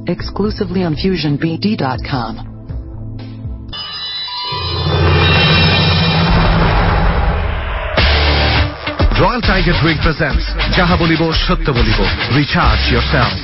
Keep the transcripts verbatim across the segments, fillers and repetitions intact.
exclusively on fusion b d dot com. Royal Tiger Drink presents Jaha Bolibo Sotto Bolibo. Recharge yourself.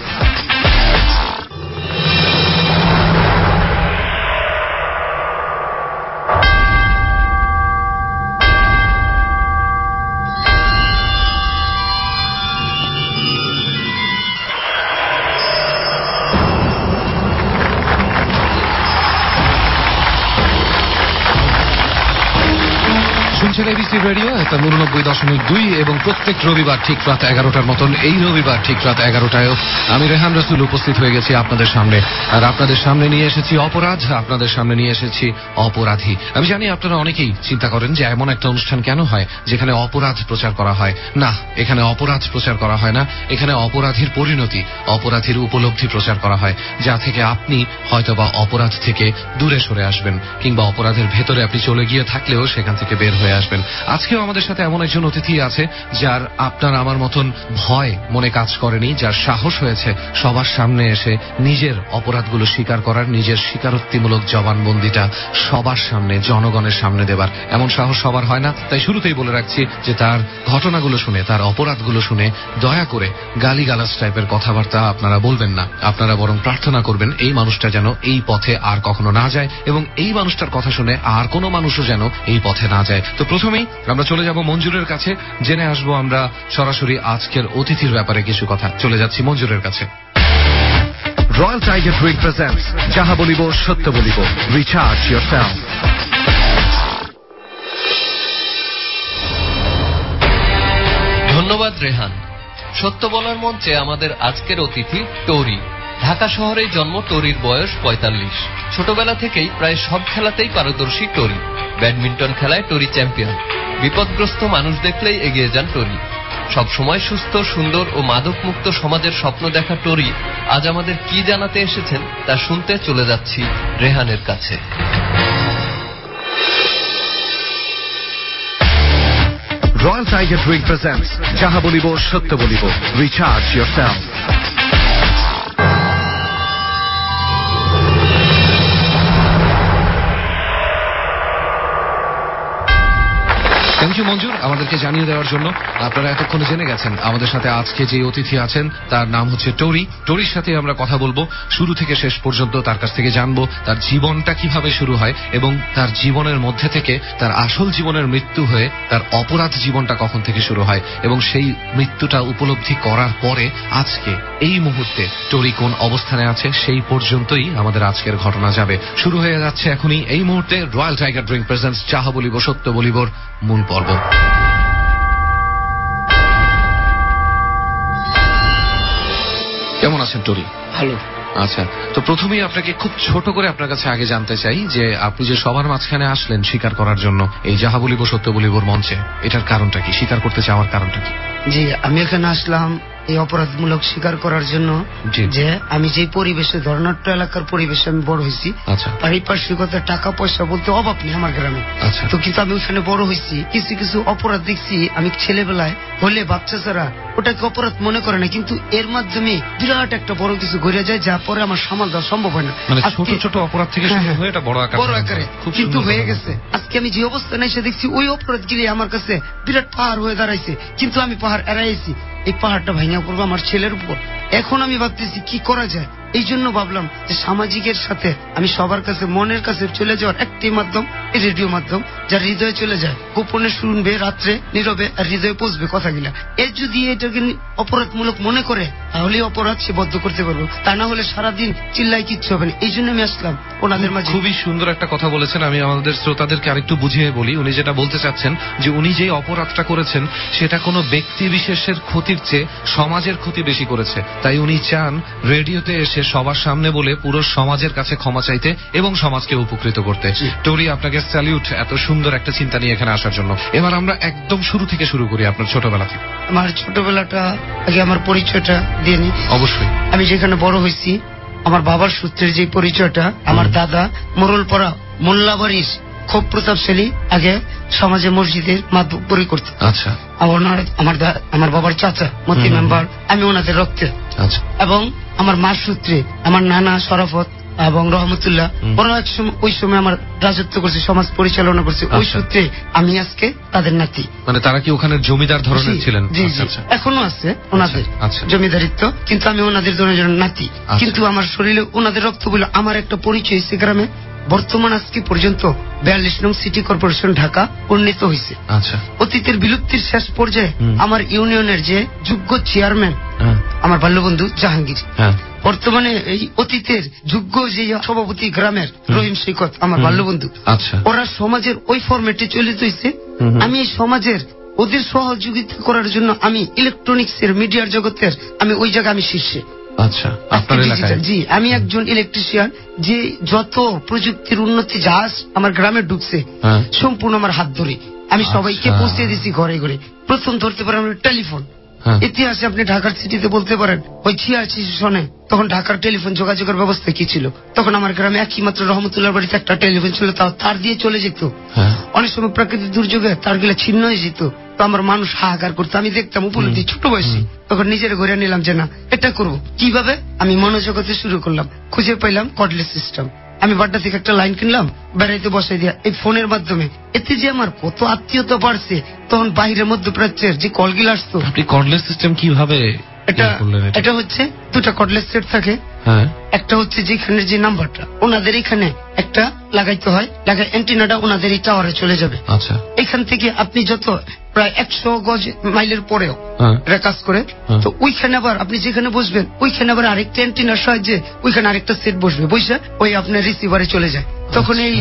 শুনছেন ABC radio এটা নিরানব্বই দশমিক দুই এবং প্রত্যেক রবিবার ঠিক রাত এগারোটার মতন এই রবিবার ঠিক রাত এগারোটায়ও আমি রেহান রসুল উপস্থিত হয়ে গেছি আপনাদের সামনে। আর আপনাদের সামনে নিয়ে এসেছি অপরাধ, আপনাদের সামনে নিয়ে এসেছি অপরাধী। আমি জানি আপনারা অনেকেই চিন্তা করেন যে এমন একটা অনুষ্ঠান কেন হয় যেখানে অপরাধ প্রচার করা হয়। না, এখানে অপরাধ প্রচার করা হয় না, এখানে অপরাধীর পরিণতি, অপরাধীর উপলব্ধি প্রচার করা হয়, যা থেকে আপনি হয়তোবা অপরাধ থেকে দূরে সরে আসবেন, কিংবা অপরাধের ভেতরে আপনি চলে গিয়ে থাকলেও সেখান থেকে বের হয়ে আসবেন। আজকেও আমাদের সাথে এমন একজন অতিথি আছে যার আপনার আমার মতন ভয় মনে কাজ করেনি, যার সাহস হয়েছে সবার সামনে এসে নিজের অপরাধগুলো স্বীকার করার, নিজের স্বীকারোক্তিমূলক জবানবন্দিটা সবার সামনে, জনগণের সামনে দেবার। এমন সাহস সবার হয় না। তাই শুরুতেই বলে রাখছি যে তার ঘটনাগুলো শুনে, তার অপরাধগুলো শুনে দয়া করে গালিগালাজ টাইপের কথাবার্তা আপনারা বলবেন না। আপনারা বরং প্রার্থনা করবেন এই মানুষটা যেন এই পথে আর কখনো না যায়, এবং এই মানুষটার কথা শুনে আর কোনো মানুষও যেন এই পথে না যায়। তো প্রথমেই আমরা চলে যাব মঞ্জুরের কাছে, জেনে আসবো আমরা সরাসরি আজকের অতিথির ব্যাপারে কিছু কথা। চলে যাচ্ছি মঞ্জুরের কাছে। Royal Tiger Drink presents Jaha Bolibo Sotto Bolibo. Recharge yourself. ধন্যবাদ রেহান। সত্য বলার মঞ্চে আমাদের আজকের অতিথি টরি। ঢাকা শহরে জন্ম টরির, বয়স পঁয়তাল্লিশ। ছোটবেলা থেকেই প্রায় সব খেলাতেই পারদর্শী টরি। ব্যাডমিন্টন খেলায় টরি চ্যাম্পিয়ন। বিপদগ্রস্ত মানুষ দেখলেই এগিয়ে যান টরি। সবসময় সুস্থ, সুন্দর ও মাদক মুক্ত সমাজের স্বপ্ন দেখা টরি আজ আমাদের কি জানাতে এসেছেন তা শুনতে চলে যাচ্ছি রেহানের কাছে। Royal Tiger Drink presents Jaha Bolibo Sotto Bolibo. Recharge yourself. Thank you Manjur আমাদেরকে জানিয়ে দেওয়ার জন্য। আপনারা এতক্ষণে জেনে গেছেন আমাদের সাথে আজকে যে অতিথি আছেন তার নাম হচ্ছে টরি। টরির সাথে আমরা কথা বলবো শুরু থেকে শেষ পর্যন্ত, তার কাছ থেকে জানবো তার জীবনটা কিভাবে শুরু হয় এবং তার জীবনের মধ্যে থেকে তার আসল জীবনের মৃত্যু হয়ে তার অপরাধ জীবনটা কখন থেকে শুরু হয়, এবং সেই মৃত্যুটা উপলব্ধি করার পরে আজকে এই মুহূর্তে টরি কোন অবস্থানে আছে সেই পর্যন্তই আমাদের আজকের ঘটনা যাবে। শুরু হয়ে যাচ্ছে এখনই এই মুহূর্তে রয়্যাল টাইগার ড্রিঙ্ক প্রেজেন্টস যাহা বলিব সত্য বলিবর মূল পর্ব। কেমন আছেন টরি? ভালো। আচ্ছা, তো প্রথমেই আপনাকে খুব ছোট করে আপনার কাছে আগে জানতে চাই যে আপনি যে সবার মাঝখানে আসলেন স্বীকার করার জন্য এই যাহা বলিব সত্য বলিবর মঞ্চে, এটার কারণটা কি? স্বীকার করতে চাওয়ার কারণটা কি? জি, আমি এখানে আসলাম এই অপরাধমূলক স্বীকার করার জন্য যে আমি যে পরিবেশে, ধর্নাট্য এলাকার পরিবেশে আমি বড় হয়েছি। পারিপার্শ্বিকতা, টাকা পয়সা বলতে অভাব নেই আমার গ্রামে। তো কিন্তু আমি ওখানে বড় হয়েছি, কিছু কিছু অপরাধ দেখছি আমি ছেলেবেলায় হলে বাচ্চা ছাড়া ওটাকে অপরাধ মনে করে না, কিন্তু এর মাধ্যমে বিরাট একটা বড় কিছু ঘুরে যায়, যা পরে আমার সামাল দেওয়া সম্ভব হয় না। ছোট ছোট অপরাধ থেকে বড় আকারে কিন্তু হয়ে গেছে। আজকে আমি যে অবস্থানে এসে দেখছি ওই অপরাধ গিয়ে আমার কাছে বিরাট পাহাড় হয়ে দাঁড়াইছে, কিন্তু আমি পাহাড় এড়াইছি। এই পাহাড়টা ভাঙা পড়বো আমার ছেলের উপর। এখন আমি ভাবতেছি কি করা যায়। এই জন্য ভাবলাম যে সামাজিকের সাথে আমি সবার কাছে, মনের কাছে চলে যাওয়ার একটি মাধ্যম এই রেডিও মাধ্যম, যার হৃদয়ে চলে যায়, গোপনে শুনবে রাত্রে নীরবে, আর হৃদয়ে পৌঁছবে কথাগুলা। এর যদি এটাকে অপরাধমূলক মনে করে তাহলে অপরাধ সে বদ্ধ করতে পারবো, তা না হলে সারাদিন চিল্লাই কিচ্ছু হবে না। এই জন্য আমি আসলাম ওনাদের মাঝে। খুবই সুন্দর একটা কথা বলেছেন। আমি আমাদের শ্রোতাদেরকে আরেকটু বুঝিয়ে বলি। উনি যেটা বলতে চাচ্ছেন যে উনি যে অপরাধটা করেছেন সেটা কোনো ব্যক্তি বিশেষের ক্ষতির চেয়ে সমাজের ক্ষতি বেশি করেছে। তাই উনি চান রেডিওতে এসে সবার সামনে বলে পুরো সমাজের কাছে ক্ষমা চাইতে এবং সমাজকে উপকৃত করতে। টরি, আপনাকে স্যালিউট এত সুন্দর একটা চিন্তা নিয়ে এখানে আসার জন্য। এবার আমরা একদম শুরু থেকে শুরু করি, আপনার ছোটবেলা থেকে। আমার ছোটবেলাটা আগে আমার পরিচয়টা দিয়ে নি। অবশ্যই। আমি যেখানে বড় হয়েছি আমার বাবার সূত্রের যে পরিচয়টা, আমার দাদা মোরলপাড়া মোল্লাবাড়ির খুব প্রতাপশালী, আগে সমাজে মসজিদের মাতবরি করতে। আচ্ছা। আমার আমার বাবার চাচা মতি মেম্বার, আমি ওনাদের রক্তে। আচ্ছা। এবং আমার মার সূত্রে আমার নানা শরাফত এবং রহমতুল্লাহ ওরা এক সময় ওই সময় আমার রাজত্ব করছে, সমাজ পরিচালনা করছে, ওই সূত্রে আমি আজকে তাদের নাতি। মানে তারা কি ওখানে জমিদার ধরনের ছিলেন? জি জি, এখনো আছে ওনাদের জমিদারিত্ব, কিন্তু আমি ওনাদের জন্য নাতি। কিন্তু আমার শরীরে ওনাদের রক্ত বলে আমার একটা পরিচয় হয়েছে গ্রামে। বর্তমান আজকে পর্যন্ত বিয়াল্লিশ নং সিটি কর্পোরেশন ঢাকা উন্নীত হয়েছে। অতীতের বিলুপ্তির শেষ পর্যায়ে আমার ইউনিয়নের যে যোগ্য চেয়ারম্যান আমার বাল্যবন্ধু জাহাঙ্গীর, বর্তমানে এই অতীতের যোগ্য যে সভাপতি গ্রামের রহিম সৈকত আমার বাল্যবন্ধু, ওরা সমাজের ওই ফরম্যাটে চলিত হয়েছে। আমি এই সমাজের ওদের সহযোগিতা করার জন্য আমি ইলেকট্রনিক্স এর মিডিয়ার জগতের আমি ওই জায়গায় আমি শীর্ষে। আচ্ছা, আপনার এলাকায়? জি, আমি একজন ইলেকট্রিশিয়ান। যে যত প্রযুক্তির উন্নতি জাহাজ আমার গ্রামে ঢুকছে সম্পূর্ণ আমার হাত ধরে আমি সবাইকে পৌঁছে দিচ্ছি ঘরে ঘরে। প্রথম ধরতে পারেন টেলিফোন। ইতিহাসে আপনি ঢাকার সিটিতে বলতে পারেন ওই ছিয়াশি সনে তখন ঢাকার টেলিফোন যোগাযোগের ব্যবস্থা কি ছিল? তখন আমার গ্রামে একই মাত্র রহমতুল্লাহ বাড়িতে একটা টেলিফোন ছিল, তাও তার দিয়ে চলে যেত। অনেক সময় প্রাকৃতিক দুর্যোগে তারগুলো ছিন্ন হয়ে যেত, তো আমার মানুষ হাহাকার করতো। আমি দেখতাম উপলব্ধি ছোট বয়সী, তখন নিজের ঘরে নিলাম যে না এটা করবো কিভাবে। আমি মনোজগতে শুরু করলাম, খুঁজে পাইলাম কর্ডলেস সিস্টেম। আমি বাড্ডা থেকে একটা লাইন কিনলাম, বেড়াইতে বসাই দিয়া এই ফোনের মাধ্যমে। এতে যে আমার কত আত্মীয়তা বাড়ছে, তখন বাইরের মধ্যপ্রাচ্যের যে কলগুলো আসতো। আপনি কর্ডলেস সিস্টেম কিভাবে? এটা এটা হচ্ছে দুটা কর্ডলেস সেট থাকে। একটা হচ্ছে যেখানে যে নাম্বারটা ওনাদের এখানে একটা লাগাইতে হয়, লাগাই অ্যান্টিনাটা ওনাদের এই টাওয়ারে চলে যাবে। আচ্ছা, এখান থেকে আপনি যত প্রায় একশো গজ মাইলের পরেও এটা কাজ করে। তো ওইখানে আবার আপনি যেখানে বসবেন ওইখানে আবার আরেকটা অ্যান্টিনার সাহায্যে ওইখানে আরেকটা সেট বসবে, বসে ওই আপনার রিসিভারে চলে যায়। তখন এই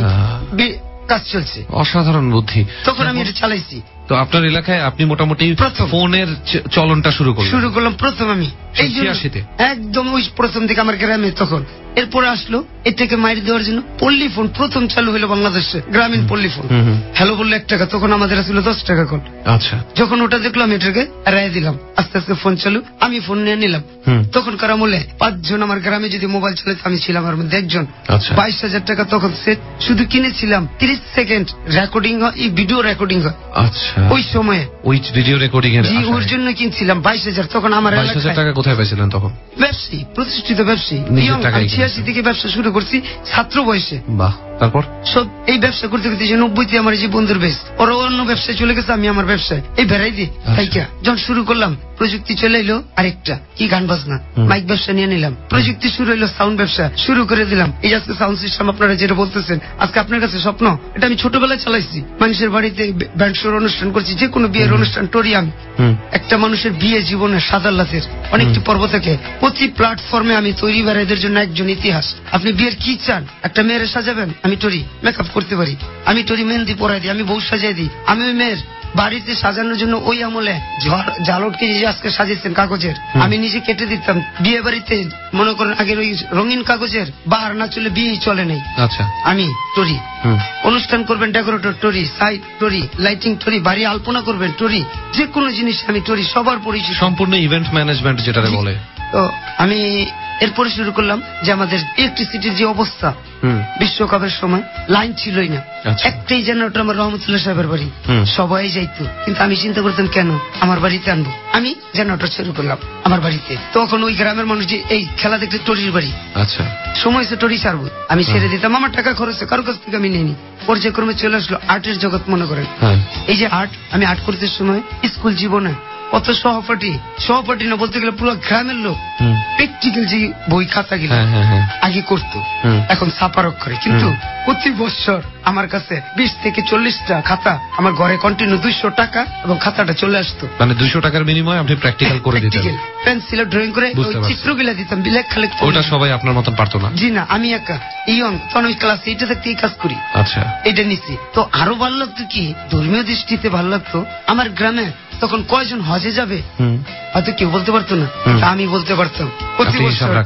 কাজ চলছে। অসাধারণ বুদ্ধি। তখন আমি এটা চালাইছি। তো আপনার এলাকায় আপনি মোটামুটি ফোনের চলনটা শুরু করলেন? শুরু করলাম প্রথম আমি এই ছিয়াশিতে, একদম ওই প্রথম থেকে আমার গ্রামে। তখন এরপরে আসলো এটাকে মাইর দেওয়ার জন্য পল্লী ফোন প্রথম চালু হলো বাংলাদেশে, গ্রামীণ পল্লী ফোন। হ্যালো বললে এক টাকা, তখন আমাদের ছিল দশ টাকা কোন। আচ্ছা, যখন ওটা দেখলাম এটাকে রায় দিলাম, আস্তে আস্তে ফোন চালু, আমি ফোন নিয়ে নিলাম। তখন কার আমলে পাঁচজন আমার গ্রামে যদি মোবাইল চলে, আমি ছিলাম আর মধ্যে একজন। বাইশ হাজার টাকা তখন সেট শুধু কিনেছিলাম, তিরিশ সেকেন্ড রেকর্ডিং হয়, ভিডিও রেকর্ডিং হয়। আচ্ছা, ওই সময়ে ওই ভিডিও রেকর্ডিং এর ওর জন্য কিনছিলাম বাইশ হাজার। তখন আমার বাইশ হাজার টাকা কোথায় পেয়েছিলেন তখন? ব্যবসায়ী, প্রতিষ্ঠিত ব্যবসায়ী। ছিয়াশি থেকে ব্যবসা শুরু করছি ছাত্র বয়সে। বাহ, তারপর সব এই ব্যবসা করতে করতে যে নব্বইতে আমার যে বন্ধুর বেশ ওরা অন্য ব্যবসায় চলে গেছে, আমি আমার ব্যবসায় এই বেড়াই দিই তাইকা যখন শুরু করলাম। প্রযুক্তি চলে এলো আরেকটা কি গান বাজনা, মাইক ব্যবসা নিয়ে নিলাম। প্রযুক্তি শুরু হইলো সাউন্ড ব্যবসা শুরু করে দিলাম। এই আজকে সাউন্ড সিস্টেম আপনারা যেটা বলতেছেন, আজকে আপনার কাছে স্বপ্ন, এটা আমি ছোটবেলায় চালাইছি। মানুষের বাড়িতে ব্যান্ড শোর অনুষ্ঠান করছি, যে কোনো বিয়ের অনুষ্ঠান টরি আমি। একটা মানুষের বিয়ে জীবনে সাদাল্লাতের অনেকটি পর্ব থেকে প্রতি প্ল্যাটফর্মে আমি তৈরি বেড়াইদের জন্য একজন ইতিহাস। আপনি বিয়ের কি চান, একটা মেয়ের সাজাবেন, আমি টরি মেকআপ করতে পারি, আমি টরি মেহেন্দি পরাই দিই, আমি বউ সাজাই দিই। আমি ওই মেয়ের বাড়িতে সাজানোর জন্য ওই আমলে জালটকে যে আজকে সাজিয়েছেন কাগজের, আমি নিজে কেটে দিতাম। বিয়ে বাড়িতে মনে করেন আগের ওই রঙিন কাগজের বাহার না চলে বিয়ে চলে নেই। আচ্ছা, আমি টরি। অনুষ্ঠান করবেন ডেকোরেটর টরি, সাইড টরি, লাইটিং টরি, বাড়ি আলপনা করবেন টরি, যে কোনো জিনিস আমি টরি, সবার পরিচয় সম্পূর্ণ ইভেন্ট ম্যানেজমেন্ট যেটা বলে। তো আমি এরপরে শুরু করলাম যে আমাদের ইলেকট্রিসিটির যে অবস্থা, বিশ্বকাপের সময় লাইন ছিলই না, একটাই জেনারেটর আমার রহমতুল্লাহ সাহেবের বাড়ি, সবাই যাইতো। কিন্তু আমি চিন্তা করতাম কেন আমার বাড়িতে আনবো, আমি জেনারেটর শুরু করলাম আমার বাড়িতে। তখন ওই গ্রামের মানুষ যে এই খেলা দেখতে টরির বাড়ি, আচ্ছা সময় হচ্ছে টরি ছাড়বো, আমি ছেড়ে দিতাম। আমার টাকা খরচে কারো কাছ থেকে আমি নিইনি। পর্যায়ক্রমে চলে আসলো আর্টের জগৎ। মনে করেন এই যে আর্ট, আমি আর্ট করতে সময় স্কুল জীবনে কত সহপাঠী, সহপাঠী না বলতে গেলে পুরো গ্রামের লোক প্র্যাকটিক্যাল যে বই খাতা গিলা আগে করতো, এখন ছাপার অক্ষরে। কিন্তু প্রতি বছর আমার কাছে বিশ থেকে চল্লিশটা খাতা আমার ঘরে কন্টিনিউ দুইশো টাকা এবং খাতাটা চলে আসতো। মানে দুইশো টাকার বিনিময়ে আপনি প্র্যাকটিক্যাল করে দিতেন, পেন্সিলে ড্রয়িং করে চিত্রগুলা দিতাম, বিলেক খালে। ওটা সবাই আপনার মতন পারতো না? জি না, আমি একা ইয়ং, তখন ওই ক্লাস এইটা থাকতে এই কাজ করি। আচ্ছা, এটা নিচ্ছি। তো আরো ভালো লাগতো কি, ধর্মীয় দৃষ্টিতে ভালো লাগতো। আমার গ্রামে তখন কয়জন হজে যাবে হয়তো কেউ বলতে পারতো না, আমি বলতে পারতাম। প্রতি বছর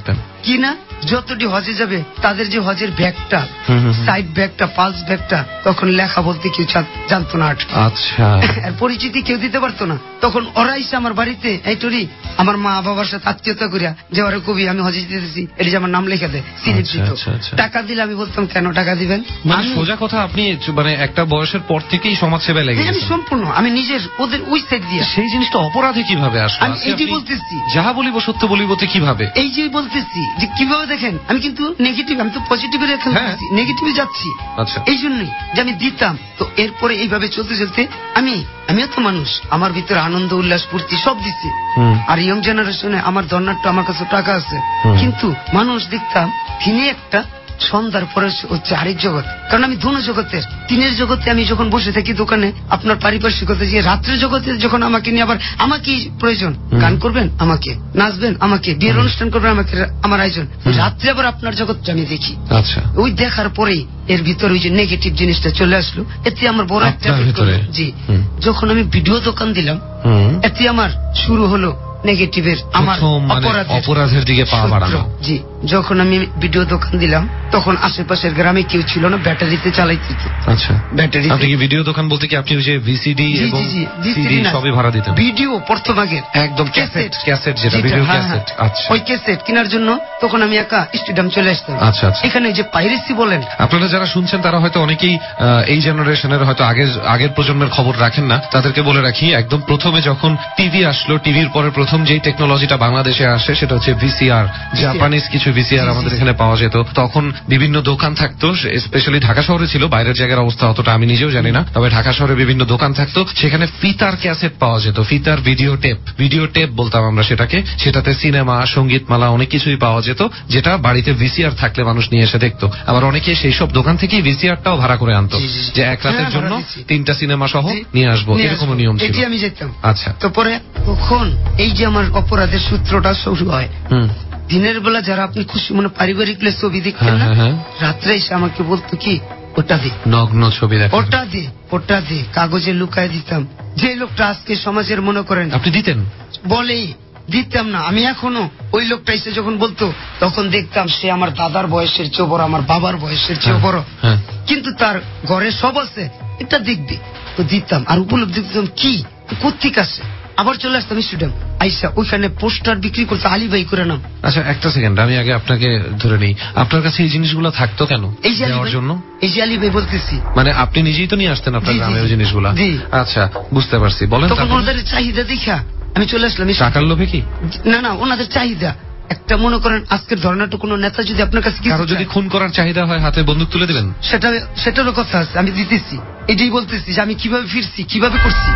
কি না যতটি হজে যাবে তাদের যে হজের ব্যাগটা, সাইড ব্যাগটা, পালস ব্যাগটা, তখন লেখা বলতে কেউ জানতো না। আচ্ছা, আর পরিচিতি কেউ দিতে পারতো না। তখন ওরা এসে আমার বাড়িতে এই টরি আমার মা বাবার সাথে আত্মীয়তা করিয়া যে ওরা কবি আমি হজে দিতেছি, এটা যে আমার নাম লেখা দেয়, সিলিপ দিত। টাকা দিলে আমি বলতাম কেন টাকা দিবেন? মানে সোজা কথা, আপনি মানে একটা বয়সের পর থেকেই সমাজসেবা লেগে আমি সম্পূর্ণ আমি নিজের ওদের ওই সাইড দিয়ে। সেই জিনিসটা অপরাধে কিভাবে আসলো? আমি এইটি বলতেছি, যাহা বলিব সত্য বলিবতে কিভাবে, এই যে বলতেছি যে কিভাবে দেখেন আমি কিন্তু নেগেটিভ, আমি তো পজিটিভে এখন নেগেটিভে যাচ্ছি। আচ্ছা, এই জন্যই যে আমি দিতাম। তো এরপরে এইভাবে চলতে চলতে আমি আমিও তো মানুষ, আমার ভিতরে আনন্দ উল্লাস ফুর্তি সব দিচ্ছে। আর ইয়ং জেনারেশনে আমার ধর্নাট্য, আমার কাছে টাকা আছে, কিন্তু মানুষ দেখতাম দিনে একটা, সন্ধ্যার পরে হচ্ছে আরেক জগৎ। কারণ আমি দুনো জগতের, দিনের জগতে আমি যখন বসে থাকি দোকানে আপনার পারিপার্শ্বিকতা, যে রাত্রের জগতে যখন আমাকে নিয়ে আবার আমাকে প্রয়োজন, গান করবেন আমাকে, নাচবেন আমাকে, বিয়ের অনুষ্ঠান করবেন আমাকে, আমার আয়োজন, রাত্রে আবার আপনার জগৎটা আমি দেখি। আচ্ছা, ওই দেখার পরেই এর ভিতরে ওই যে নেগেটিভ জিনিসটা চলে আসলো। এতে আমার বড় একটা জি, যখন আমি ভিডিও দোকান দিলাম, এতে আমার শুরু হলো নেগেটিভের, আমার অপরাধের দিকে পা বাড়ানো। জি, যখন আমি ভিডিও দোকান দিলাম তখন আশেপাশের গ্রামে কেউ ছিল না, ব্যাটারিতে চালাইতে। আচ্ছা, ব্যাটারি। আপনি কি ভিডিও দোকান বলতে কি আপনি ওই যে ভিসিডি এবং সিডি সবই ভাড়া দিতেন? ভিডিও প্রথম আগে একদম ক্যাসেট, ক্যাসেট যেটা ভিডিও ক্যাসেট। আচ্ছা, ওই ক্যাসেট কেনার জন্য তখন আমি একা স্টেডিয়াম চলে আসতাম। আচ্ছা আচ্ছা, এখানে যে পাইরেসি বলেন, আপনারা যারা শুনছেন তারা হয়তো অনেকেই এই জেনারেশনের হয়তো আগের আগের প্রজন্মের খবর রাখেন না, তাদেরকে বলে রাখি, একদম প্রথমে যখন টিভি আসলো, টিভির পরে প্রথম যেই টেকনোলজিটা বাংলাদেশে আসে সেটা হচ্ছে ভিসিআর। জাপানিজ কিছু ভিসিআর আমাদের এখানে পাওয়া যেত। তখন বিভিন্ন দোকান থাকতো, স্পেশালি ঢাকা শহরে ছিল, বাইরের জায়গার অবস্থা অতটা আমি নিজেও জানি না, তবে ঢাকা শহরে বিভিন্ন দোকান থাকতো, সেখানে ফিতার ক্যাসেট পাওয়া যেত, ফিতার ভিডিও টেপ, ভিডিও টেপ বলতাম আমরা সেটাকে। সেটাতে সিনেমা, সঙ্গীতমালা অনেক কিছুই পাওয়া যেত, যেটা বাড়িতে ভিসিআর থাকলে মানুষ নিয়ে এসে দেখতো। আবার অনেকে সেই সব দোকান থেকেই ভিসিআরটাও ভাড়া করে আনতো, যে এক রাতের জন্য তিনটা সিনেমা সহ নিয়ে আসবো, এরকম নিয়ম ছিল। আমি যেতাম। আচ্ছা, তো পরে তখন এই যে আমার অপরাধের সূত্রটা শুরু হয়, দিনের বেলা যারা আপনি খুশি মনে পারিবারিক ছবি দেখতেন না, রাত্রে এসে আমাকে বলতো কি ওটা দে, নগ্ন ছবি দেখ, ওটা দে, ওটা দে, কাগজে লুকায় দিতাম। যে লোকটা আজকে সমাজের মনে করেন আপনি দিতেন, বলে দিতাম না আমি, এখনো ওই লোকটা এসে যখন বলতো তখন দেখতাম সে আমার দাদার বয়সের চেয়ে বড়, আমার বাবার বয়সের চেয়ে বড়, কিন্তু তার ঘরে সব আছে, এটা দেখবি, তো দিতাম। আর উপলব্ধি দিতাম কি কোথেকে আসে। আবার চলে আসতাম স্টুডিয়াম, আইসা ওইখানে পোস্টার বিক্রি করতে, আলী ভাই করে নাম। আচ্ছা, একটা সেকেন্ড, আমি আগে আপনাকে ধরে নিই, আপনার কাছে এই জিনিসগুলো থাকতো কেন? এই যে জন্য এই যে আলী ভাই বলতেছি, মানে আপনি নিজেই তো নিয়ে আসতেন আপনার গ্রামে ওই জিনিসগুলো? আচ্ছা, বুঝতে পারছি, বলেন। তখন ওনাদের চাহিদা দেখা আমি চলে আসলাম। টাকার লোভে কি? না না, ওনাদের চাহিদা একটা, মনে করেন আজকের ধর্নাটা কোনো নেতা যদি আপনার কাছে কারো যদি খুন করার চাহিদা হয়, হাতে বন্দুক তুলে দিবেন, সেটা সেটারও কথা আছে, আমি দিতেছি। এটাই বলতেছি যে আমি কিভাবে ফিরছি, কিভাবে করছি।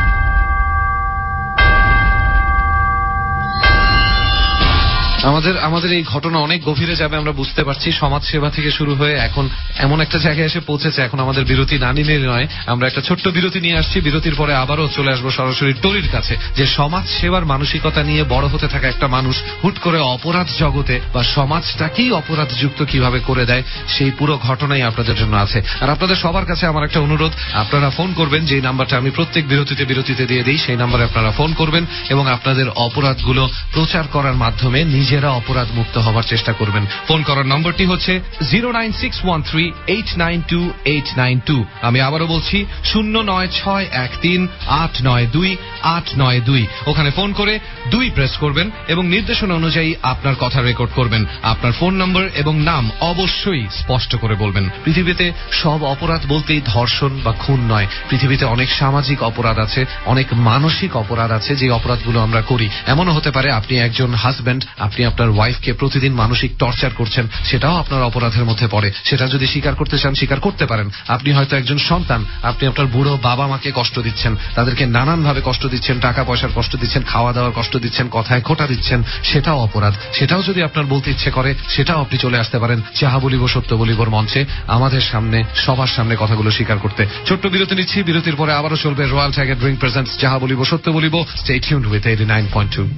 আমাদের আমাদের এই ঘটনা অনেক গভীরে যাবে, আমরা বুঝতে পারছি। সমাজ সেবা থেকে শুরু হয়ে এখন এমন একটা জায়গায় এসে পৌঁছেছে, এখন আমাদের বিরতি না নিলে নয়। আমরা একটা ছোট্ট বিরতি নিয়ে আসছি, বিরতির পরে আবারও চলে আসবো সরাসরি টরির কাছে, যে সমাজ সেবার মানসিকতা নিয়ে বড় হতে থাকা একটা মানুষ হুট করে অপরাধ জগতে বা সমাজটাকেই অপরাধ যুক্ত কিভাবে করে দেয়, সেই পুরো ঘটনাই আপনাদের জন্য আছে। আর আপনাদের সবার কাছে আমার একটা অনুরোধ, আপনারা ফোন করবেন, যেই নাম্বারটা আমি প্রত্যেক বিরতিতে বিরতিতে দিয়ে দিই, সেই নাম্বারে আপনারা ফোন করবেন এবং আপনাদের অপরাধগুলো প্রচার করার মাধ্যমে নিজেরা অপরাধ মুক্ত হওয়ার চেষ্টা করবেন। ফোন করার নম্বরটি হচ্ছে zero nine six one three eight nine two eight nine two. আমি আবারও বলছি শূন্য নয় ছয় এক তিন আট নয় দুই আট নয় দুই। ওখানে ফোন করে দুই প্রেস করবেন এবং নির্দেশনা অনুযায়ী আপনার কথা রেকর্ড করবেন। আপনার ফোন নম্বর এবং নাম অবশ্যই স্পষ্ট করে বলবেন। পৃথিবীতে সব অপরাধ বলতেই ধর্ষণ বা খুন নয়, পৃথিবীতে অনেক সামাজিক অপরাধ আছে, অনেক মানসিক অপরাধ আছে, যে অপরাধগুলো আমরা করি। এমনও হতে পারে আপনি একজন হাজব্যান্ড, আপনি আপনার ওয়াইফকে প্রতিদিন মানসিক টর্চার করছেন, সেটাও আপনার অপরাধের মধ্যে পড়ে। সেটা যদি স্বীকার করতে চান স্বীকার করতে পারেন। আপনি হয়তো একজন সন্তান, আপনি আপনার বুড়ো বাবা মাকে কষ্ট দিচ্ছেন, তাদেরকে নানান ভাবে কষ্ট দিচ্ছেন, টাকা পয়সার কষ্ট দিচ্ছেন, খাওয়া দাওয়ার কষ্ট দিচ্ছেন, কথায় খোঁটা দিচ্ছেন, সেটাও অপরাধ। সেটাও যদি আপনার বলতে ইচ্ছে করে, সেটাও আপনি চলে আসতে পারেন যাহা বলিব সত্য বলিবর মঞ্চে, আমাদের সামনে, সবার সামনে কথাগুলো স্বীকার করতে। ছোট্ট বিরতি নিচ্ছি, বিরতির পরে আবারও চলবে রয়্যাল টাইগার ড্রিঙ্ক প্রেজেন্টস যাহা বলিব সত্য বলিব। Stay tuned with eighty nine point two.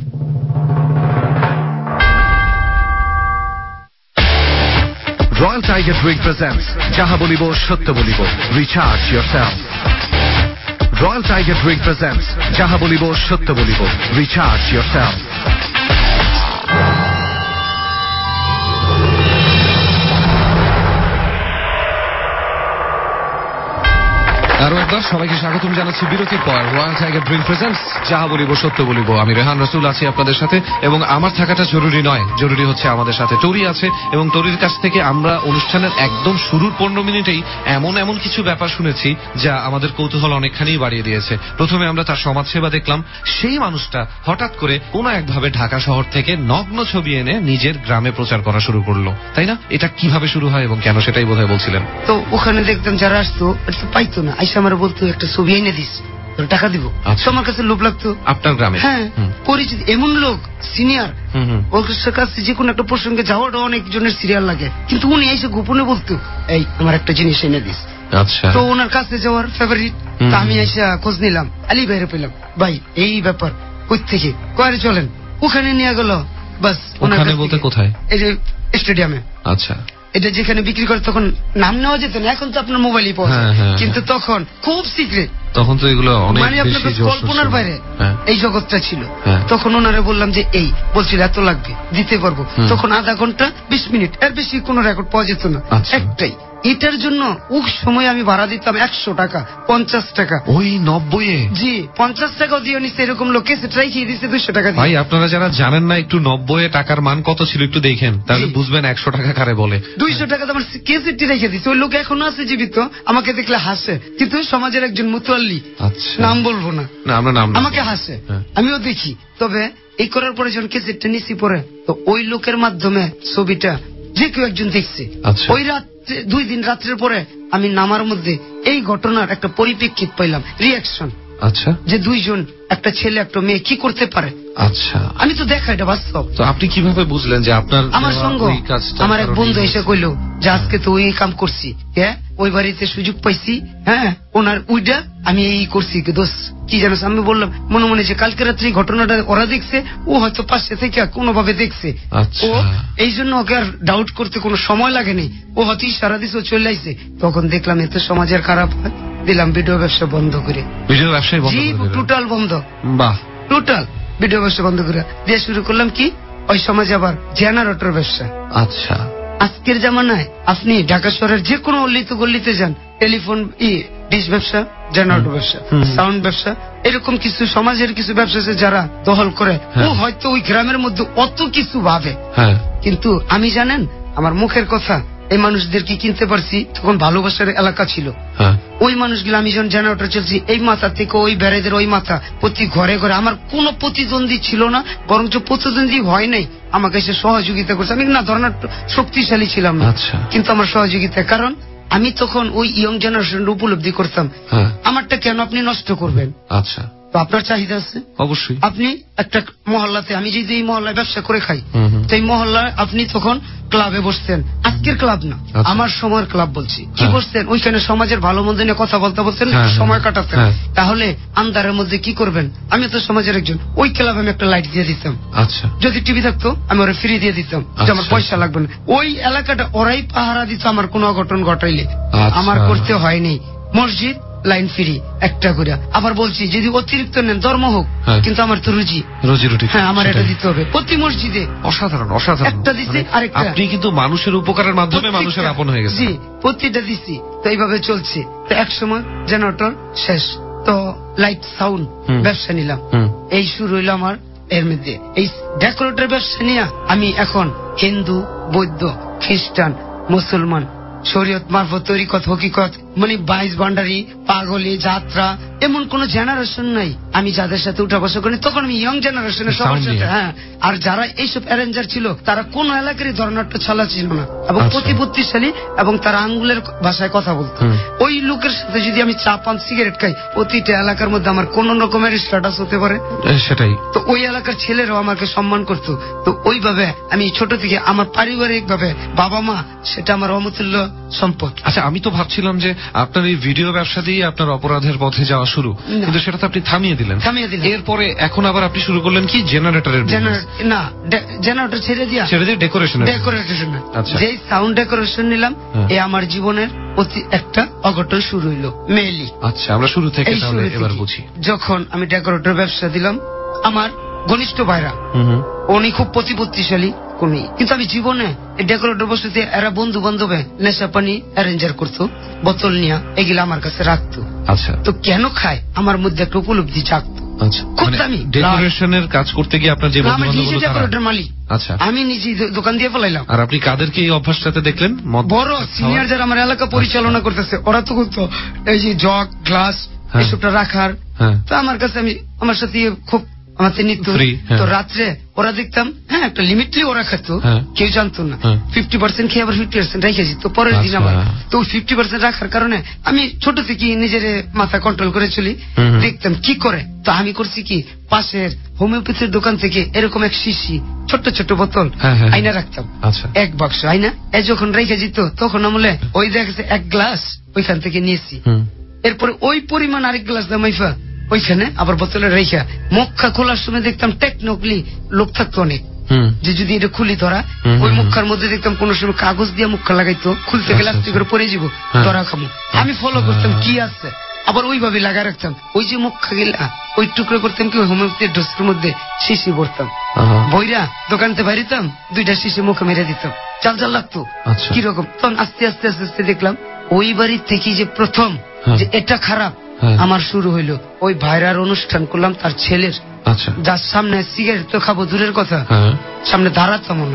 Royal Tiger Drink presents Jaha Bolibo Shatya Bolibo. Recharge yourself. Royal Tiger Drink presents Jaha Bolibo Shatya Bolibo. Recharge yourself. আরো একবার সবাইকে স্বাগতম জানাচ্ছি বিরতির পর রয়্যাল টাইগার ড্রিঙ্ক প্রেজেন্টস যাহা বলিব সত্য বলিব। আমি রেহান রাসুল আছি আপনাদের সাথে, এবং আমার থাকাটা জরুরি নয়, জরুরি হচ্ছে আমাদের সাথে টরি আছে, এবং টরির কাছ থেকে আমরা অনুষ্ঠানের একদম শুরুর পনেরো মিনিটেই এমন এমন কিছু ব্যাপার শুনেছি যা আমাদের কৌতূহল অনেকখানি বাড়িয়ে দিয়েছে। প্রথমে আমরা তার সমাজসেবা দেখলাম। সেই মানুষটা হঠাৎ করে কোন একভাবে ঢাকা শহর থেকে নগ্ন ছবি এনে নিজের গ্রামে প্রচার করা শুরু করলো, তাই না? এটা কিভাবে শুরু হয় এবং কেন সেটাই বোধহয় বলছিলেন। তো ওখানে দেখতাম যারা আসতো এটা পাইতো না, আইসা আমার বলতো একটা ছবি এনে দিস, টাকা দিব। আমার কাছে লোভ লাগতো। আপনার গ্রামে? হ্যাঁ, পরিচিত এমন লোক সিনিয়র, ওর কাছে যে কোনো একটা প্রসঙ্গে যাওয়াটা অনেকজনের সিরিয়াল লাগে, কিন্তু উনি এসে গোপনে বলতো এই আমার একটা জিনিস এনে দিস। আচ্ছা। তো ওনার কাছে যাওয়ার ফেভারিট, তা আমি এসে খোঁজ নিলাম, আলী ভাইরে পেলাম, ভাই এই ব্যাপার কই থেকে, কয়ারে চলেন, ওখানে নিয়ে গেল। বাস ওখানে বলতে কোথায়? এই যে স্টেডিয়ামে। আচ্ছা। এটা যেখানে বিক্রি করে তখন নাম নেওয়া যেত না, এখন তো আপনার মোবাইলই পাওয়া যায়, কিন্তু তখন খুব সিক্রেট, তখন তো এগুলো মানে আপনার কল্পনার বাইরে এই জগৎটা ছিল। তখন ওনারে বললাম যে এই বলছিল এত লাগবে, দিতে পারবো। তখন আধা ঘন্টা বিশ মিনিট, এর বেশি কোনো রেকর্ড পাওয়া যেত না, একটাই। এটার জন্য ওই সময় আমি ভাড়া দিতাম একশো টাকা, পঞ্চাশ টাকা। ওই নব্বই জি পঞ্চাশ টাকাও দিয়ে নিচ্ছে এরকম লোকে সেটাই খেয়ে দিচ্ছে দুইশো টাকা। ভাই আপনারা যারা জানেন না একটু নব্বই টাকার মান কত ছিল একটু দেখেন, তাহলে বুঝবেন একশো টাকা কারে বলে। দুইশো টাকা তো আমার কেসেটটি রেখে দিচ্ছে, ওই লোক এখনো আছে জীবিত, আমাকে দেখলে হাসে, কিন্তু সমাজের একজন মুতোয়াল্লি, নাম বলবো না, আমরা নাম, আমাকে হাসে, আমিও দেখি। তবে এই করার পরে যখন কেসেটটা নিচ্ছি পরে, তো ওই লোকের মাধ্যমে ছবিটা যে কেউ একজন দেখছে। ওই রাত দুই দিন রাত্রের পরে আমি নামার মধ্যে এই ঘটনার একটা পরিপ্রেক্ষিত পাইলাম, রিয়াকশন। আচ্ছা। যে দুইজন, একটা ছেলে একটা মেয়ে কি করতে পারে। আচ্ছা। আমি তো দেখা এটা বাস্তব। তো আপনি কিভাবে বুঝলেন যে আপনার আমার সঙ্গ? আমার এক বন্ধু এসে কইল যে আজকে তো ওই কাম করছি, হ্যাঁ ওই বাড়িতে সুযোগ পাইছি, হ্যাঁ ওনার উইডা আমি এই করছি, দোষ কি জানো? আমি বললাম মনে মনে যে কালকে রাত্রে ঘটনাটা ওরা দেখছে, ও হয়তো পাশে থেকে কোনোভাবে দেখছে, ও এই জন্য ওকে আর ডাউট করতে কোনো সময় লাগেনি, ও হয়তো সারা দিস ও চলে আইছে। তখন দেখলাম এত সমাজের খারাপ হয়, দিলাম ভিডিও ব্যবসা বন্ধ করে। ভিডিও ব্যবসা টোটাল বন্ধ, বাহ টোটাল ভিডিও ব্যবসা বন্ধ করে দিয়ে শুরু করলাম কি ওই সমাজে আবার জেনারেটর ব্যবসা। আচ্ছা। আজকের জামানায় আপনি ঢাকা শহরের যে কোনো অলিতে গল্লিতে যান, টেলিফোন ই ডিশ ব্যবসা, জেনারেটর ব্যবসা, সাউন্ড ব্যবসা, এরকম কিছু সমাজের কিছু ব্যবসা আছে যারা দখল করে। ও হয়তো ওই গ্রামের মধ্যে অত কিছু ভাবে, কিন্তু আমি জানেন আমার মুখের কথা এই মানুষদেরকে কিনতে পারছি তখন ভালোবাসার এলাকা ছিল। ওই মানুষগুলো আমি যখন জেনারেটর চলছি এই মাথা থেকে ওই ব্যারেজের ওই মাথা প্রতি ঘরে ঘরে আমার কোন প্রতিদ্বন্দ্বী ছিল না, বরঞ্চ প্রতিদ্বন্দ্বী হয় নাই, আমাকে এসে সহযোগিতা করছে। আমি না ধরনের শক্তিশালী ছিলাম না, কিন্তু আমার সহযোগিতা, কারণ আমি তখন ওই ইয়ং জেনারেশন উপলব্ধি করতাম আমারটা কেন আপনি নষ্ট করবেন। আচ্ছা। তো আপনার চাহিদা আছে অবশ্যই। আপনি একটা মহল্লাতে, আমি যদি এই মহল্লায় ব্যবসা করে খাই, তো এই মহল্লায় আপনি তখন ক্লাবে বসতেন, আজকের ক্লাব না আমার সময়ের ক্লাব বলছি, কি বসতেন ওইখানে সমাজের ভালো মন্দ নিয়ে কথা বলতে বলতেন, সময় কাটাতেন। তাহলে আন্ধারের মধ্যে কি করবেন, আমি তো সমাজের একজন, ওই ক্লাবে আমি একটা লাইট দিয়ে দিতাম। আচ্ছা। যদি টিভি থাকতো আমি ওরা ফ্রি দিয়ে দিতাম, যে আমার পয়সা লাগবে না। ওই এলাকাটা ওরাই পাহারা দিত আমার কোন অঘটন ঘটাইলে, আমার করতে হয়নি। মসজিদ লাইন ফ্রি একটা করে। আবার বলছি যদি অতিরিক্ত নেন ধর্ম হোক, কিন্তু আমার তো রুজি রুজি রুটি, হ্যাঁ আমার এটা দিতে হবে প্রতি মসজিদে। অসাধারণ অসাধারণ। একটা দিচ্ছি, আরেকটা আপনি কিন্তু মানুষের উপকারের মাধ্যমে মানুষের আপন হয়ে গেছে। জি প্রতিটা দিচ্ছি, তো এইভাবে চলছে। তো এক সময় জেনারেটর শেষ, তো লাইট সাউন্ড ব্যবসা নিলাম, এই শুরু হইলো আমার। এর মধ্যে এই ডেকোরেটর ব্যবসা নিয়ে আমি এখন হিন্দু, বৌদ্ধ, খ্রিস্টান, মুসলমান, শরীয়ত মারফত তরিকত হকিকত মানে বাইশ ভান্ডারি, পাগলি, যাত্রা, এমন কোন জেনারেশন নাই আমি যাদের সাথে উঠা বসা করি। তখন আমি ইয়ং জেনারেশনের সবার সাথে, হ্যাঁ। আর যারা এইসব অ্যারেঞ্জার ছিল তারা কোন এলাকারই ধরনাট্য ছালা ছিল না, এবং প্রতিপত্তিশালী, এবং তারা আঙ্গুলের ভাষায় কথা বলতো। ওই লোকের সাথে যদি আমি চা পান সিগারেট খাই, প্রতিটা এলাকার মধ্যে আমার কোন রকমের স্ট্যাটাস হতে পারে, সেটাই। তো ওই এলাকার ছেলেরাও আমাকে সম্মান করতো। তো ওইভাবে আমি ছোট থেকে আমার পারিবারিক ভাবে বাবা মা সেটা আমার অমূল্য সম্পদ। আচ্ছা, আমি তো ভাবছিলাম যে আপনার এই ভিডিও ব্যবসা দিয়ে আপনার অপরাধের পথে যাওয়া শুরু, কিন্তু সেটা তো আপনি থামিয়ে দিলেন। থামিয়ে দিলেন এরপরে এখন আবার আপনি শুরু করলেন কি জেনারেটরের না জেনারেটর ছেড়ে দিয়া ছেড়ে দিয়ে ডেকোরেশন ডেকোরেশন যে সাউন্ড ডেকোরেশন নিলাম, এ আমার জীবনের অতি একটা অঘটন শুরু হইলো মেইলি। আচ্ছা, আমরা শুরু থেকে তাহলে এবার বুঝি। যখন আমি ডেকোরেটর ব্যবসা দিলাম, আমার ঘনিষ্ঠ ভাইরা উনি খুব প্রতিপত্তিশালী, কোনই। কিন্তু আমি জীবনে এই ডেকোরেটর বসতে এরা বন্ধু বান্ধবে নেশা পানি অ্যারেঞ্জার করতো, বোতল নিয়ে এগুলা আমার কাছে রাখতো। আচ্ছা, তো কেন খায় আমার মধ্যে একটা উপলব্ধি জাগতো। আচ্ছা, খুব মানে দামি ডেকোরেশনের কাজ করতে গিয়ে আপনার যে আমার নিজে ডেকোরেটর মালিক। আচ্ছা, আমি নিজে দোকান দিয়ে ফেলাইলাম। আর আপনি কাদেরকে এই অভ্যাসটাতে দেখলেন? বড় সিনিয়র যারা আমার এলাকা পরিচালনা করতেছে ওরা তো করতো এই যে জগ গ্লাস এসবটা রাখার। তো আমার কাছে আমি আমার সাথে খুব আমার নিত্য। তো রাত্রে ওরা দেখতাম হ্যাঁ একটা লিমিটলি ওরা খাতো, কেউ জানতো না। ফিফটি পার্সেন্ট খেয়ে আবার ফিফটি পার্সেন্ট রেখেছি। তো পরের দিন আমার তো ফিফটি পার্সেন্ট রাখার কারণে আমি ছোট থেকে নিজের মাথা কন্ট্রোল করে চলি। দেখতাম কি করে। তো আমি করছি কি পাশের হোমিওপ্যাথির দোকান থেকে এরকম এক শিশি ছোট্ট ছোট্ট বোতল আইনা রাখতাম, এক বাক্স আইনা। এ যখন রেখে যেত তখন আমলে ওই দেখেছে এক গ্লাস ওইখান থেকে নিয়েছি। এরপরে ওই পরিমাণ আরেক গ্লাস দামাইফা ওইখানে আবার বোতলে রেখা মুখা খোলার সময় দেখতাম টেকনিক্যালি লোক থাকতো অনেক, যে যদি এটা খুলি ধরা ওই মুখার মধ্যে দেখতাম কোন সময় কাগজ দিয়ে মুখা লাগাইতো, খুলতে গেলে আস্তে করে পরে যাবো ধরা খাবো। আমি ফলো করতাম কি আছে, আবার ওইভাবে লাগা রাখতাম। ওই যে মুখা গেলা ওই টুকরো করতাম কি হোমিওপ্যাথির ডোজের মধ্যে শিশি ভরতাম, বইরা দোকানতে বাড়িতাম, দুইটা শিশি মুখে মেরে দিতাম, চাল চাল লাগতো কিরকম। তখন আস্তে আস্তে আস্তে আস্তে দেখলাম ওই বাড়ির থেকে যে প্রথম যে এটা খারাপ আমার শুরু হইলো। ওই ভাইরার অনুষ্ঠান করলাম তার ছেলের, যার সামনে সিগারেট তো খাবো দূরের কথা, সামনে দাঁড়াতাম না।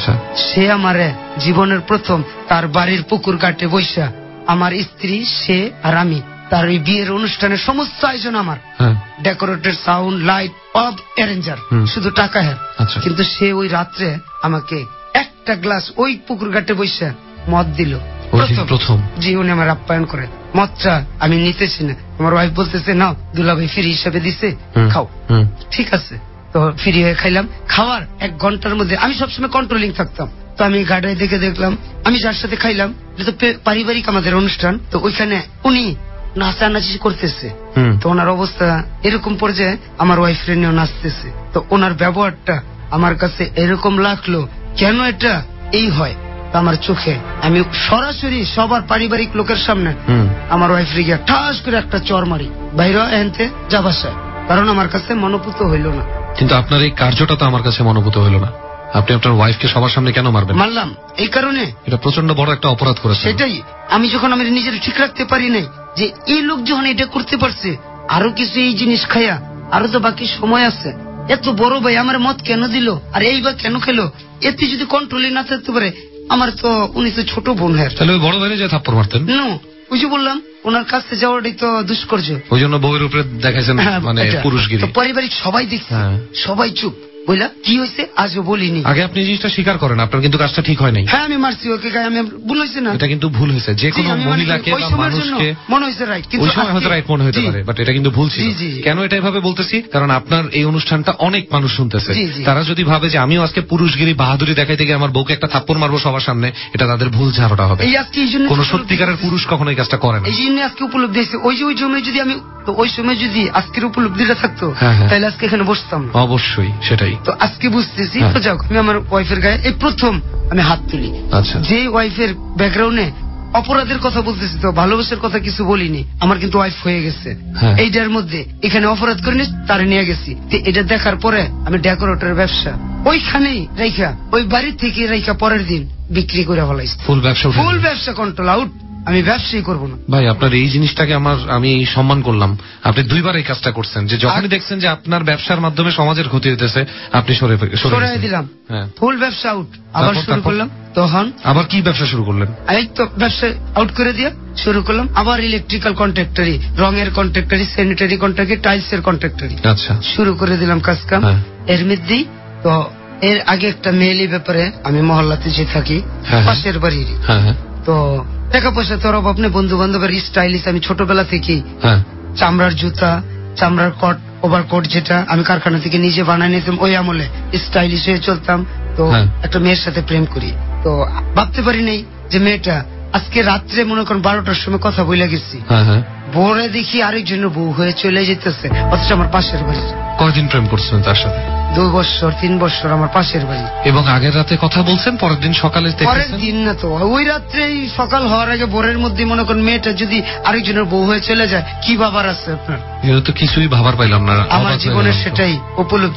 সে আমারে জীবনের প্রথম তার বাড়ির পুকুর ঘাটে বৈশা আমার স্ত্রী সে আর আমি তার ওই বিয়ের অনুষ্ঠানের সমস্ত আয়োজন আমার, ডেকোরেটর সাউন্ড লাইট সব অ্যারেঞ্জার, শুধু টাকা হ্যাঁ। কিন্তু সে ওই রাত্রে আমাকে একটা গ্লাস ওই পুকুর ঘাটে বৈশা মদ দিল প্রথম জীবনে আমার আপ্যায়ন করে। মদটা আমি নিতেছি না, আমার ওয়াইফ বলতেছে নাও দুলাভাই ফ্রি হিসাবে দিছে খাও। ঠিক আছে, তো ফ্রি হয়ে খাইলাম। খাওয়ার এক ঘন্টার মধ্যে আমি সবসময় কন্ট্রোলিং থাকতাম। তো আমি গাড়ি দেখে দেখলাম আমি যার সাথে খাইলাম এটা তো পারিবারিক আমাদের অনুষ্ঠান, তো ওইখানে উনি নাচানাচি করতেছে। তো ওনার অবস্থা এরকম পর্যায়ে আমার ওয়াইফ রে নিয়েও নাচতেছে। তো ওনার ব্যবহারটা আমার কাছে এরকম লাগলো, কেন এটা এই হয় আমার চোখে। আমি সরাসরি সবার পারিবারিক লোকের সামনে আমার ওয়াইফ রে গিয়া ঠাস করে একটা চর মারি, বাইরে এনতে যা বাসায়, কারণ আমার কাছে মনোভূত হইল না। কিন্তু আপনার এই কার্যটা তো আমার কাছে মনোভূত হইল না। আপনি আপনার ওয়াইফকে সবার সামনে কেন মারবেন? মারলাম এই কারণে এটা প্রচন্ড বড় একটা অপরাধ করেছে। সেটাই আমি যখন আমি নিজের ঠিক রাখতে পারি নাই যে এই লোক যখন এটা করতে পারছে, আরো কিছু এই জিনিস খায়া আরো তো বাকি সময় আছে, এত বড় ভাই আমার মত কেন দিল আর এই বা কেন খেলো, এতে যদি কন্ট্রোলে না থাকতে পারে আমার তো উনি তো ছোট বোন। হ্যাঁ তাহলে ওই বড় ভাইরে যে থাপ্পড় মারতেন? ওই যে বললাম ওনার কাছে যাওয়াটাই তো দুষ্কর্য। ওই জন্য বউয়ের উপরে দেখাইছেন মানে পুরুষগিরি। পারিবারিক সবাই দেখছে, সবাই চুপ। বললা কি হয়েছে আজও বলিনি। আগে আপনি জিনিসটা স্বীকার করেন, আপনার কিন্তু কাজটা ঠিক হয় নাই। হ্যাঁ আমি মারছি ওকে, আমি ভুল হয়েছে না, এটা কিন্তু ভুল হয়েছে। যে কোনো মহিলাকে বা মানুষকে মনে হয়েছে রাইট, কিন্তু ওই সময় হয়তো রাইট মনে হতে পারে, বাট এটা কিন্তু ভুল ছিল। কেন এটা এভাবে বলতেছি, কারণ আপনার এই অনুষ্ঠানটা অনেক মানুষ শুনতেছে। তারা যদি ভাবে যে আমিও আজকে পুরুষগিরি বাহাদুরি দেখাইতে গিয়ে আমার বউকে একটা থাপ্পড় মারবো সবার সামনে, এটা তাদের ভুল ধারণা হবে। কোন সত্যিকারের পুরুষ কখনো এই কাজটা করে না। এই জন্য আজকে উপলব্ধি হয়েছে। ওই যে ওই সময় যদি আমি তো ওই সময় যদি আজকের উপলব্ধিটা থাকতো তাহলে আজকে এখানে বসতাম। অবশ্যই সেটাই তো আজকে বুঝতেছি। তো যাও আমি আমার ওয়াইফের গায়ে এই প্রথম আমি হাত তুলি। যে ওয়াইফের ব্যাকগ্রাউন্ডে অপরাধের কথা বলতেছি, তো ভালোবাসার কথা কিছু বলিনি। আমার কিন্তু ওয়াইফ হয়ে গেছে এইটার মধ্যে, এখানে অপরাধ করিনি তার নিয়ে গেছি। এটা দেখার পরে আমি ডেকোরেটর ব্যবসা ওইখানেই রেখা ওই বাড়ি থেকে রেখা পরের দিন বিক্রি করে ফেলাইছি। ফুল ব্যবসা ফুল ব্যবসা কন্ট্রোল আউট, আমি ব্যবসায়ী করবো না। ভাই আপনার এই জিনিসটাকে আমার আমি সম্মান করলাম। আপনি দুইবার এই কাজটা করছেন, যে যখনই দেখছেন যে আপনার ব্যবসার মাধ্যমে সমাজের ক্ষতি হইতেছে আপনি সরে সরে দিলাম, ফুল ব্যবসা আউট। আবার শুরু করলাম, তখন আবার কি ব্যবসা শুরু করলেন? এই তো ব্যবসা আউট করে দিয়ে শুরু করলাম আবার ইলেকট্রিক্যাল কন্ট্রাক্টরি, রঙের কন্ট্রাক্টরি, স্যানিটারি কন্ট্রাক্টরি, টাইলস এর কন্ট্রাক্টরি। আচ্ছা শুরু করে দিলাম কাজ কাম। এর মধ্যেই তো এর আগে একটা মেয়েলি ব্যাপারে আমি মহল্লাতে যে থাকি পাশের বাড়ির, তো টাকা পয়সা তোর অভাব নেই, বন্ধু বান্ধবের স্টাইলিশ। আমি ছোটবেলা থেকেই চামড়ার জুতা, চামড়ার কোট, ওভার কোট যেটা আমি কারখানা থেকে নিজে বানাই নিতাম, ওই আমলে স্টাইলিশ হয়ে চলতাম। তো একটা মেয়ের সাথে প্রেম করি, তো ভাবতে পারি নাই যে মেয়েটা আজকে রাত্রে মনে করেন বারোটার সময় কথা বলে গেছি, ভোরে দেখি আরেকজনের বউ হয়ে চলে যেতেছে, অথচ আমার পাশের বাড়ি। কয়দিন প্রেম করছিলেন তার সাথে? দুই বছর তিন বছর আমার পাশের বাড়ি। এবং আগের রাতে কথা বলছেন, পরের দিন সকালে? পরের দিন না তো, ওই রাত্রেই সকাল হওয়ার আগে ভোরের মধ্যে মনে করেন মেয়েটা যদি আরেকজনের বউ হয়ে চলে যায়, কি ভাবার আছে আপনার? এটা তো কিছুই ভাবার পাইলাম না আমার জীবনের, সেটাই উপলব্ধি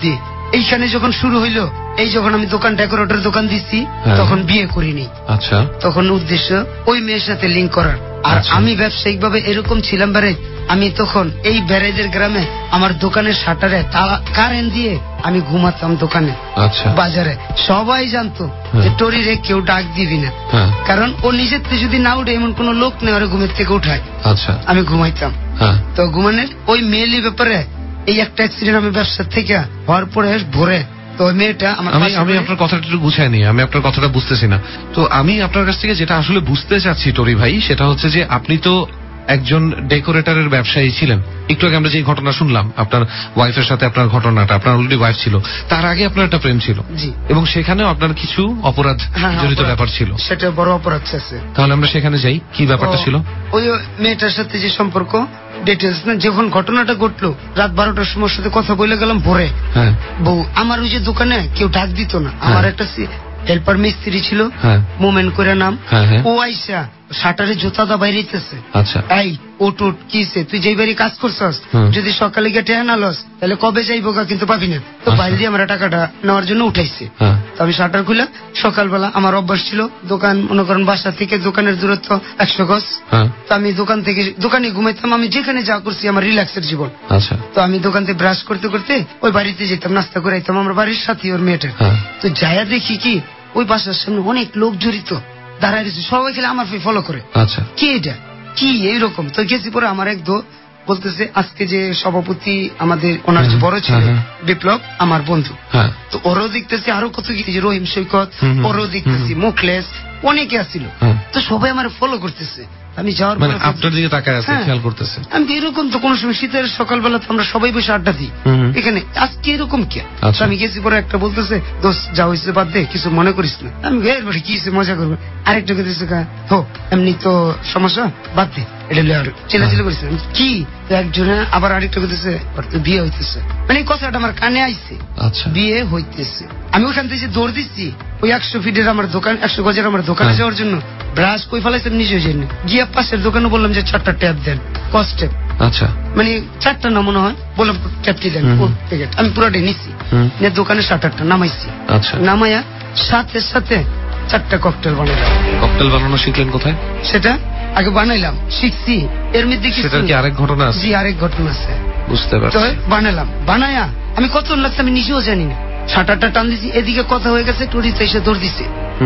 এইখানে যখন শুরু হইলো, এই যখন আমি দোকান ডেকোরেটর দোকান দিচ্ছি, তখন বিয়ে করিনি। আচ্ছা। তখন উদ্দেশ্য ওই মেয়ের সাথে লিঙ্ক করার। আর আমি ব্যবসায়িক ভাবে এরকম ছিলাম বারে, আমি তখন এই ব্যারেজের গ্রামে আমার দোকানের শাটারে তালা কারেন্ট দিয়ে আমি ঘুমাতাম দোকানে। আচ্ছা। বাজারে সবাই জানতো যে টরিরে কেউ ডাক দিবি না, কারণ ও নিজের থেকে যদি না উঠে এমন কোন লোক নেই ওরা ঘুমের থেকে উঠায়। আচ্ছা। আমি ঘুমাইতাম। তো ঘুমানোর ওই মেয়েলি ব্যাপারে এই একটা অ্যাক্সিডেন্ট আমি ব্যবসা থেকে হওয়ার পরে ভোরে তো মেয়েটা আমার আমি আমি আপনার কথাটা একটু গুছাই নি, আমি আপনার কথাটা বুঝতেছি না। তো আমি আপনার কাছ থেকে যেটা আসলে বুঝতে চাচ্ছি টরি ভাই, সেটা হচ্ছে যে আপনি তো একজন ডেকোরেটরের ব্যবসায়ী ছিলেন। একটু আগে আমরা যে ঘটনা শুনলাম আপনার ওয়াইফের সাথে আপনার ঘটনাটা, আপনার অলরেডি ওয়াইফ ছিল, তার আগে আপনার একটা প্রেম ছিল এবং সেখানেও আপনার কিছু অপরাধ জড়িত ব্যাপার ছিল। সেটা বড় অপরাধ আছে। তাহলে আমরা সেখানে যাই, কি ব্যাপারটা ছিল? ওই মেয়েটার সাথে যে সম্পর্ক ডিটেলস না, যখন ঘটনাটা ঘটলো রাত বারোটার সময় সাথে কথা বলে গেলাম ভোরে। হ্যাঁ। বউ আমার ওই যে দোকানে কেউ ডাক দিত না, আমার একটা হেল্পার মিস্ত্রি ছিল, মোমেন্ট করে নাম, ও আইসা শাটারে জুতা দা বাইরেছে। আচ্ছা। এই ওট ওট কিসে তুই যেই বাড়ি কাজ করছস, যদি সকালে গিয়ে টেহা না লস তাহলে কবে যাইবো কিন্তু পাবি না। তো বাইরে দিয়ে আমার টাকাটা নেওয়ার জন্য উঠাইছে। তো আমি শাটার খুলে সকালবেলা, আমার অভ্যাস ছিল দোকান মনে করেন বাসা থেকে দোকানের দূরত্ব একশো গজ। তো আমি দোকান থেকে দোকানে ঘুমাইতাম, আমি যেখানে যা করছি আমার রিল্যাক্সের জীবন। আচ্ছা। তো আমি দোকান থেকে ব্রাশ করতে করতে ওই বাড়িতে যেতাম, নাস্তা করে আইতাম, আমার বাড়ির সাথে ওর মেয়েটা। তো যায়া দেখি কি ওই বাসার সামনে অনেক লোক জড়িত দাঁড়ায় রয়েছে, সবাই খেলে আমার ফলো করে। আচ্ছা। কি এটা কি এইরকম? তো গেছি পরে আমার এক দো বলতেছে আজকে যে সভাপতি আমাদের ওনার যে বড় ছিল বিপ্লব আমার বন্ধু, তো ওরও দেখতেছি আরো কত কিছু, রহিম সৈকত, ওরও দেখতেছি মুখলেস, অনেকে আসছিল। তো সবাই আমার ফলো করতেছে। আমি যাওয়ার পরে আপনার দিকে তাকায় আছে, খেয়াল করতেছে। আমি এরকম তো কোন সময় শীতের সকালবেলা তো আমরা সবাই বসে আড্ডা দিই, এখানে আজকে এরকম কে? আমি গেছি পরে একটা বলতেছে দোস্ত যা হয়েছে বাদ দে, কিছু মনে করিস না। আমি এর বাড়ি কি মজা করবো, আরেকটা কেছে হো এমনি তো সমস্যা বাদ দে, এটা চেলাচিলি করিস কি। একজনে আবার আরেকটা কেছে বিয়ে হইতেছে, মানে এই কথাটা আমার কানে আইছে, বিয়ে হইতেছে। আমি ওখান থেকে দৌড় দিচ্ছি ওই একশো ফিটের আমার দোকান, একশো গজের আমার দোকানে যাওয়ার জন্য ব্রাশ কই ফেলাইছেন নিজে জেনে গিয়ে পাশের দোকানে বললাম যে চারটা ট্যাপ দেন, কস্ট ট্যাপ। আচ্ছা। মানে চারটা না মনে হয়, বললাম ট্যাপটি দেন, আমি পুরোটাই নিচ্ছি, দোকানে শাটারটা নামাইছি। আচ্ছা। নামাইয়া সাথে সাথে চারটা ককটেল বানাইলাম। ককটেল বানানো শিখলেন কোথায়? সেটা আগে বানাইলাম, শিখছি, এর মধ্যে কি আরেক ঘটনা আছে? জি আরেক ঘটনা আছে, বুঝতে পারছি। বানালাম, বানায়া আমি কত লাগছে আমি নিজেও জানি না, শাটারটা টান দিছি, এদিকে কথা হয়ে গেছে, টুরিতে এসে দৌড় দিছে।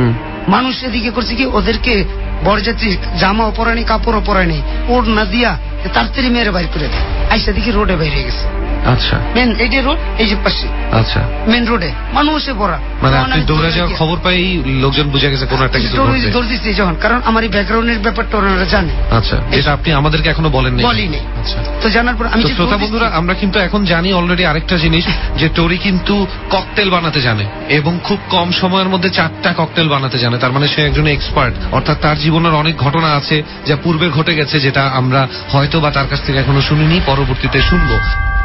মানুষ এদিকে করছে কি, ওদেরকে বরযাত্রী জামা পরানি কাপড়ও পরানি ওর না দিয়া তাড়াতাড়ি মেয়ের বাইর করে দেয়, আইসা দিকে রোডে বাইরে গেছে। আচ্ছা। মেন এই যে রোড, এই যে পাশে। আচ্ছা। মেন রোডে মানুষে পড়া, মানে আপনি দৌড়ে যাওয়ার খবর পাই লোকজন বুঝে গেছে কোন একটা কিছু ঘটছে। দৌড় দিচ্ছে যখন, কারণ আমার এই ব্যাকগ্রাউন্ডের ব্যাপারটা ওনারা জানে। আচ্ছা, যেটা আপনি আমাদেরকে এখনো বলেননি। বলিনি। আচ্ছা। তো জানার পর আমি শ্রোতা বন্ধুরা আমরা কিন্তু এখন জানি অলরেডি আরেকটা জিনিস, যে টরি কিন্তু ককটেল বানাতে জানে এবং খুব কম সময়ের মধ্যে চারটা ককটেল বানাতে জানে। তার মানে সে একজন এক্সপার্ট, অর্থাৎ তার জীবনের অনেক ঘটনা আছে যা পূর্বে ঘটে গেছে, যেটা আমরা হয়তো বা তার কাছ থেকে এখনো শুনিনি, পরবর্তীতে শুনবো।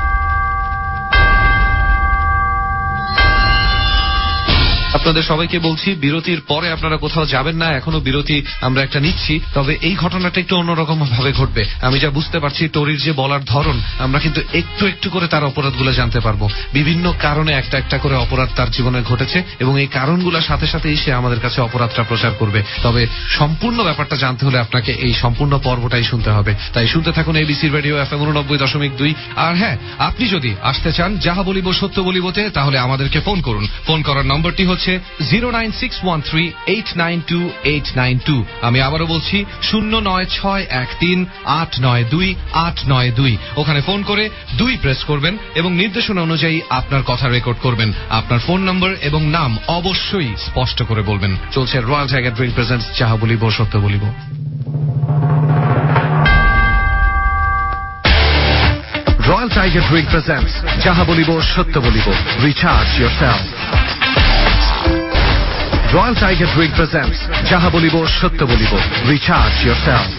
আপনাদের সবাইকে বলছি বিরতির পরে আপনারা কোথাও যাবেন না, এখনো বিরতি আমরা একটা নিচ্ছি, তবে এই ঘটনাটা একটু অন্যরকম ভাবে ঘটবে। আমি যা বুঝতে পারছি টরির যে বলার ধরন, আমরা কিন্তু একটু একটু করে তার অপরাধগুলো জানতে পারবো। বিভিন্ন কারণে একটা একটা করে অপরাধ তার জীবনে ঘটেছে এবং এই কারণগুলোর সাথে সাথেই সে আমাদের কাছে অপরাধটা প্রচার করবে। তবে সম্পূর্ণ ব্যাপারটা জানতে হলে আপনাকে এই সম্পূর্ণ পর্বটাই শুনতে হবে, তাই শুনতে থাকুন এবিসি রেডিও এফএম উননব্বই দশমিক দুই। আর হ্যাঁ, আপনি যদি আসতে চান যাহা বলিব সত্য বলিবতে, তাহলে আমাদেরকে ফোন করুন। ফোন করার নম্বরটি হচ্ছে zero nine six one three eight nine two eight nine two. আমি আবারও বলছি শূন্য নয় ছয় এক তিন আট নয় দুই আট নয় দুই। ওখানে ফোন করে দুই প্রেস করবেন এবং নির্দেশনা অনুযায়ী আপনার কথা রেকর্ড করবেন। আপনার ফোন নম্বর এবং নাম অবশ্যই স্পষ্ট করে বলবেন। চলছে রয়্যাল টাইগার ড্রিঙ্ক প্রেজেন্টস যাহা বলিব সত্য বলিব। Royal Tiger Drink presents যাহা বলিব সত্য বলিব। Recharge yourself. Royal Tiger Drink presents যাহা বলিব সত্য বলিব। Recharge yourself.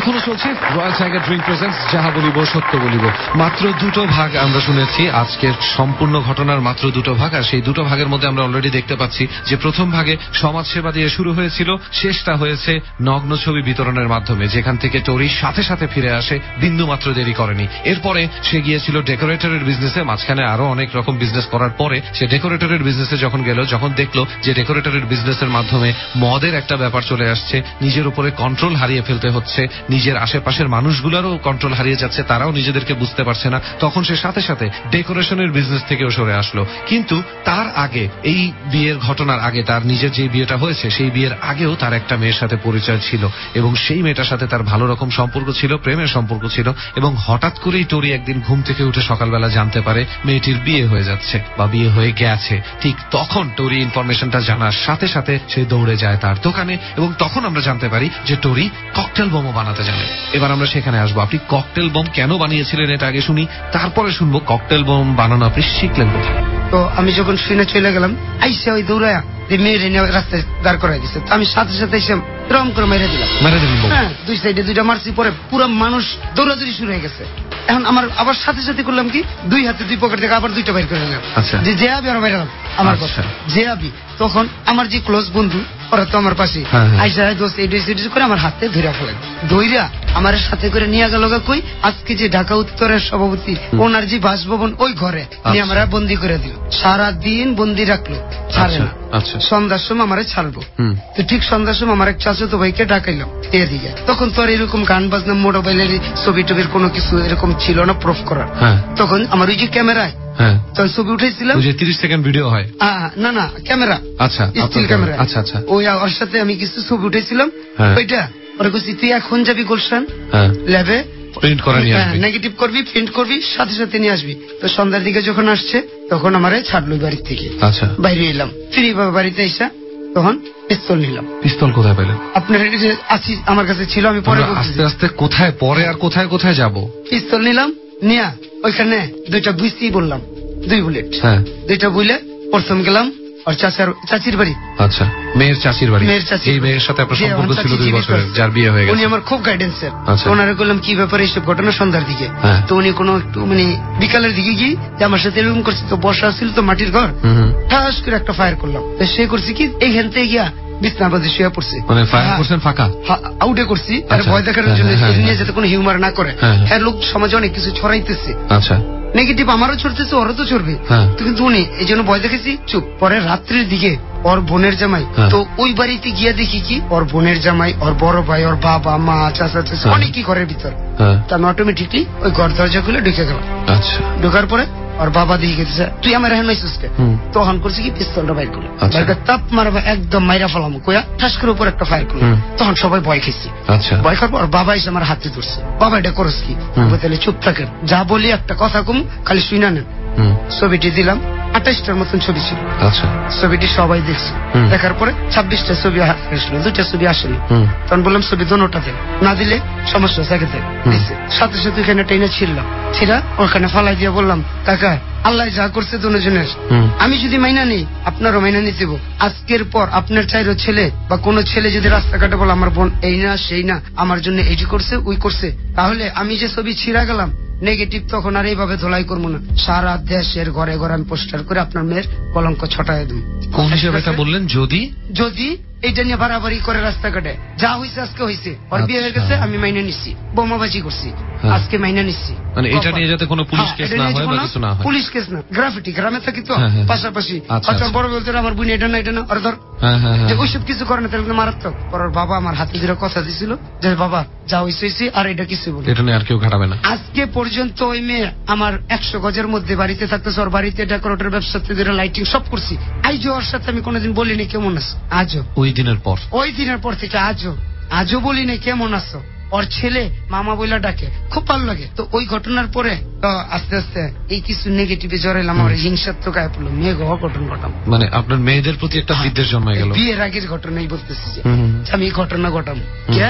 এখনো চলছে রয়্যাল টাইগার ড্রিঙ্ক প্রেজেন্টস যাহা বলিব সত্য বলিব। মাত্র দুটো ভাগ আমরা শুনেছি আজকের সম্পূর্ণ ঘটনার, মাত্র দুটো ভাগ। আর সেই দুটো ভাগের মধ্যে আমরা অলরেডি দেখতে পাচ্ছি যে প্রথম ভাগে সমাজ সেবা দিয়ে শুরু হয়েছিল, শেষটা হয়েছে নগ্ন ছবি বিতরণের মাধ্যমে, যেখান থেকে টোরি সাথে সাথে ফিরে আসে, বিন্দু মাত্র দেরি করেনি। এরপরে সে গিয়েছিল ডেকোরেটরের বিজনেসে, মাঝখানে আরো অনেক রকম বিজনেস করার পরে সে ডেকোরেটরের বিজনেসে যখন গেল, যখন দেখলো যে ডেকোরেটরের বিজনেসের মাধ্যমে মদের একটা ব্যাপার চলে আসছে, নিজের উপরে কন্ট্রোল হারিয়ে ফেলতে হচ্ছে, নিজের আশেপাশের মানুষগুলোরও কন্ট্রোল হারিয়ে যাচ্ছে, তারাও নিজেদেরকে বুঝতে পারছে না, তখন সে সাথে সাথে ডেকোরেশনের বিজনেস থেকেও সরে আসলো। কিন্তু তার আগে, এই বিয়ের ঘটনার আগে, তার নিজের যে বিয়েটা হয়েছে সেই বিয়ের আগেও তার একটা মেয়ের সাথে পরিচয় ছিল এবং সেই মেয়েটার সাথে তার ভালো রকম সম্পর্ক ছিল, প্রেমের সম্পর্ক ছিল। এবং হঠাৎ করেই টোরি একদিন ঘুম থেকে উঠে সকালবেলা জানতে পারে মেয়েটির বিয়ে হয়ে যাচ্ছে বা বিয়ে হয়ে গেছে। ঠিক তখন টোরি ইনফরমেশনটা জানার সাথে সাথে সে দৌড়ে যায় তার দোকানে এবং তখন আমরা জানতে পারি যে টোরি ককটেল বোমও বানাতে জানে। এবার আমরা সেখানে আসবো। আপনি ককটেল বোম কেন বানিয়েছিলেন এটা আগে শুনি, তারপরে শুনবো ককটেল বোম বানানো আপনি শিখলেন কোথায়। তো আমি যখন শুনে চলে গেলাম, আইসা ওই দৌড়ায়া যে মেয়ের এনে রাস্তায় দাঁড় করাই দিচ্ছে, আমি সাথে সাথে এসে রম করে মেরে দিলাম। মেরে দিলাম, হ্যাঁ, দুই সাইডে দুইটা মারছি, পরে পুরো মানুষ দৌড়াদৌড়ি শুরু হয়ে গেছে। এখন আমার আবার সাথে সাথে করলাম কি, দুই হাতে দুই পকেট থেকে আবার দুইটা বাইর করে নিলাম, যে যে আবি আর মেরালাম আমার কথা, যে আবি। তখন আমার যে ক্লোজ বন্ধু ওরা তো আমার পাশে আইসা দোস্ত এডিস করে আমার হাতে ধরে ফেলেন, ধইরা আমার সাথে করে নিয়ে গেল কই আজকে যে ঢাকা উত্তরের সভাপতি ওনার যে বাসভবন ওই ঘরে নিয়ে আমরা বন্দি করে দিল। সারা দিন বন্দি রাখলো, ছাড়ে না। সন্ধ্যার সময় আমারে ছাড়বো, তো ঠিক সন্ধ্যার সময় আমার এক চাচাতো ভাইকে ডাকাইলাম এদিকে। তখন তো আর এরকম গান বাজনা মোবাইলের ছবি টবির কোনো কিছু এরকম ছিল না প্রুফ করার। তখন আমার ওই যে ক্যামেরায় তখন ছবি উঠেছিলাম, তিরিশ সেকেন্ড ভিডিও হয়, না না ক্যামেরা, আচ্ছা স্টিল ক্যামেরা। আচ্ছা আচ্ছা, ওই ওর সাথে আমি কিছু ছবি উঠেছিলাম। ওইটা ওরা বলছি তুই এখন যাবি গুলশান ল্যাবে, প্রিন্ট করে নিয়ে আসবি, নেগেটিভ করবি, প্রিন্ট করবি, সাথে সাথে নিয়ে আসবি। তো সন্ধ্যার দিকে যখন আসছে তখন আমারে ছাড়লো বাড়ির থেকে। আচ্ছা, বাইরে এলাম, ফ্রি বাড়িতে এসে তখন পিস্তল নিলাম। পিস্তল কোথায় পেলেন? আপনার আছি আমার কাছে ছিল, আমি পরে আস্তে আস্তে কোথায় পরে আর কোথায় কোথায় যাব। পিস্তল নিলাম, নিয়া ওইখানে দুইটা বুঝতেই বললাম, দুই বুলেট, হ্যাঁ দুইটা বুলে প্রথম গেলাম আর চাচার চাচির বাড়ি। আচ্ছা, মেয়ের চাচির বাড়ি। মেয়ের চাচি, এই মেয়ের সাথে আপনার সম্পর্ক ছিল দুই বছরের, যার বিয়ে হয়ে গেছে। উনি আমার খুব গাইডেন্সের। ওনারে বললাম কি ব্যাপারে এসব ঘটনা, সন্ধ্যার দিকে। তো উনি কোনো একটু মানে বিকালের দিকে গিয়ে যে আমার সাথে এরকম করছে, তো বসা ছিল তো মাটির ঘর, ঠাস করে একটা ফায়ার করলাম। তো সে করছে কি এইখান থেকে গিয়া বিছনাবাদে শুয়ে পড়ছে, মানে ফায়ার করছেন ফাঁকা আউটে করছি, আর ভয় দেখানোর জন্য নিয়ে যাতে কোনো হিউমার না করে। হ্যাঁ, লোক সমাজে অনেক কিছু ছড়াইতেছে, আচ্ছা নেগেটিভ আমারও ছড়তেছে, ওরও তো ছড়বে, কিন্তু উনি এই জন্য ভয় দেখেছি চুপ। পরে রাত্রির দিকে ওর বোনের জামাই, তো ওই বাড়িতে গিয়ে দেখি কি ওর বোনের জামাই, ওর বড় ভাই, ওর বাবা মা, চাচা চাচা অনেকই ঘরের ভিতর। তা আমি অটোমেটিকলি ওই ঘর দরজা খুলে ঢুকে গেলাম। আচ্ছা, ঢোকার পরে ওর বাবা দিয়ে গেছে তুই আমার এখন আইসুসকে, তখন করছি কি পিস্তলটা বাইর করলো, তাপ মারবা একদম মাইরা ফেলাম, কোয়া ঠাস করে উপর একটা ফায়ার করলো। তখন সবাই ভয় খেয়েছি, ভয় খাওয়ার পর বাবা এসে আমার হাতে ধরছে, বাবা এটা করস কি, তাহলে চুপ থাকেন, যা বলি একটা কথা কম খালি শুই না নেন। ছবিটি দিলাম, আঠাশটার মতন ছবি ছিল। আচ্ছা, ছবিটি সবাই দেখছে, দেখার পরে ছাব্বিশটা ছবি আসলো, দুইটা ছবি আসেনি। তখন বললাম ছবি দোনোটা দেন, না দিলে সমস্যা থাকে দেন। সাথে সাথে এখানে টেনে ছিলাম, ছিলা ওখানে ফালাই দিয়ে বললাম কাকা আল্লাহ যা করছে দুজনের, আমি যদি মাইনা নিই আপনারও মাইনা নিতে। আজকের পর আপনার চাইরো ছেলে বা কোন ছেলে যদি রাস্তাঘাটে বলে আমার বোন এই না সেই না, আমার জন্য এইটি করছে ওই করছে, তাহলে আমি যে ছবি ছিঁড়া গেলাম নেগেটিভ তখন আর এইভাবে ধোলাই করবো না, সারা দেশের ঘরে ঘরে আমি পোস্টার করে আপনার মেয়ের কলঙ্ক ছটায় দেব। কোন হিসেবে বললেন? যদি যদি এইটা নিয়ে বাড়াবাড়ি করে রাস্তাঘাটে যা হয়েছে আজকে হয়েছে, ওর বিয়ে হয়ে গেছে আমি মাইনে নিচ্ছি, বোমাবাজি করছি আজকে মাইনে নিচ্ছি, মানে এটা নিয়ে যাতে কোনো পুলিশ কেস না হয় বা কিছু না হয়। পুলিশ কেস না, গ্রাফিটি গ্রামে থাকি তো পাশাপাশি, আচ্ছা বড় বলতে আমার বোন এটা না এটা না, আর ধর যে ওইসব কিছু করে না তাহলে মারাত্মক। ওর বাবা আমার হাতে ধরে কথা দিছিল যে বাবা যা হয়েছে আর এটা কিছু বলে এটা নিয়ে আর কেউ ঘাটাবে না। আজকে পর্যন্ত ওই মেয়ে আমার একশো গজের মধ্যে বাড়িতে থাকতেছে, ওর বাড়িতে ডেকোরেটর ব্যবসাতে ধরে লাইটিং সব করছি, আজও ওর সাথে আমি কোনোদিন বলিনি কেমন আছো, আজও ওই দিনের পর ওই দিনের পর থেকে আজও আজও বলি না কেমন আছো। ওর ছেলে মামা বইলা ডাকে, খুব ভালো লাগে। তো ওই ঘটনার পরে আস্তে আস্তে এই কিছু নেগেটিভে জড়াইলাম, আমার হিংসাত্মক গায়ে পড়লো, মেয়ে গহ ঘটনা ঘটাম, মানে আপনার মেয়েদের প্রতি একটা বিদ্বেষ জন্মে গেল। বিয়ের আগের ঘটনাই বলতেছি যে আমি এই ঘটনা ঘটাম।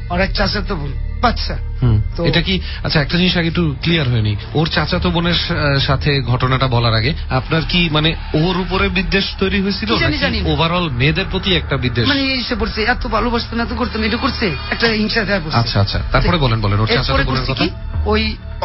আর এক চাচাতো বোন বাচ্চা। তো এটা কি আচ্ছা একটা জিনিস আগে একটু ক্লিয়ার হয়নি, ওর চাচাতো বোনের সাথে ঘটনাটা বলার আগে আপনার কি মানে ওর উপরে বিদ্বেষ তৈরি হয়েছিল নাকি ওভারঅল মেয়েদের প্রতি একটা বিদ্বেষ? মানে এসে পড়ছে, এত ভালোবাসতাম এত করতাম, এটা করছে একটা হিংসা দেওয়া পড়ছে। আচ্ছা আচ্ছা তারপরে বলেন বলেন ওর চাচাতো বোনের কথা। ওই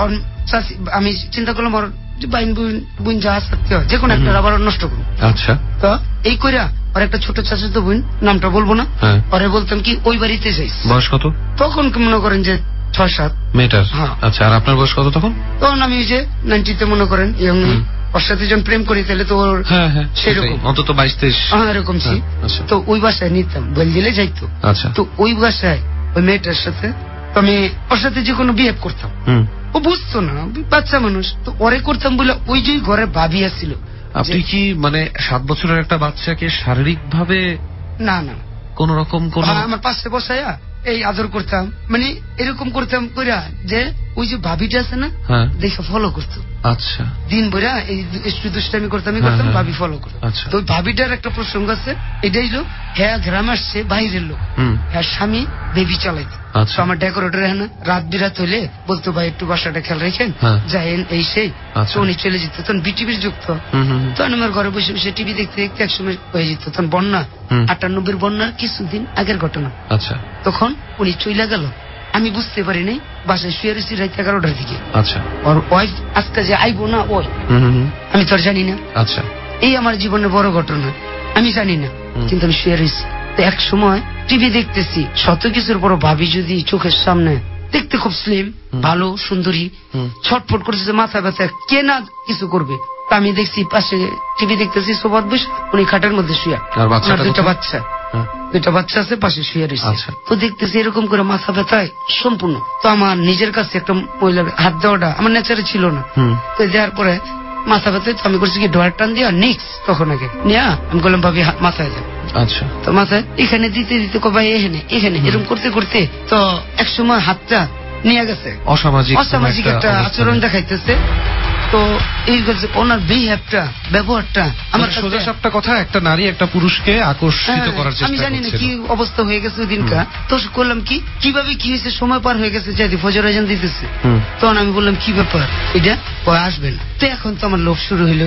আমি চিন্তা করলাম ওর বাইন বোন যা থাকতে হয় যে কোনো একটা আবার নষ্ট করবো। আচ্ছা তো এই কইরা আর একটা ছোট চাচাতো বোন, নামটা বলবো না, ওরে বলতাম কি ওই বাড়িতে যাই। বয়স কত তখন? মনে করেন যে ছয় সাত মেয়েটার। আচ্ছা আর আপনার বয়স কত তখন? তখন আমি ওই যে নাইনটিতে মনে করেন ওর সাথে যখন প্রেম করি তাহলে তো ওর সেরকম অন্তত বাইশ তেইশ এরকম ছিল। তো ওই বাসায় নিতাম, বল দিলে যাইতো। তো ওই বাসায় ওই মেয়েটার সাথে তো আমি ওর সাথে যে কোনো বিহেভ করতাম, ও বুঝতো না, বাচ্চা মানুষ। তো ওরে করতাম বলে ওই যে ঘরে ভাবি আসছিল। আপনি কি মানে সাত বছরের একটা বাচ্চাকে শারীরিক ভাবে? না না কোন রকম কোন আমার পাশে বসাইয়া এই আদর করতাম, মানে এরকম করতাম কইরা যে ওই যে ভাবিটা আছে না দেখে ফলো করতো। আচ্ছা দিন ভরা এই দুষ্টামি করতাম করতাম, ভাবি ফলো করতো। তো ওই ভাবিটার একটা প্রসঙ্গ আছে, এটাই লোক হ্যাঁ গ্রাম আসছে বাইরের লোক, হ্যাঁ স্বামী বেবি চালাইতো। আমার ডেকোরেটর হ্যাঁ না রাত বিরাত হইলে বলতো ভাই একটু বাসাটা খেয়াল রেখেন যাইন এই সেই। তো উনি চলে যেত, তখন বিটিভির যুক্ত, তখন আমার ঘরে বসে বসে টিভি দেখতে দেখতে একসময় হয়ে যেত। তখন বন্যা আটানব্বই বন্যার কিছুদিন আগের ঘটনা। আচ্ছা তখন উনি চইলা গেল, আমি বুঝতে পারি নাই, বাসায় শুয়ে রয়েছি রাত এগারোটার দিকে। আচ্ছা ওর ওয়াইফ আজকে যে আইবো না ওই আমি তো জানি না। আচ্ছা এই আমার জীবনের বড় ঘটনা, আমি জানি না, কিন্তু আমি শুয়ে রয়েছি। তো এক সময় টিভি দেখতেছি, শত কিছুর পর ভাবি যদি চোখের সামনে দেখতে খুব স্লিম ভালো সুন্দরী ছটফট করতেছে, মাথা ব্যথা, কে না কিছু করবে। আমি দেখছি পাশে টিভি দেখতেছি, সোফার বসে উনি খাটের মধ্যে শুয়া, দুইটা বাচ্চা দুইটা বাচ্চা আছে পাশে শুয়ে রয়েছে। তো দেখতেছি এরকম করে মাথা ব্যথায় সম্পূর্ণ। তো আমার নিজের কাছে একটা মহিলার হাত দেওয়াটা আমার নেচারে ছিল না। তো দেওয়ার পরে মাথা ব্যথায় আমি করছি কি ডোয়ার টান দিয়া নিক্স, তখন আগে নিয়া আমি বললাম ভাবি মাথায় দেয়। আচ্ছা তো মাথায় এখানে দিতে দিতে ভাই এখানে এখানে এরকম করতে করতে তো এক সময় হাতটা নিয়ে গেছে, অসামাজিক অসামাজিক একটা আচরণ দেখাইতেছে। তো এই ওনার বিহেভটা ব্যবহারটা আমার সোজা সাপটা কথা, একটা নারী একটা পুরুষকে আকর্ষিত করার চেষ্টা করছে। আমি জানি না কি অবস্থা হয়ে গেছে ওই দিনকা। তো করলাম কি কিভাবে কি হয়েছে, সময় পার হয়ে গেছে, যদি ফজর আজান দিতেছে। তখন আমি বললাম কি ব্যাপার এটা, ও আসবেন। তো এখন তো আমার লোভ শুরু হইলো,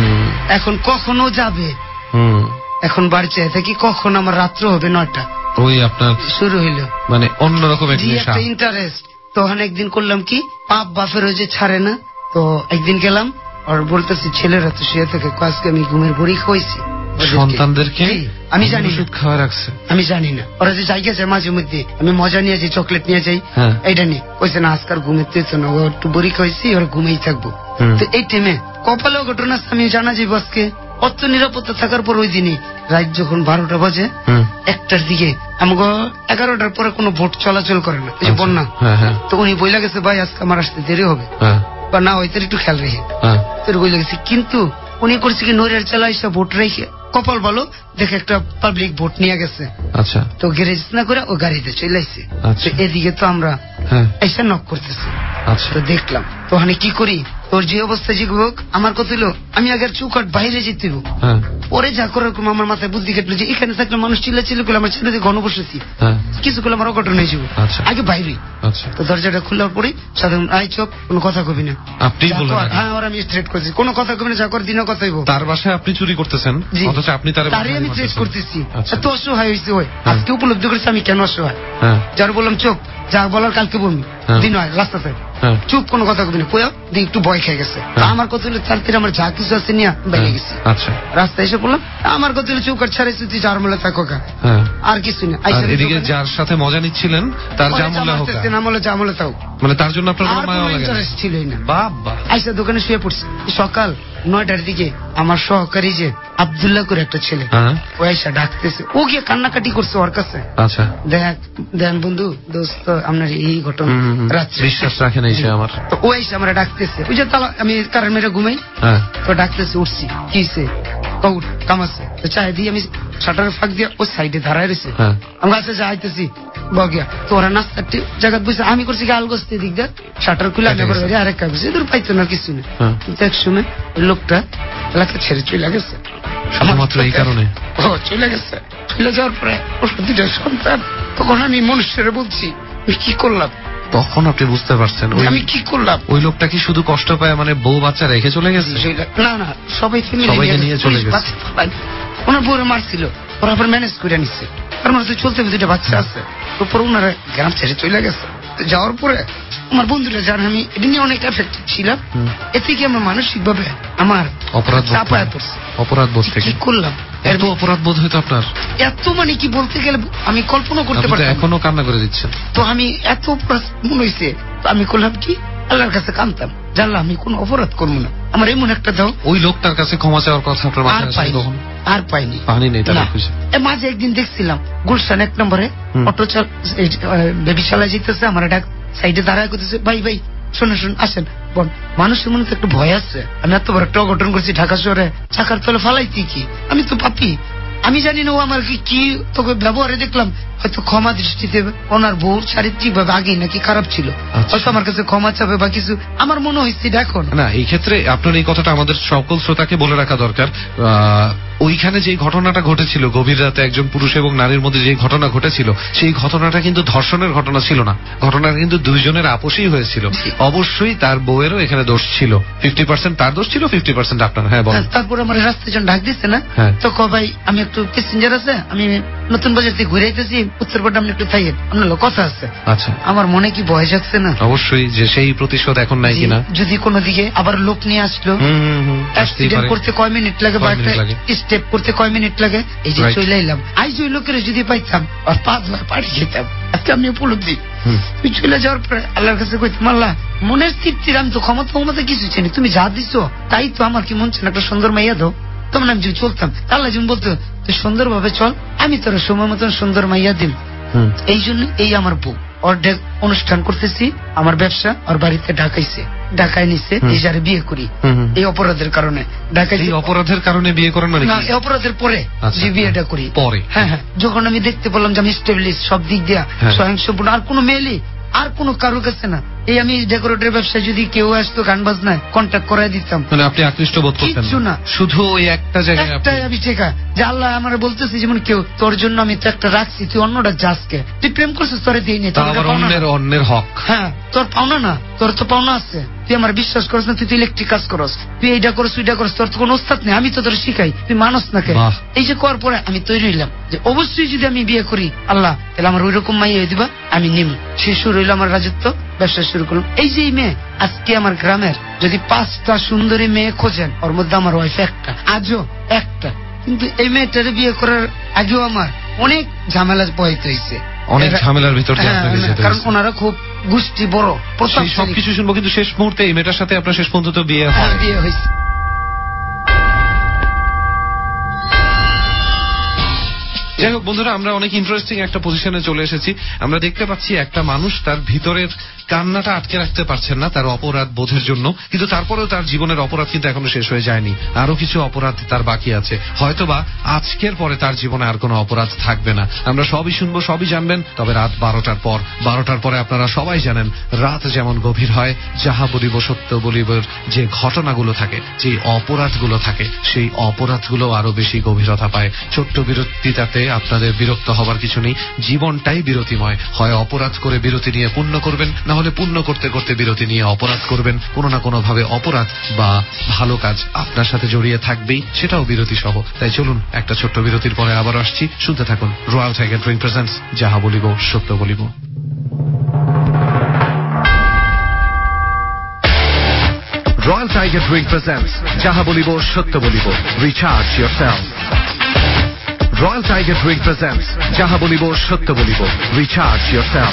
এখন কখনো যাবে, এখন বাড়ি চাই থাকি, কখন আমার রাত্র হবে নয়টা, ওই আপনার শুরু হইলো মানে অন্যরকম একটা ইন্টারেস্ট। তখন একদিন করলাম কি, পাপ বাপের ওই যে ছাড়ে না। তো একদিন গেলাম, আর বলতেছি ছেলেরা তো শুয়ে থেকে, আজকে আমি ঘুমের বড়ি খাওয়াইছি সন্তানদেরকে, আমি জানি না খাওয়া রাখছে, আমি জানি না। ওরা যে জায়গা যায় মাঝে মধ্যে আমি মজা নিয়ে যাই, চকলেট নিয়ে যাই, এইটা নিয়ে কইছে না আজকাল ঘুমেতে না, ও একটু বড়ি খাওয়াইছি, ওরা ঘুমেই থাকবো। তো এই টাইমে কপালেও ঘটনা আমি জানা যাই আজকে অত নিরাপত্তা থাকার পর ওই দিনই রাত যখন বারোটা বাজে একটার দিকে, আমাকে এগারোটার পরে কোনো ভোট চলাচল করে না, এই বন্যা। তো উনি বইলা গেছে ভাই আজকে আমার আসতে দেরি হবে, বা না হয়তো একটু খেয়াল রেখে তোর বইলা গেছে। কিন্তু উনি করছে কি নৈরের চালা এসে ভোট রেখে, কপাল ভালো দেখে একটা পাবলিক ভোট নিয়ে গেছে। আচ্ছা তো গ্যারেজ না করে ও গাড়িতে চলে আসছে। এদিকে তো আমরা এসে নক করতেছি। তো দেখলাম তো ওখানে কি করি, তোর যে অবস্থা যে হোক আমার কথা হলো আমি আগে চৌকাট বাইরে যেতে পরে যা করে আমার মাথায় বুদ্ধি কাটলো যে এখানে থাকলে মানুষ চিল্লা চিল্লা করলে আমার ছেলে ঘন বসেছি, কিছু করলে আমার অঘটন হয়ে যাবো, আগে বাইরে। তো দরজাটা খোলার পরে সাধারণ আই চোখ কোনো কথা কবি না, আপনি হ্যাঁ ওর আমি স্ট্রেট করছি, কোনো কথা কবি না, যা কর দিনও কথা হইব। তার বাসায় আপনি চুরি করতেছেন, অথচ আপনি তারে আমি ট্রেস করতেছি। এত অসহায় হয়েছে ওই, আজকে উপলব্ধি করেছি আমি কেন অসহায়। যার বললাম চোখ যা বলার কালকে বলবি, দিন হয় রাস্তাতে চুপ, কোনো কথা কবি না, কোয়া দিয়ে একটু ভয় খেয়ে গেছে। আমার কথা হলো তার থেকে আমার যা কিছু আছে নিয়ে বেরিয়ে গেছি। রাস্তায় এসে বললাম আমার কথা হলো চৌকাট ছাড়াইছি, তুই যার মূলে থাকো কা, আর কিছু না। এদিকে যার সাথে মজা নিচ্ছিলেন তার জামলে হোক না মলে জামলে তাও, মানে তার জন্য আপনার কোনো মায়া লাগে না, ছিলই না। বাবা আইসা দোকানে শুয়ে পড়ছি, সকাল নয়টার দিকে আমার সহকারী যে আব্দুল্লাহ করে একটা ছেলে, ও আইসা ডাকতেছে, ও গিয়ে কান্নাকাটি করছে ওর কাছে। আচ্ছা দেখ দেন বন্ধু দোস্ত আপনার এই ঘটনা, রাত্রে বিশ্বাস রাখেন এই সে আমার। তো ও আইসা আমরা ডাকতেছে, ওই যে তালা আমি কারণ মেরে ঘুমাই, তো ডাকতেছে উঠছি, কিসে কৌট কামাচ্ছে, তো চাই দিয়ে আমি শাটার ফাঁক দিয়ে ও সাইডে দাঁড়ায় রয়েছে, আমি কাছে যাইতেছি বগিয়া। তো ওরা নাস্তার জায়গা বুঝছে, আমি করছি আলগস্তি দিক দিয়ে শাটার খুলে আমি আরেক কাজ দূর পাইতো না কিছু না। কিন্তু এক সময় লোকটা এলাকা ছেড়ে চলে গেছে, শুধুমাত্র এই কারণে ও চলে গেছে। চলে যাওয়ার পরে ওর দুটো সন্তান, তখন আমি মনুষ্যরে বলছি আমি কি করলাম? তখন আপনি বুঝতে পারছেন আমি কি করলাম? ওই লোকটা কি শুধু কষ্ট পায়, মানে বউ বাচ্চা রেখে চলে গেছে? না না, সবাই সবাইকে নিয়ে চলে গেছে। ওনার বউরে মারছিল, ওরা আবার ম্যানেজ করে নিচ্ছে। তার মানে চলতে দুইটা বাচ্চা আছে, তারপর ওনারা গ্রাম ছেড়ে চলে গেছে। যাওয়ার পরে আমার বন্ধুরা জান আমি এটা নিয়ে অনেক এফেক্টেড ছিলাম। এতে কি আমার মানসিক ভাবে আমার অপরাধ চাপায় পড়ছে। অপরাধ বোধ থেকে কি করলাম? এত অপরাধ বোধ হইতো আপনার? এত মানে কি বলতে গেলে আমি কল্পনা করতে পারতাম। এখনো কান্না করে দিচ্ছেন। তো আমি এত অপরাধ মনে হয়েছে, তো আমি করলাম কি, আল্লাহর কাছে কাঁদতাম, জানলাম আমি কোনো অপরাধ করবো না, আমার এমন একটা দাও। ওই লোকটার কাছে ক্ষমা চাওয়ার কথা আপনার মাথায় আসে কখন? আর পাইনি, পানি নেই। তার খুশি মাঝে একদিন দেখছিলাম গুলশান এক নম্বরে অটো বেবি চালা যেতেছে, আমার ডাক সাইডে দাঁড়ায় করতেছে, ভাই ভাই শোনো শুন আসেন বোন। মানুষের মনে তো একটা ভয় আছে, আমি এত বড় একটা অঘটন করছি ঢাকা শহরে, চাকার তলে ফালাইছি কি, আমি তো পাপি। আমি জানি না ও আমার কি কি তোকে ব্যবহারে দেখলাম, হয়তো ক্ষমা দৃষ্টিতে ওনার বউর চারিত্রিক ভাবে আগে নাকি খারাপ ছিল, হয়তো আমার কাছে ক্ষমা চাবে বা কিছু, আমার মনে হয়েছে এখন না। এই ক্ষেত্রে আপনার এই কথাটা আমাদের সকল শ্রোতাকে বলে রাখা দরকার। ওইখানে যে ঘটনাটা ঘটেছিল গভীর রাতে একজন পুরুষ এবং নারীর মধ্যে যে ঘটনা ঘটেছিল, সেই ঘটনাটা কিন্তু ধর্ষণের ঘটনা ছিল না, ঘটনাটা কিন্তু দুইজনের আপোষই হয়েছিল। অবশ্যই তার বউয়েরও এখানে দোষ ছিল, ফিফটি পার্সেন্ট তার দোষ ছিল, ফিফটি পার্সেন্ট আপনার। হ্যাঁ বলেন। তারপর আমার রাস্তায় যখন ডাক দিচ্ছে না, তো ক ভাই আমি একটু প্যাসেঞ্জার আছে, আমি নতুন বাজার থেকে ঘুরে আইতেছি, উত্তরপাড়া আপনি একটু থাইয়েন, আপনার কথা আছে। আচ্ছা, আমার মনে কি ভয় যাচ্ছে না? অবশ্যই, যে সেই প্রতিশোধ এখন নাই কিনা, যদি কোনো দিকে আবার লোক নিয়ে আসলো, অ্যাক্সিডেন্ট করতে কয় মিনিট লাগে বা স্টেপ করতে কয় মিনিট লাগে, এই যে চলে এলাম, আইজ ওই লোকের যদি পাইতাম আর পাঁচবার পাড়ি খেতাম, আজকে আমি উপলব্ধি। তুই চলে যাওয়ার পরে আল্লাহর কাছে কইতাম, আল্লাহ মনের তৃপ্তির আমি তো ক্ষমতা ক্ষমতা কিছু চিনি, তুমি যা দিছো তাই তো, আমার কি মন ছিল একটা সুন্দর মাইয়া দাও, তখন আমি যদি চলতাম, আল্লাহ যেমন বলতো তুই সুন্দর ভাবে চল, আমি তোর সময় মতন সুন্দর মাইয়া দিন। এই জন্য এই আমার বউ অর্ধেক অনুষ্ঠান করতেছি, আমার ব্যবসা আর বাড়িতে ঢাকাইছে, ঢাকায় নিচ্ছে, এই যারে বিয়ে করি এই অপরাধের কারণে ঢাকায়। এই অপরাধের কারণে বিয়ে করেন মানে না, এই অপরাধের পরে যে বিয়েটা করি পরে। হ্যাঁ হ্যাঁ, যখন আমি দেখতে পেলাম যে আমি স্টেবলিশ সব দিক দিয়া স্বয়ংসম্পূর্ণ, আর কোনো মেয়েলি আর কোনো কারোর কাছে না, এই আমি ডেকোরেটের ব্যবসায় যদি কেউ আসতো গান বাজনায় কন্ট্যাক্ট করাই দিতাম, মানে আপনি আকৃষ্ট বোধ করতেন কিছু না, শুধু ওই একটা জায়গায় একটাই আমি ঠেকা যে আল্লাহ আমার বলতেছি, যেমন কেউ তোর জন্য আমি তো একটা রাখছি, তুই অন্যটা যাসকে, তুই প্রেম করছিস তোরে দিয়ে নি, অন্যের অন্যের হক। হ্যাঁ, তোর পাওনা না, তোর তো পাওনা আছে, তুই আমার বিশ্বাস করছ না, তুই ইলেকট্রিক কাজ করস, তুই এইটা করস ওইটা করস, তোর তো কোনো ওস্তাদ নেই, আমি তো তোর শিখাই, তুই মানুষ না কে। এই যে করার পরে আমি তৈরি হইলাম যে অবশ্যই যদি আমি বিয়ে করি আল্লাহ তাহলে আমার ওই রকম মাইয়া দিবা, আমি নিম। সে শুরু হইলো আমার রাজত্ব, ব্যবসা শুরু করলাম। এই যে মেয়ে আজকে আমার গ্রামের যদি পাঁচটা সুন্দরী মেয়ে খোঁজেন, ওর মধ্যে আমার ওয়াইফ একটা, আজও একটা, কিন্তু এই মেয়েটারে বিয়ে করার আগেও আমার অনেক ঝামেলা বইতে হয়েছে, অনেক ঝামেলার ভিতর দিয়ে আপনাকে যেতে হয়েছে, কারণ ওনারা খুব গোষ্ঠী বড়, সবকিছু শুনবো, কিন্তু শেষ মুহূর্তে এই মেয়েটার সাথে আপনার শেষ পর্যন্ত বিয়ে হয়। বিয়ে হয়েছে। যাই হোক বন্ধুরা, আমরা অনেক ইন্টারেস্টিং একটা পজিশনে চলে এসেছি। আমরা দেখতে পাচ্ছি একটা মানুষ তার ভিতরের কান্নাটা আটকে রাখতে পারছেন না তার অপরাধ বোধের জন্য, কিন্তু তারপরেও তার জীবনের অপরাধ কিন্তু এখনো শেষ হয়ে যায়নি, আরো কিছু অপরাধ তার বাকি আছে, হয়তোবা আজকের পরে তার জীবনে আর কোনো অপরাধ থাকবে না। আমরা সবই শুনবো, সবই জানবেন, তবে রাত বারোটার পর। বারোটার পরে আপনারা সবাই জানেন রাত যেমন গভীর হয়, যাহা বলিব সত্য বলিবর যে ঘটনাগুলো থাকে, যে অপরাধগুলো থাকে, সেই অপরাধগুলো আরো বেশি গভীরতা পায়। ছোট্ট বিরতিটাতে আপনাদের বিরক্ত হবার কিছু নেই, জীবনটাই বিরতিময়, হয় অপরাধ করে বিরতি নিয়ে পুণ্য করবেন, না হলে পুণ্য করতে করতে বিরতি নিয়ে অপরাধ করবেন। কোনো না কোনো ভাবে অপরাধ বা ভালো কাজ আপনার সাথে জড়িয়ে থাকবেই, সেটাও বিরতি সহ। তাই চলুন একটা ছোট্ট বিরতির পরে আবার আসছি, শুনতে থাকুন রয়্যাল টাইগার ড্রিঙ্ক প্রেজেন্টস যাহা বলিব সত্য বলিব। Royal Tiger Drink presents যাহা বলিব সত্য বলিব, recharge yourself. Royal Tiger Drink presents যাহা বলিব সত্য বলিব, recharge yourself.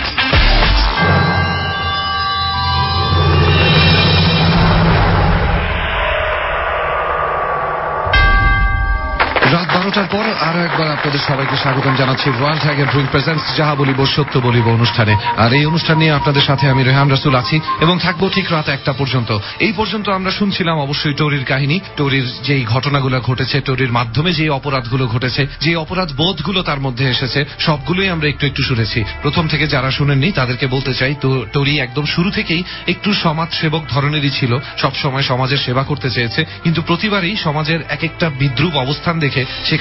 রাত বারোটার পর আরো একবার আপনাদের সবাইকে স্বাগতম জানাচ্ছি রয়্যাল টাইগার ড্রিঙ্ক প্রেজেন্টস যাহা বলিব সত্য বলিব অনুষ্ঠানে। আর এই অনুষ্ঠান নিয়ে আপনাদের সাথে আমি রেহান রাসুল আছি এবং থাকবো ঠিক রাত একটা পর্যন্ত। এই পর্যন্ত আমরা শুনছিলাম অবশ্যই টরির কাহিনী, টরির যেই ঘটনাগুলো ঘটেছে, টরির মাধ্যমে যে অপরাধগুলো ঘটেছে, যে অপরাধ বোধগুলো তার মধ্যে এসেছে, সবগুলোই আমরা একটু একটু শুনেছি। প্রথম থেকে যারা শুনেননি তাদেরকে বলতে চাই, তো টরি একদম শুরু থেকেই একটু সমাজ সেবক ধরনেরই ছিল, সব সময় সমাজের সেবা করতে চেয়েছে, কিন্তু প্রতিবারই সমাজের এক একটা বিদ্রুপ অবস্থান দেখে সেখান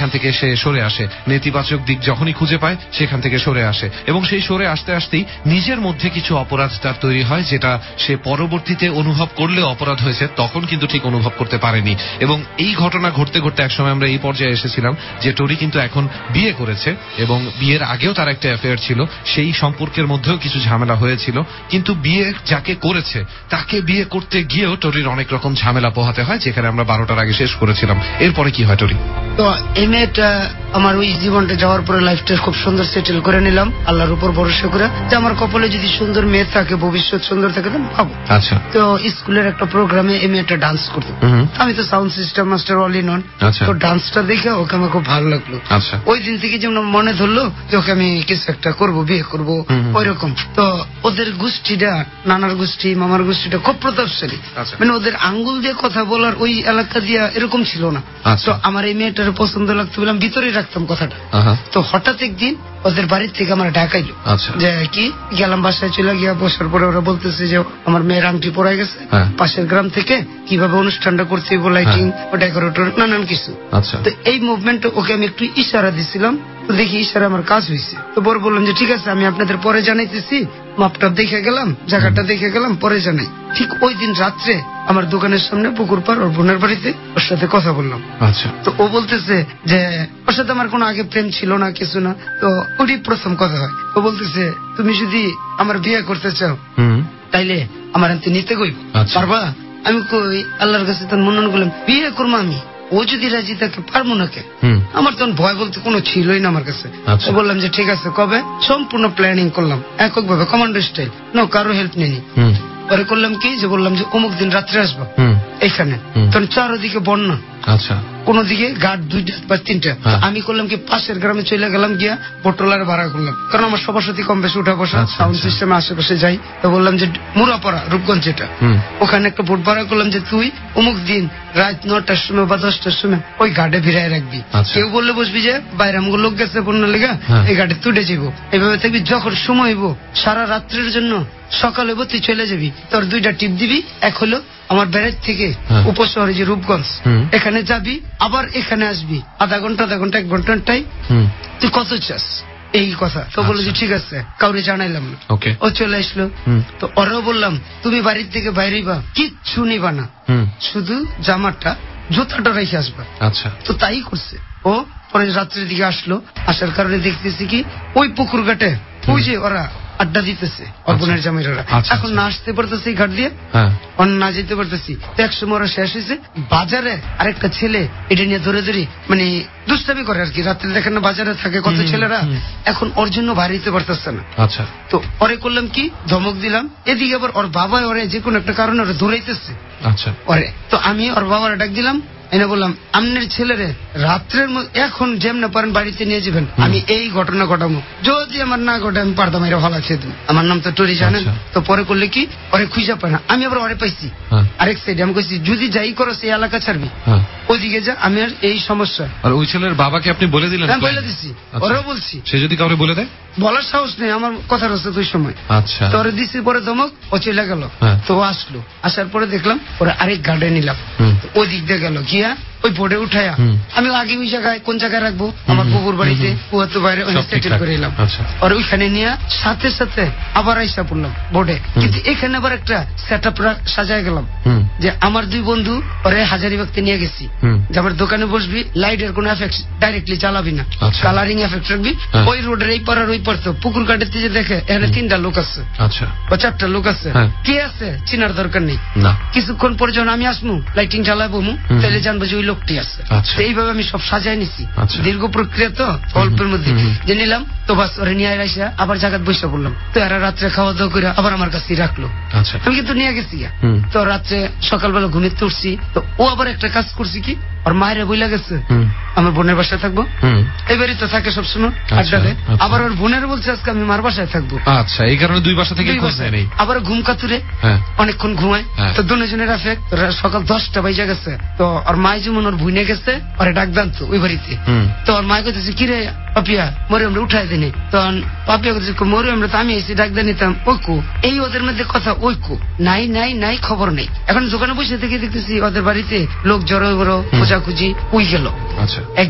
সেখান থেকে সে সরে আসে, নেতিবাচক দিক যখনই খুঁজে পায় সেখান থেকে সরে আসে, এবং সেই সরে আসতে আসতেই নিজের মধ্যে কিছু অপরাধ তার তৈরি হয়, যেটা সে পরবর্তীতে অনুভব করলে অপরাধ হয়েছে তখন কিন্তু ঠিক অনুভব করতে পারেনি। এবং এই ঘটনা ঘটতে ঘটতে একসময় আমরা এই পর্যায়ে এসেছিলাম যে টোরি কিন্তু এখন বিয়ে করেছে, এবং বিয়ের আগেও তার একটা অ্যাফেয়ার ছিল, সেই সম্পর্কের মধ্যেও কিছু ঝামেলা হয়েছিল, কিন্তু বিয়ে যাকে করেছে তাকে বিয়ে করতে গিয়েও টোরির অনেক রকম ঝামেলা পোহাতে হয়, যেখানে আমরা বারোটার আগে শেষ করেছিলাম। এরপরে কি হয় টোরি? তো এই মেয়েটা আমার ওই জীবনটা যাওয়ার পরে লাইফটা খুব সুন্দর সেটেল করে নিলাম আল্লাহর উপর ভরসা করে, যে আমার কপালে যদি সুন্দর মেয়ে থাকে, ভবিষ্যৎ সুন্দর থাকে তো পাবো। আচ্ছা। তো স্কুলের একটা প্রোগ্রামে এই মেয়েটা ডান্স করতো, আমি তো sound system master all in one, তো ডান্সটা দেখে ওকে আমার খুব ভালো লাগলো। আচ্ছা। ওই দিন থেকে যেমন মনে ধরলো যে ওকে আমি কিছু একটা করবো, বিয়ে করবো, ওই রকম। তো ওদের গোষ্ঠীটা, নানার গোষ্ঠী, মামার গোষ্ঠীটা খুব প্রতাপশালী, মানে ওদের আঙ্গুল দিয়ে কথা বলার ওই এলাকা দিয়া এরকম ছিল না। তো আমার এই মেয়েটার পছন্দ লাগতো বলে আমি ভিতরে রাখতাম কথাটা। তো হঠাৎ একদিন ওদের বাড়ির থেকে আমার ডাকাইলো, যে কি গেলাম বাসায় চলে গিয়া বসার পরে ওরা বলতেছে যে আমার মেয়ের আংটি পড়ে গেছে, পাশের গ্রাম থেকে কিভাবে অনুষ্ঠানটা করছে, লাইটিং, ডেকোরেটর, নানান কিছু। তো এই মুভমেন্ট ওকে আমি একটু ইশারা দিছিলাম, তো দেখি ইশারা আমার কাজ হয়েছে। তো বড় বললাম যে ঠিক আছে আমি আপনাদের পরে জানাইতেছি, মাপটা দেখে গেলাম, জায়গাটা দেখে গেলাম, পরে জানাই। ঠিক ওই দিন রাত্রে আমার দোকানের সামনে পুকুর পার ওর বোনের বাড়িতে ওর সাথে কথা বললাম। আচ্ছা। তো ও বলতেছে যে ওর সাথে আমার কোনো আগে প্রেম ছিল না, কিছু না, তো ওটি প্রথম কথা হয়। ও বলতেছে তুমি যদি আমার বিয়ে করতে চাও তাইলে আমার আনতে নিতে কই পারবা? আমি কই আল্লাহর কাছে তোর মনন করলাম বিয়ে করবো আমি, ও যদি রাজি থাকে পারবো না কে? আমার তখন ভয় বলতে কোনো ছিলই না আমার কাছে। বললাম যে ঠিক আছে কবে? সম্পূর্ণ প্ল্যানিং করলাম এককভাবে, কমান্ডো স্টাইল, নো কারো হেল্প নেই। পরে করলাম কি, যে বললাম যে অমুক দিন রাত্রে আসবো এখানে, তখন চারোদিকে বন্যা, আচ্ছা, কোন দিকে গার্ড দুইটা বা তিনটা। আমি করলাম কি পাশের গ্রামে চলে গেলাম, গিয়া পটলার ভাড়া করলাম, কারণ আমার সবার সাথে কম বেশি উঠা বসা, সাউন্ড সিস্টেমে আশেপাশে যাই। তো বললাম যে মুরাপাড়া, রূপগঞ্জ যেটা, ওখানে একটা বোট ভাড়া করলাম যে তুই অমুক দিন রাত নটার সময় বা দশটার সময় ওই গার্ডে ভিড়ায় রাখবি, কেউ বললে বসবি যে বাইরে আমাকে লোক গেছে বন্যা লেগা, এই গার্ডে তুলে যাবো, এইভাবে থাকবি। যখন সময় হইব সারা রাত্রের জন্য, সকাল হইব তুই চলে যাবি, তোর দুইটা টিপ দিবি, এক হলো আমার ব্যারেজ থেকে উপশহরে যে রূপগঞ্জ, এখানে যাবি, আবার এখানে আসবি, আধা ঘন্টা আধা ঘন্টা এক ঘন্টাটাই, তুই কত চাস এই কথা। তো বললো যে ঠিক আছে, কাউরে জানাইলাম না, ও চলে আসলো। তো ওরাও বললাম তুমি বাড়ির থেকে বাইরে বা কিচ্ছু নিবা না, শুধু জামাটা জুতাটা রেখে আসবা। আচ্ছা। তো তাই করছে। ও পরে রাত্রের দিকে আসলো, আসার কারণে দেখতেছি কি ওই পুকুর ঘাটে ওই যে ওরা আড্ডা দিতেছে, অর্পণের জামাইরা, এখন না আসতে পারতেছি ঘাট দিয়ে, অন্য না যেতে পারতেছি। এক সময় ওরা শেষ হয়েছে, বাজারে আরেকটা ছেলে এটা নিয়ে ধরে ধরে মানে দুষ্টামি করে আর কি, রাত্রে দেখেন না বাজারে থাকে কত ছেলেরা, এখন ওর জন্য বাড়িতে পারতেছে না। আচ্ছা। তো ওরে করলাম কি, ধমক দিলাম, এদিকে আবার ওর বাবা ওরে যে কোনো একটা কারণে ওরা দৌড়াইতেছে। আচ্ছা। ওরে তো আমি ওর বাবার ডাক দিলাম, এনে বললাম আপনার ছেলেরে রাত্রের এখন যেমন পারেন বাড়িতে নিয়ে যাবেন, আমি এই ঘটনা ঘটাবো, যদি আমার না ঘটে আমি পারতাম এরা ভালো আছে। আমার নাম তো টোরি জানেন। তো পরে করলে কি ওরে খুঁজে পায় না, আমি আবার ওরে পাইছি আরেক সাইডে। আমি কইছি যদি যাই করো সেই এলাকা ছাড়বি, ওইদিকে যা, আমি আর এই সমস্যা। আর ওই ছেলের বাবাকে আপনি বলে দিলেন? হ্যাঁ বলে দিছি, ওরাও বলছি। সে যদি কাউরে বলে দেয়? বলার সাহস নেই, আমার কথা রয়েছে দুই সময়। আচ্ছা। তো ওরে দিছি, পরে ধমক, ও চলে গেল। তো ও আসলো, আসার পরে দেখলাম ওরা আরেক গার্ডে নিলাম, ওই দিক দিয়ে গেল, গিয়া ওই বোর্ডে উঠায়া আমি আগে ওই জায়গায় কোন জায়গায় রাখবো আমার পুকুর বাড়িতে, কুয়াতো বাইরে সেটেল করে এলাম। আর ওইখানে নিয়ে সাথে সাথে আবার আইসা পড়লাম বোর্ডে, কিন্তু এখানে আবার একটা সেট আপ সাজায় গেলাম, যে আমার দুই বন্ধু ওরে হাজারিবাগতে নিয়ে গেছি, যে আমার দোকানে বসবি, লাইটের কোন এফেক্ট ডাইরেক্টলি চালাবি না, কালারিং এফেক্ট রাখবি, ওই রোডের এই পাড়ার ওই পাড়তো পুকুর কাটের যে দেখে এখানে তিনটা লোক আছে, আচ্ছা, বা চারটা লোক আছে, কে আছে চিনার দরকার নেই, কিছুক্ষণ পরে যখন আমি আসবো লাইটিং চালাবো, তাহলে জানবো যে ওই লোকটি আছে। এইভাবে আমি সব সাজাই নিছি, দীর্ঘ প্রক্রিয়া তো অল্পের মধ্যে যে নিলাম। তো বাস ওরে নিয়ে আসা আবার জায়গা বসে পড়লাম। তো এরা রাত্রে খাওয়া দাওয়া করে আবার আমার কাছে রাখলো, আমি কিন্তু নিয়ে গেছি। তো রাত্রে সকালবেলা ঘুমিতে উঠছি, তো ও আবার একটা কাজ করছি কি, ওর মায়ের বইলা গেছে আমার বোনের বাসায় থাকবো, এবারই তো থাকে সবসময় আড্ডাতে, আবার ওর বোনের বলছে আজকে আমি মার বাসায় থাকবো। আচ্ছা, এই কারণে দুই বাসা থেকে আবার ঘুম কাতুরে অনেকক্ষণ ঘুমায়। তো দুজনের এফেক্ট, সকাল দশটা বাজে গেছে। তো ওর মায় যেমন ওর ভুইনে গেছে, ওরে ডাক দান্ত ওই বাড়িতে। তো ওর মায় কইতেছে কিরে পাপিয়া মরে আমরা উঠাই দিনি, তখন পাপিয়া কইতেছে মরে আমরা তো আমি এসে ডাক দিয়ে নিতাম, ওইকু এই ওদের মধ্যে কথা, ওইকু নাই নাই নাই খবর নেই। এখন দোকানে বসে থেকে দেখতেছি ওদের বাড়িতে লোক জড়ো বড় খোঁজাখুঁজি উই গেল। একদিন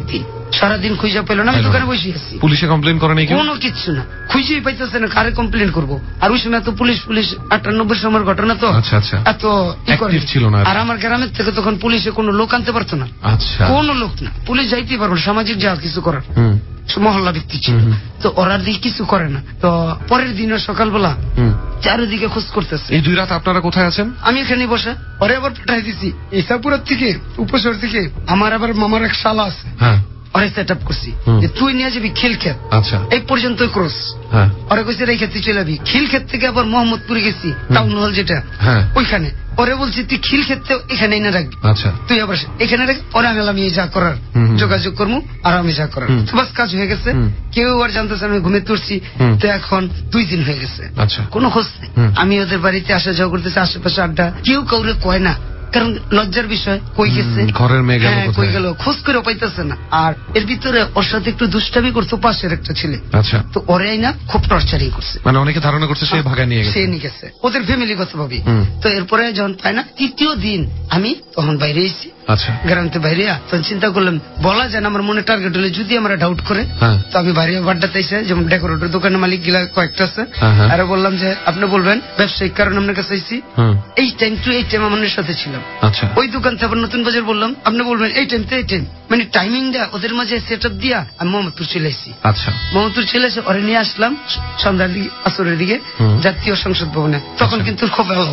সারাদিন খুঁজে পেলো না, আমি দোকানে বসে আছি। পুলিশে কমপ্লেন করে নাই? কোনো কিচ্ছু না, খুঁজেই পাইতেছে না, কারে কমপ্লেন করবো? আর ওই সময় তো পুলিশ পুলিশ আটানব্বই সময়ের ঘটনা তো আচ্ছা আচ্ছা এত অ্যাক্টিভ ছিল না। আর আমার গ্রামের থেকে তখন পুলিশে কোনো লোক আনতে পারতো না। আচ্ছা, কোনো লোক না, পুলিশ যাইতেই পারবো না, সামাজিক যা কিছু করার মহল্লা ভিত্তিক ছিল। তো ওরা দিকে কিছু করে না। তো পরের দিন সকালবেলা চারিদিকে খোঁজ করতেছে। এই দুই রাত আপনারা কোথায় আছেন? আমি এখানে বসে, ওরে আবার পাঠাই দিছি ইসাপুরের থেকে, উপশহর থেকে। আমার আবার মামার এক শালা আছে, হ্যাঁ, ওরে সেট আপ করছি যে তুই নিয়ে যাবি খিল ক্ষেত। আচ্ছা, এই পর্যন্ত ক্রস। হ্যাঁ, ওরে কইছে এই ক্ষেত্রে চলে যাবি। খিল ক্ষেত থেকে আবার মোহাম্মদপুরে গেছি, টাউন হল যেটা, হ্যাঁ, ওইখানে। ওরে বলছি তুই খিল ক্ষেত্রে এখানে এনে রাখবি। আচ্ছা, তুই আবার এখানে রাখ। ওরে আমি আমি যা করার যোগাযোগ করবো, আর আমি যা করার বাস কাজ হয়ে গেছে। কেউ আর জানতেছে আমি ঘুমে তুলছি। তো এখন দুই দিন হয়ে গেছে, আচ্ছা, কোনো খোঁজ নেই। আমি ওদের বাড়িতে আসা যাওয়া করতেছি, আশেপাশে আড্ডা, কেউ কাউরে কয় না, কারণ লজ্জার বিষয়। কই গেছে, ঘরের মেয়ে গেল, কই গেল, খোঁজ করে পাইতেছে না। আর এর ভিতরে ওর সাথে একটু দুষ্টামি করতো পাশের একটা ছেলে। আচ্ছা, তো ওরে না খুব টর্চারিং করছে, মানে অনেকে ধারণা করছে সে ভাগায় নিয়ে গেছে, সে নিয়ে গেছে ওদের ফ্যামিলিগত ভাবে। তো এরপরে যখন পায় না, তৃতীয় দিন আমি তখন বাইরে এসেছি। আচ্ছা, গ্রামতে বাইরে তখন চিন্তা করলাম, বলা যায় না আমার মনে টার্গেট হলে যদি আমরা ডাউট করে, তো আমি বাইরে বাড্ডাতে এসে, যেমন ডেকোরেটর দোকানের মালিক গিলা কয়েকটা আছে, আর বললাম যে আপনি বলবেন ব্যবসায়িক কারণ আপনার কাছে আইছি, এই টাইম টু এই টাইম আমার সাথে ছিলাম। আচ্ছা, ওই দোকান থেকে আবার নতুন বাজার বললাম, আপনি বলবেন এই টাইম তো এই টাইম, মানে টাইমিংটা ওদের মাঝে সেট আপ দিয়া আমি মোহাম্মদপুর চলে এসেছি। আচ্ছা, মোহাম্মদপুর চলে এসে ওরে নিয়ে আসলাম সন্ধ্যার দিকে, আসরের দিকে জাতীয় সংসদ ভবনে। তখন কিন্তু খুব ভালো,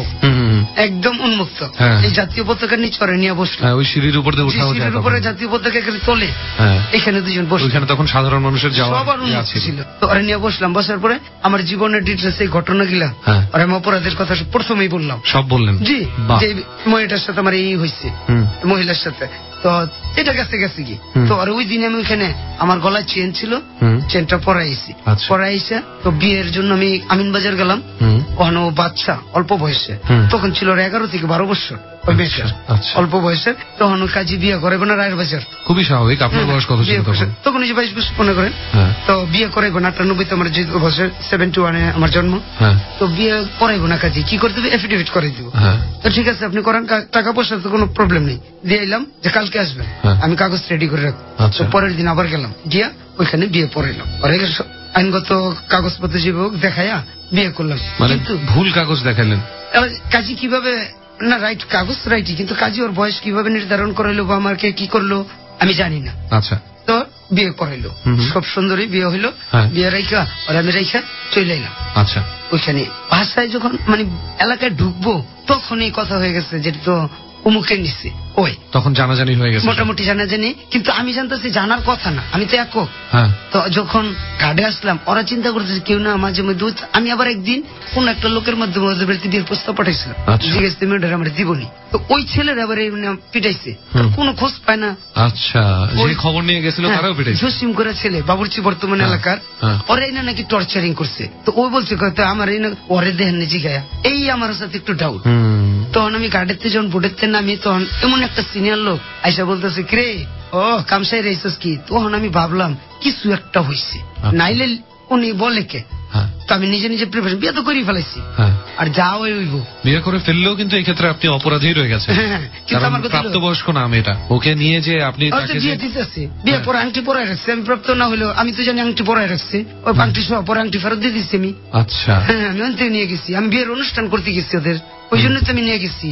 একদম উন্মুক্ত, এই জাতীয় পতাকা নিচে ওরে নিয়ে বসলাম। ওই সিঁড়ির উপর দিয়ে উঠাও যায়, উপরে জাতীয় পতাকা এখানে তোলে, এখানে দুজন বসে, ওইখানে তখন সাধারণ মানুষের যাওয়া সবার উন্মুক্ত ছিল। তো ওরে নিয়ে বসলাম, বসার পরে আমার জীবনের ডিটেলস এই ঘটনা গিলা আর আমি অপরাধের কথা প্রথমেই বললাম। সব বললেন? জি, যে মহিলাটার সাথে আমার এই হয়েছে, মহিলার সাথে। তো এটা গেছে গেছে কি, তো আর ওই দিন আমি ওইখানে আমার গলায় চেন ছিল, চেনটা পরাইছি। পরাইছে তো বিয়ের জন্য আমি আমিন বাজার গেলাম, ওখানে ও বাচ্চা অল্প বয়সে, তখন ছিল ওর এগারো থেকে বারো বছর, ওই মেয়েটার অল্প বয়সে। তখন ওই কাজী বিয়ে করে না রায়ের বাজার, খুবই স্বাভাবিক। আপনার বয়স কত ছিল তখন? তখন ওই যে বাইশ বছর মনে করেন। তো বিয়ে করাইবো না, আটানব্বই আমার যে বছর, সেভেন্টি ওয়ানে আমার জন্ম। তো বিয়ে করাইবো না, কাজী কি করতে হবে, এফিডেভিট করে দিব। তো ঠিক আছে আপনি করেন, টাকা পয়সা তো কোনো প্রবলেম নেই, দিয়ে এলাম যে কালকে আসবেন, আমি কাগজ রেডি করে রাখবো। তো পরের দিন আবার গেলাম, গিয়া ওইখানে বিয়ে পড়াইলাম। আইনগত কাগজপত্র যে দেখাইয়া বিয়ে করলাম। কিন্তু ভুল কাগজ দেখালেন। কাজী কিভাবে না, রাইট কাগজ রাইটই, কিন্তু কাজী ওর বয়স কিভাবে নির্ধারণ করাইলো বা আমাকে কি করলো আমি জানি না। আচ্ছা, তো বিয়ে করাইলো, সব সুন্দরী বিয়ে হইলো। বিয়ে রাইখা আর আমি রাইখা চলে এলাম। আচ্ছা, ওইখানে বাসায় যখন মানে এলাকায় ঢুকবো, তখন এই কথা হয়ে গেছে যেটা তো অমুকের নিচ্ছে, ওই তখন জানাজানি হয়ে গেছে, মোটামুটি জানাজানি। কিন্তু আমি জানতেছি জানার কথা না, আমি তো একক। তো যখন গাড়ি আসলাম, ওরা চিন্তা করতেছে কেউ না মাঝে মধ্যে। আমি আবার একদিন কোন একটা লোকের মাধ্যমে ওদের বাড়িতে বিয়ের প্রস্তাব পাঠাইছিলাম, জিজ্ঞেস তুমি ওটা আমার দিবনি। তো ওই ছেলের আবার পিটাইছে, কোনো খোঁজ পায় না। আচ্ছা, যে খবর নিয়ে গেছিল তারাও পিটাইছে। জসিম করে ছেলে, বাবুরচি বর্তমান এলাকার, ওরা এই না নাকি টর্চারিং করছে। তো ও বলছে আমার এই না ওরে দেহেন জিগায়া, এই আমার সাথে একটু ডাউট। তখন আমি গাড়িতে যখন বোটের নামি, তখন এমন একটা সিনিয়র লোক আইসা বলতেছে কিরে ও কামসাই রেছিস কি। তখন আমি ভাবলাম কিছু একটা হয়েছে, নাইলে উনি বলে কে। তো আমি নিজে নিজে প্রিপারেশন, বিয়ে তো করে ফেলাইছি, আর যা হইব বিয়ে করে ফেললেও কিন্তু এই ক্ষেত্রে আপনি অপরাধী রয়ে গেছেন। কিন্তু আমার প্রাপ্তবয়স্ক নাম, এটা ওকে নিয়ে যে আপনি বিয়ে দিতেছি, বিয়ে পরে আংটি পরাই রাখছি। আমি প্রাপ্ত না হলেও আমি তো জানি আংটি পরাই রাখছি, ওই আংটি সহ পরে আংটি ফেরত দিয়ে দিচ্ছি আমি। আচ্ছা, হ্যাঁ, আমি অন্তে নিয়ে গেছি, আমি বিয়ের অনুষ্ঠান করতে গেছি ওদের, ওই জন্য তো আমি নিয়ে গেছি।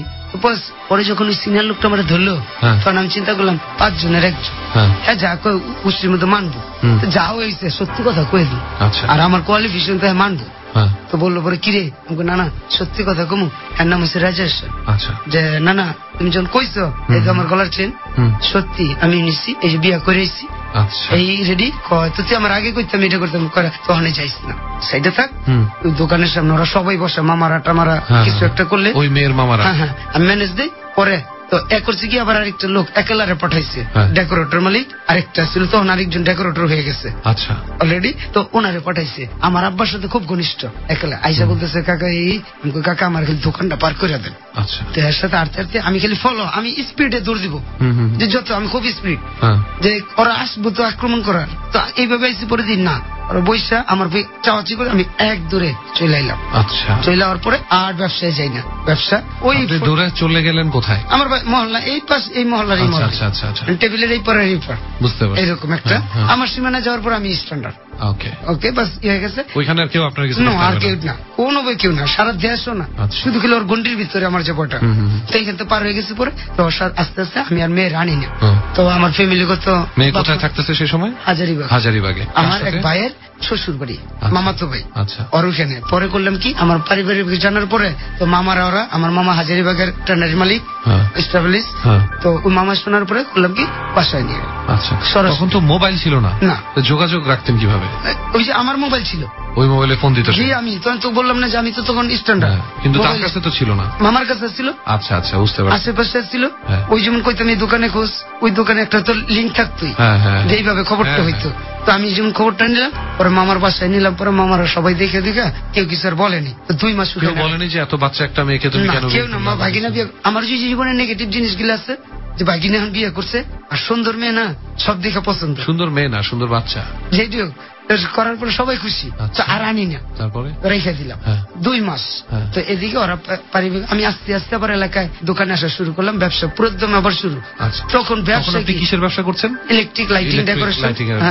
পরে যখন ওই সিনিয়র লোকটা আমার ধরলো, তখন আমি চিন্তা করলাম পাঁচ জনের একজন, হ্যাঁ যা কয় উচির মধ্যে মানবো, যা হয়েছে সত্যি কথা কয়ে দিই, আর আমার কোয়ালিফিকেশন তো মানবো। তো বললো পরে কিরে, না না সত্যি কথা কমু, এর নাম হচ্ছে রাজেশ। যে না না তুমি যখন কইছো এই তো আমার গলার চেন, সত্যি আমি নিচ্ছি, এই যে বিয়ে করে এসেছি, এই রেডি কয় তো তুই আমার আগে কইতাম এটা করতাম, তখন যাইস না সাইডে থাক, ওই দোকানের সামনে ওরা সবাই বসে, মামারা টামারা কিছু একটা করলে, ওই মেয়ের মামারা, হ্যাঁ হ্যাঁ আমি ম্যানেজ দিই। পরে তো এক করছে কি আবার আরেকটা লোক একেলারে পাঠাইছে, ডেকোরেটর মালিক আরেকটা ছিল, তখন আরেকজন ডেকোরেটর হয়ে গেছে আচ্ছা অলরেডি। তো ওনারে পাঠাইছে, আমার আব্বার সাথে খুব ঘনিষ্ঠ, একলা আইসা বলতেছে কাকা এই কাকা আমার খালি দোকানটা পার করে দেন। আচ্ছা, তো এর সাথে আড়তে আড়তে আমি খালি ফলো, আমি স্পিডে দৌড় দিব, যে যত আমি খুব স্পিড, যে ওরা আসবো তো আক্রমণ করার। তো এইভাবে আইসি পরে দিন না, আর বৈশা আমার চাওয়াচি করে আমি এক দূরে চলে এলাম। আচ্ছা, চলে যাওয়ার পরে আর ব্যবসায় যাই না। ব্যবসা ওই দূরে চলে গেলেন কোথায়? আমার মহল্লা এই পাশ, এই মহল্লার এই মহল্লা। আচ্ছা আচ্ছা আচ্ছা, টেবিলের এই পার এই পার, বুঝতে পারছি। এরকম একটা আমার সীমানা যাওয়ার পর আমি স্ট্যান্ডার্ড। ওকে ওকে, বাস হয়ে গেছে। ওইখানে আর কেউ আপনার কিছু না, আর কেউ না, কোনো বই কেউ না, সারা দেশও না, শুধু খেলে ওর গন্ডির ভিতরে আমার যে বইটা, তো এইখান থেকে পার হয়ে গেছে পরে। তো আস্তে আস্তে আমি আর মেয়ের আনি না। তো আমার ফ্যামিলিগত মেয়ে কোথায় থাকতেছে সেই সময়? হাজারিবাগ। হাজারিবাগে আমার এক ভাইয়ের শ্বশুর বাড়ি, মামাতো ভাই। আচ্ছা, ওর ওখানে পরে করলাম কি, আমার পারিবারিক জানার পরে তো মামারা ওরা, আমার মামা হাজারিবাগের ট্রেনারি মালিক স্টাবলিশ, তো ওই মামা শোনার পরে করলাম কি বাসায় নিয়ে। আচ্ছা, তখন তো মোবাইল ছিল না, না যোগাযোগ রাখতেন কিভাবে? ওই যে আমার মোবাইল ছিল, ওই মোবাইলে ফোন দিতে? জি, আমি তখন তো বললাম না যে আমি তো তখন স্ট্যান্ডার্ড, কিন্তু তার কাছে তো ছিল না, মামার কাছে ছিল। আচ্ছা আচ্ছা, বুঝতে পারছি। আশেপাশে ছিল, ওই যেমন কইতাম এই দোকানে খোঁজ, ওই দোকানে একটা তো লিঙ্ক থাকতোই, যে এইভাবে খবরটা হইতো। তো আমি যেমন খবরটা নিলাম, পরে মামার বাসায় নিলাম, পরে মামারা সবাই দেখে দেখে কেউ কিছু আর বলেনি। দুই মাস বলেনি যে এত বাচ্চা একটা মেয়েকে তুমি কেন? কেউ না, মা ভাগিনা বিয়ে। আমার যে জীবনে নেগেটিভ জিনিসগুলো আছে, যে ভাগিনা এখন বিয়ে করছে, আর সুন্দর মেয়ে না, সব দেখে পছন্দ। সুন্দর মেয়ে না, সুন্দর বাচ্চা, যেটিও করার পরে সবাই খুশি। আর আনি না, তারপরে রেখে দিলাম দুই মাস। তো এদিকে ওরা পারিবারিক, আমি আস্তে আস্তে আবার এলাকায় দোকানে আসা শুরু করলাম, ব্যবসা পুরোদম আবার শুরু। তখন ব্যবসা কি, কিসের ব্যবসা করছেন? ইলেকট্রিক লাইটিং, ডেকোরেশন,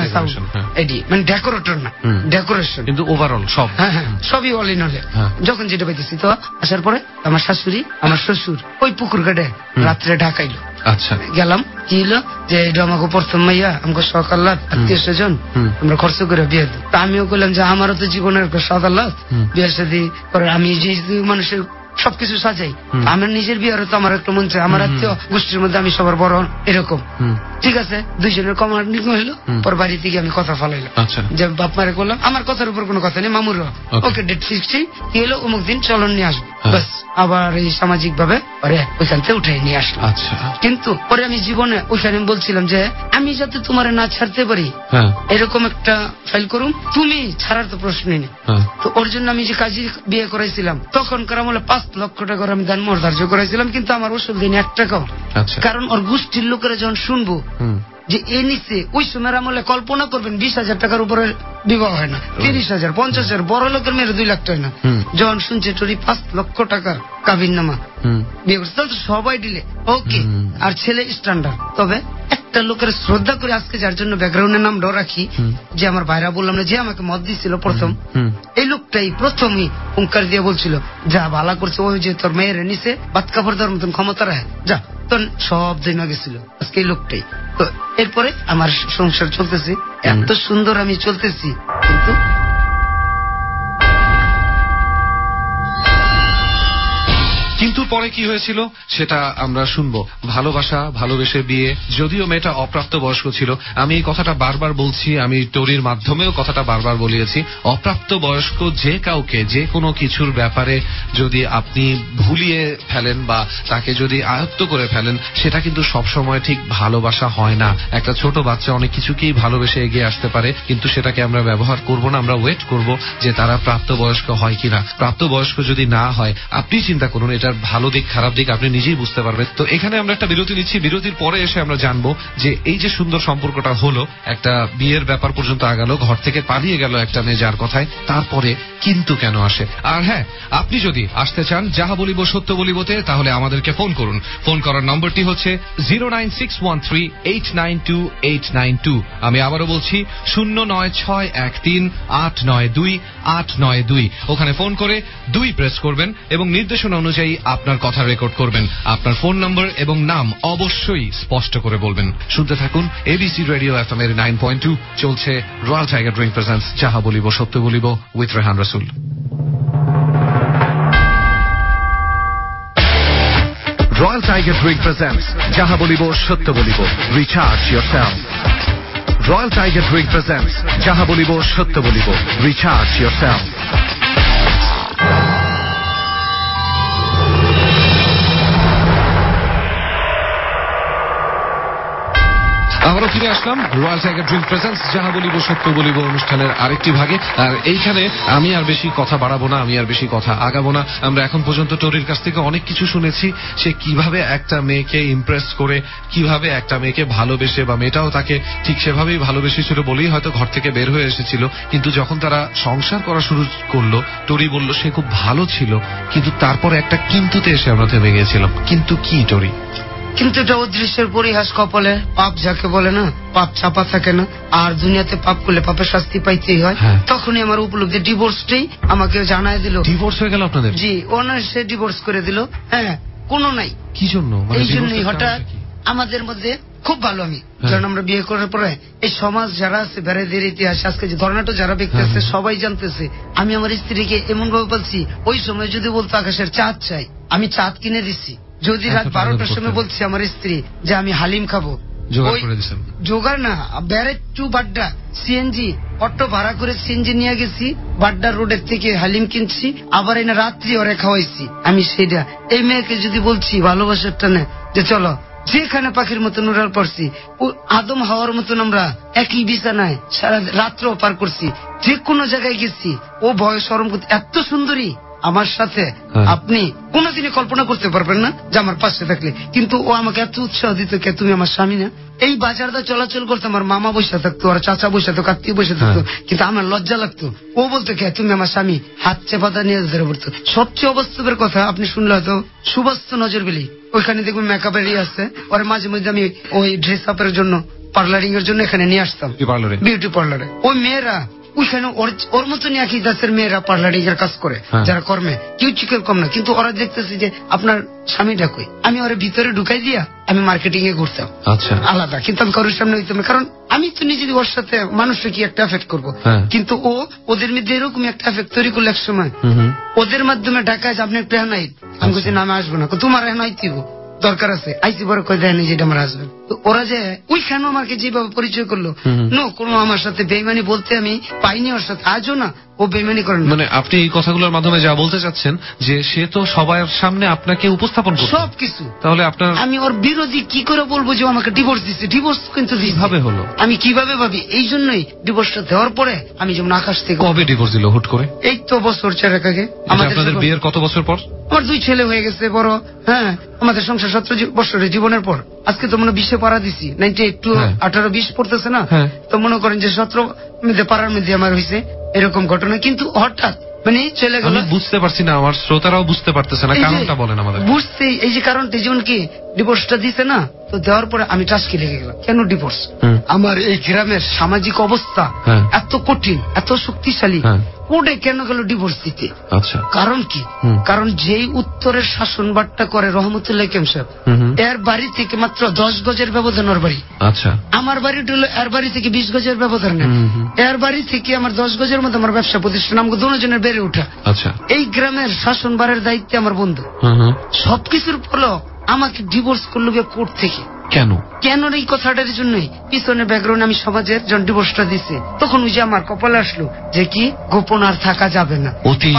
এডি মানে ডেকোরেটর না, ডেকোরেশন, কিন্তু ওভারঅল সব। হ্যাঁ হ্যাঁ, সবই অল ইন অল। যখন যেটা পাইতেছি, তো আসার পরে আমার শাশুড়ি, আমার শ্বশুর ওই পুকুর ঘাটে রাত্রে ঢাকাইলো। আচ্ছা, গেলাম, কি হলো যে এটা আমাকে প্রথম মাইয়া, আমাকে সকাল আত্মীয় স্বজন আমরা খরচ করে বিয়ে দিই। তা আমিও বললাম যে আমারও তো জীবনের সকাল বিয়ে শাদী করে, আমি যে মানুষের সবকিছু সাজাই, আমার নিজের বিয়েরও তো আমার একটা মন চাই, আমার আত্মীয় গোষ্ঠীর মধ্যে আমি সবার বড় এরকম। ঠিক আছে, দুইজনের কমান্ডিং হইলো, পর বাড়ি থেকে আমি কথা ফলাইলাম যে বাপ মারে করলাম, আমার কথার উপর কোনো কথা নেই, মামুর ওকে ডেট ফিক্সড কি হলো, অমুক দিন চলন নিয়ে আসবো, বাস। আবার এই সামাজিক ভাবে পরে ওইখান থেকে উঠে নিয়ে আসলো। কিন্তু পরে আমি জীবনে ওইখানে বলছিলাম যে আমি যাতে তোমার না ছাড়তে পারি এরকম একটা ফাইল করুন, তুমি ছাড়ার তো প্রশ্নই নেই। তো ওর জন্য আমি যে কাজী বিয়ে করাইছিলাম, তখনকার আমলে পাঁচ লক্ষ টাকা আমি দান মোর ধার্য করেছিলাম, কিন্তু আমার ওষুধ দিন এক টাকাও। কারণ ওর গোষ্ঠীর লোকেরা যখন শুনবো যে এ নিচে, ওই সময়ের আমলে কল্পনা করবেন বিশ হাজার টাকার উপরে বিবাহ হয় না, তিরিশ হাজার পঞ্চাশ হাজার বড় লোকের মেয়ের দুই লাখ টাকা না। যখন শুনছে টরি পাঁচ লক্ষ টাকার কাবিন নামা বিয়ে করছে, তাহলে তো সবাই দিলে ওকে, আর ছেলে স্ট্যান্ডার্ড। তবে একটা লোকের শ্রদ্ধা করে আজকে যার জন্য ব্যাকগ্রাউন্ডের নামটাও রাখি, যে আমার ভাইরা বললাম না যে আমাকে মত দিছিল প্রথম, এই লোকটাই প্রথমই হুঙ্কার দিয়ে বলছিল যা ভালো করছে, ওই যে তোর মেয়ের নিচে বাত কাপড় দেওয়ার মতন ক্ষমতা রাখে, যা তোর সব জেনে গেছিল আজকে এই লোকটাই। তো এরপরে আমার সংসার চলতেছে, এত সুন্দর আমি চলতেছি, কিন্তু কিন্তু পরে কি হয়েছিল সেটা আমরা শুনবো। ভালোবাসা, ভালোবেসে বিয়ে, যদিও মেয়েটা অপ্রাপ্ত বয়স্ক ছিল। আমি এই কথাটা বারবার বলছি, আমি টোরির মাধ্যমেও কথাটা বারবার বলিয়েছি, অপ্রাপ্ত বয়স্ক যে কাউকে যে কোনো কিছুর ব্যাপারে যদি আপনি ভুলিয়ে ফেলেন বা তাকে যদি আয়ত্ত করে ফেলেন, সেটা কিন্তু সবসময় ঠিক ভালোবাসা হয় না। একটা ছোট বাচ্চা অনেক কিছুকেই ভালোবেসে এগিয়ে আসতে পারে, কিন্তু সেটাকে আমরা ব্যবহার করব না, আমরা ওয়েট করব যে তারা প্রাপ্তবয়স্ক হয় কিনা। প্রাপ্তবয়স্ক যদি না হয়, আপনি চিন্তা করুন এটার ভালো দিক খারাপ দিক আপনি নিজেই বুঝতে পারবেন। তো এখানে আমরা একটা বিরতি নিচ্ছি, বিরতির পরে এসে আমরা জানবো যে এই যে সুন্দর সম্পর্কটা হলো, একটা বিয়ের ব্যাপার পর্যন্ত আগালো, ঘর থেকে পালিয়ে গেল একটা মেয়ে যার কথায়, তারপরে কিন্তু কেন আসে। আর হ্যাঁ, আপনি যদি আসতে চান যাহা বলিব সত্য বলিবতে, তাহলে আমাদেরকে ফোন করুন। ফোন করার নম্বরটি হচ্ছে zero nine six one three eight nine two eight nine two. আমি আবারও বলছি শূন্য নয় ছয় এক তিন আট নয় দুই আট নয় দুই। ওখানে ফোন করে দুই প্রেস করবেন এবং নির্দেশনা অনুযায়ী আপনার কথা রেকর্ড করবেন। আপনার ফোন নম্বর এবং নাম অবশ্যই স্পষ্ট করে বলবেন। শুনতে থাকুন এবিসি রেডিও এফএম এর নাইন পয়েন্ট টু। চলছে রয়্যাল টাইগার ড্রিঙ্ক প্রেজেন্টস যাহা বলিব সত্য বলিব উইথ রেহান রাসুল। Royal Tiger Drink presents Jaha Bolibo Shatya Bolibo. Recharge yourself. Royal Tiger Drink presents Jaha Bolibo Shatya Bolibo. Recharge yourself. আবারও ফিরে আসলাম রয়্যাল টাইগার ড্রিঙ্ক প্রেজেন্স যাহা বলিব সত্য বলিব অনুষ্ঠানের আরেকটি ভাগে। আর এইখানে আমি আর বেশি কথা বাড়াবো না, আমি আর বেশি কথা আগাবো না। আমরা এখন পর্যন্ত টোরির কাছ থেকে অনেক কিছু শুনেছি, সে কিভাবে একটা মেয়েকে ইমপ্রেস করে, কিভাবে একটা মেয়েকে ভালোবেসে, বা মেয়েটাও তাকে ঠিক সেভাবেই ভালোবেসেছিল বলেই হয়তো ঘর থেকে বের হয়ে এসেছিল। কিন্তু যখন তারা সংসার করা শুরু করলো, টোরি বলল সে খুব ভালো ছিল, কিন্তু তারপরে একটা কিন্তুতে এসে আমরা থেমে গিয়েছিলাম। কিন্তু কি টোরি? কিন্তু এটা অদৃশ্যের পরিহাস কপালে, পাপ যাকে বলে না, পাপ চাপা থাকে না, আর দুনিয়াতে পাপ করলে পাপের শাস্তি পাইতেই হয়। তখনই আমার উপলব্ধি, ডিভোর্সটাই আমাকে জানাই দিল। ডিভোর্স হয়ে গেল আপনাদের? জি, অনায়াসে ডিভোর্স করে দিল। হ্যাঁ, কোনো নাই। কি জন্য? এই জন্যই হঠাৎ আমাদের মধ্যে খুব ভালো আমি, কারণ আমরা বিয়ে করার পরে এই সমাজ যারা আছে, বেড়াদের ইতিহাস, আজকে যে ধর্নাটা যারা দেখতেছে সবাই জানতেছে আমি আমার স্ত্রীকে এমন ভাবে বলছি, ওই সময় যদি বলতো আকাশের চাঁদ চাই, আমি চাঁদ কিনে দিচ্ছি। যদি রাত বারোটার সময় বলছি আমার স্ত্রী যে আমি হালিম খাবো, জোগাড় না, barrage to Badda CNG auto ভাড়া করে সিএনজি নিয়ে গেছি, বাড্ডা রোডের থেকে হালিম কিনছি, আবার এনে রাত্রি ওরে খাওয়াইছি আমি। সেইটা এই মেয়েকে যদি বলছি ভালোবাসার টানে যে চলো যেখানে পাখির মতন উড়াল পড়ছি, ও আদম হাওয়ার মতন আমরা একই বিছানায় সারা রাত্র পার করছি, যে কোনো জায়গায় গেছি, ও ভয় শরম করতে এত সুন্দরী আমার সাথে আপনি কোনদিনই কল্পনা করতে পারবেন না যে আমার পাশে থাকলে। কিন্তু ও আমাকে এত উৎসাহ দিত, কে তুমি আমার স্বামী না। এই বাজারটা চলাচল করতে আমার মামা বসে থাকতো, আর চাচা বসে থাকতো, আত্মীয় বসে থাকতো, কিন্তু আমার লজ্জা লাগতো। ও বলতো কে তুমি আমার স্বামী, হাত চেপাতা নিয়ে ধরে পড়তো। সবচেয়ে অবাস্তবের কথা আপনি শুনলে হয়তো, সুবাস্ত নজর বিলি, ওইখানে দেখবেন মেকআপের ইয়ে আছে, ওর মাঝে মধ্যে আমি ওই ড্রেস আপের জন্য, পার্লারিং এর জন্য এখানে নিয়ে আসতাম, বিউটি পার্লারে। ওই মেয়েরা ওইখানে ওর মতনই একই দাসের মেয়েরা পার্লারিং এর কাজ করে, যারা কর্মে কেউ চিকের কম না, কিন্তু ওরা দেখতেছে যে আপনার স্বামীটা কই, আমি ওরা ভিতরে ঢুকাই দিয়া আমি মার্কেটিং এ ঘুরতাম আলাদা, কিন্তু আমি কারোর সামনে হইতাম না, কারণ আমি তো নিজে ওর সাথে মানুষকে কি একটা এফেক্ট করবো। কিন্তু ও ওদের মধ্যে এরকম একটা এফেক্ট তৈরি করলো এক সময়, ওদের মাধ্যমে ঢাকায় আপনি একটা হেনাই, আমি বলছি না আমি আসবো না, তোমার হেনাই দিব দরকার আছে, আইসি বড় কয়ে দেয়নি যেটা আমার হাজবেন্ড। ওরা যে ওইখানে আমাকে যেভাবে পরিচয় করলো, নো কোনো আমার সাথে বেইমানি বলতে আমি পাইনি ওর সাথে, আজও না ও বেইমানি করেন। মানে আপনি এই কথাগুলোর মাধ্যমে যা বলতে চাচ্ছেন যে সে তো সবার সামনে আপনাকে উপস্থাপন করছে সবকিছু, তাহলে আপনার আমি ওর বিরোধী কি করে বলবো যে আমাকে ডিভোর্স দিচ্ছে? ডিভোর্স কিন্তু কিভাবে হলো, আমি কিভাবে ভাবি, এই জন্যই ডিভোর্সটা দেওয়ার পরে আমি যেমন আকাশ থেকে। কবে ডিভোর্স দিল হুট করে? এই তো বছর চারেক আগে। আপনাদের বিয়ের কত বছর পর? আমার দুই ছেলে হয়ে গেছে বড়, হ্যাঁ আমাদের সংসার সতেরো বছরের জীবনের পর, আজকে তো মনে বিশে পাড়া দিছি, নাইনটি এইট টু আঠারো বিশ পড়তেছে না, তো মনে করেন যে সতেরো মধ্যে পাড়ার মধ্যে আমার হয়েছে এরকম ঘটনা। কিন্তু হঠাৎ মানে চলে গেল, বুঝতে পারছি না, আমার শ্রোতারাও বুঝতে পারতেছে না, কারণটা বলেন আমাদের। বুঝতে এই যে কারণটা, যেমন কি ডিভোর্সটা দিছে না, তো দেওয়ার পরে আমি টাস্কি লেগে গেলাম, কেন ডিভোর্স? আমার এই গ্রামের সামাজিক অবস্থা এত কঠিন, এত শক্তিশালী, কোর্টে কেন গেল ডিভোর্স দিতে? আচ্ছা, কারণ কি? কারণ যেই উত্তরের শাসনবারটা করে রহমতুল্লাহ কেম সাহেব, এর বাড়ি থেকে মাত্র দশ গজের ব্যবধান ওর বাড়ি। আচ্ছা, আমার বাড়ি হলো এর বাড়ি থেকে বিশ গজের ব্যবধান নেই, এর বাড়ি থেকে আমার দশ গজের মধ্যে আমার ব্যবসা প্রতিষ্ঠান, আমাকে দুজনের বেড়ে ওঠা। আচ্ছা, এই গ্রামের শাসনবারের দায়িত্বে আমার বন্ধু, সবকিছুর ফলে আমাকে ডিভোর্স করলো গিয়ে কোর্ট থেকে। কেন? কেন এই কথাটার জন্যই পিছনে ব্যাকগ্রাউন্ড আমি সমাজের যখন ডিভোর্সটা দিছে, তখন ওই যে আমার কপালে আসলো যে কি গোপন আর থাকা যাবে না, অতীত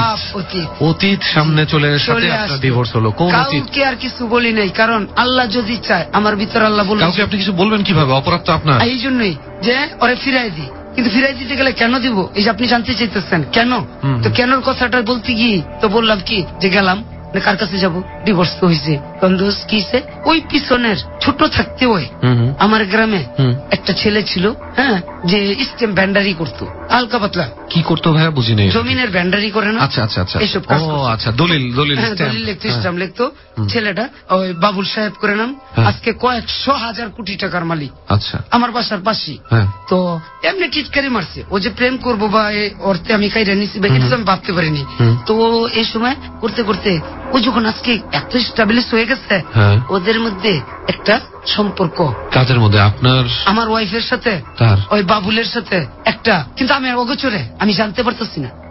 অতীত সামনে চলে সাথে একটা ডিভোর্স হলো। কোন অতীত? কাউকে আর কিছু বলি নাই, কারণ আল্লাহ যদি চায় আমার ভিতরে আল্লাহ বলবে। কাউকে আপনি কিছু বলবেন কিভাবে? অপরাধ তো আপনার। এই জন্যই যে ওরে ফিরাই দিই, কিন্তু ফিরাই দিতে গেলে কেন দিব এই যে আপনি জানতে চাইতেছেন কেন, তো কেনর কথাটা বলতে গিয়ে তো বললাম কি যে গেলাম কার কাছে যাবো, ডিভোর্স তো হয়েছে, কন্দোস কিসে? ওই পিছনের ছোট থাকতে ওই আমার গ্রামে একটা ছেলে ছিল, হ্যাঁ, যে স্টেম ভ্যান্ডারি করতো, হালকা পাতলা। কি করতো ভাইয়া বুঝি নেই। জমিনের ভ্যান্ডারি করে না? আচ্ছা আচ্ছা আচ্ছা, এইসব কাজ। ও আচ্ছা, দলিল দলিল দলিল লিখতো, স্ট্যাম্প লিখতো। ছেলেটা ওই বাবুল সাহেব করে নাম, আজকে কয়েকশো হাজার কোটি টাকার মালিক। আচ্ছা, আমার বাসার পাশে। তো এমনি টিটকারি মারছে, ও যে প্রেম করবো বা অর্থে আমি কাইরা নিচ্ছি এটা আমি ভাবতে পারিনি। তো এই সময় করতে করতে ও যখন আজকে এত স্টাবলিশ হয়ে গেছে, ওদের মধ্যে একটা সম্পর্ক। কাদের মধ্যে? আপনার? আমার ওয়াইফের সাথে, ওই বাবুলের সাথে একটা, কিন্তু আমি অগোচরে আমি জানতে পারতেছি না।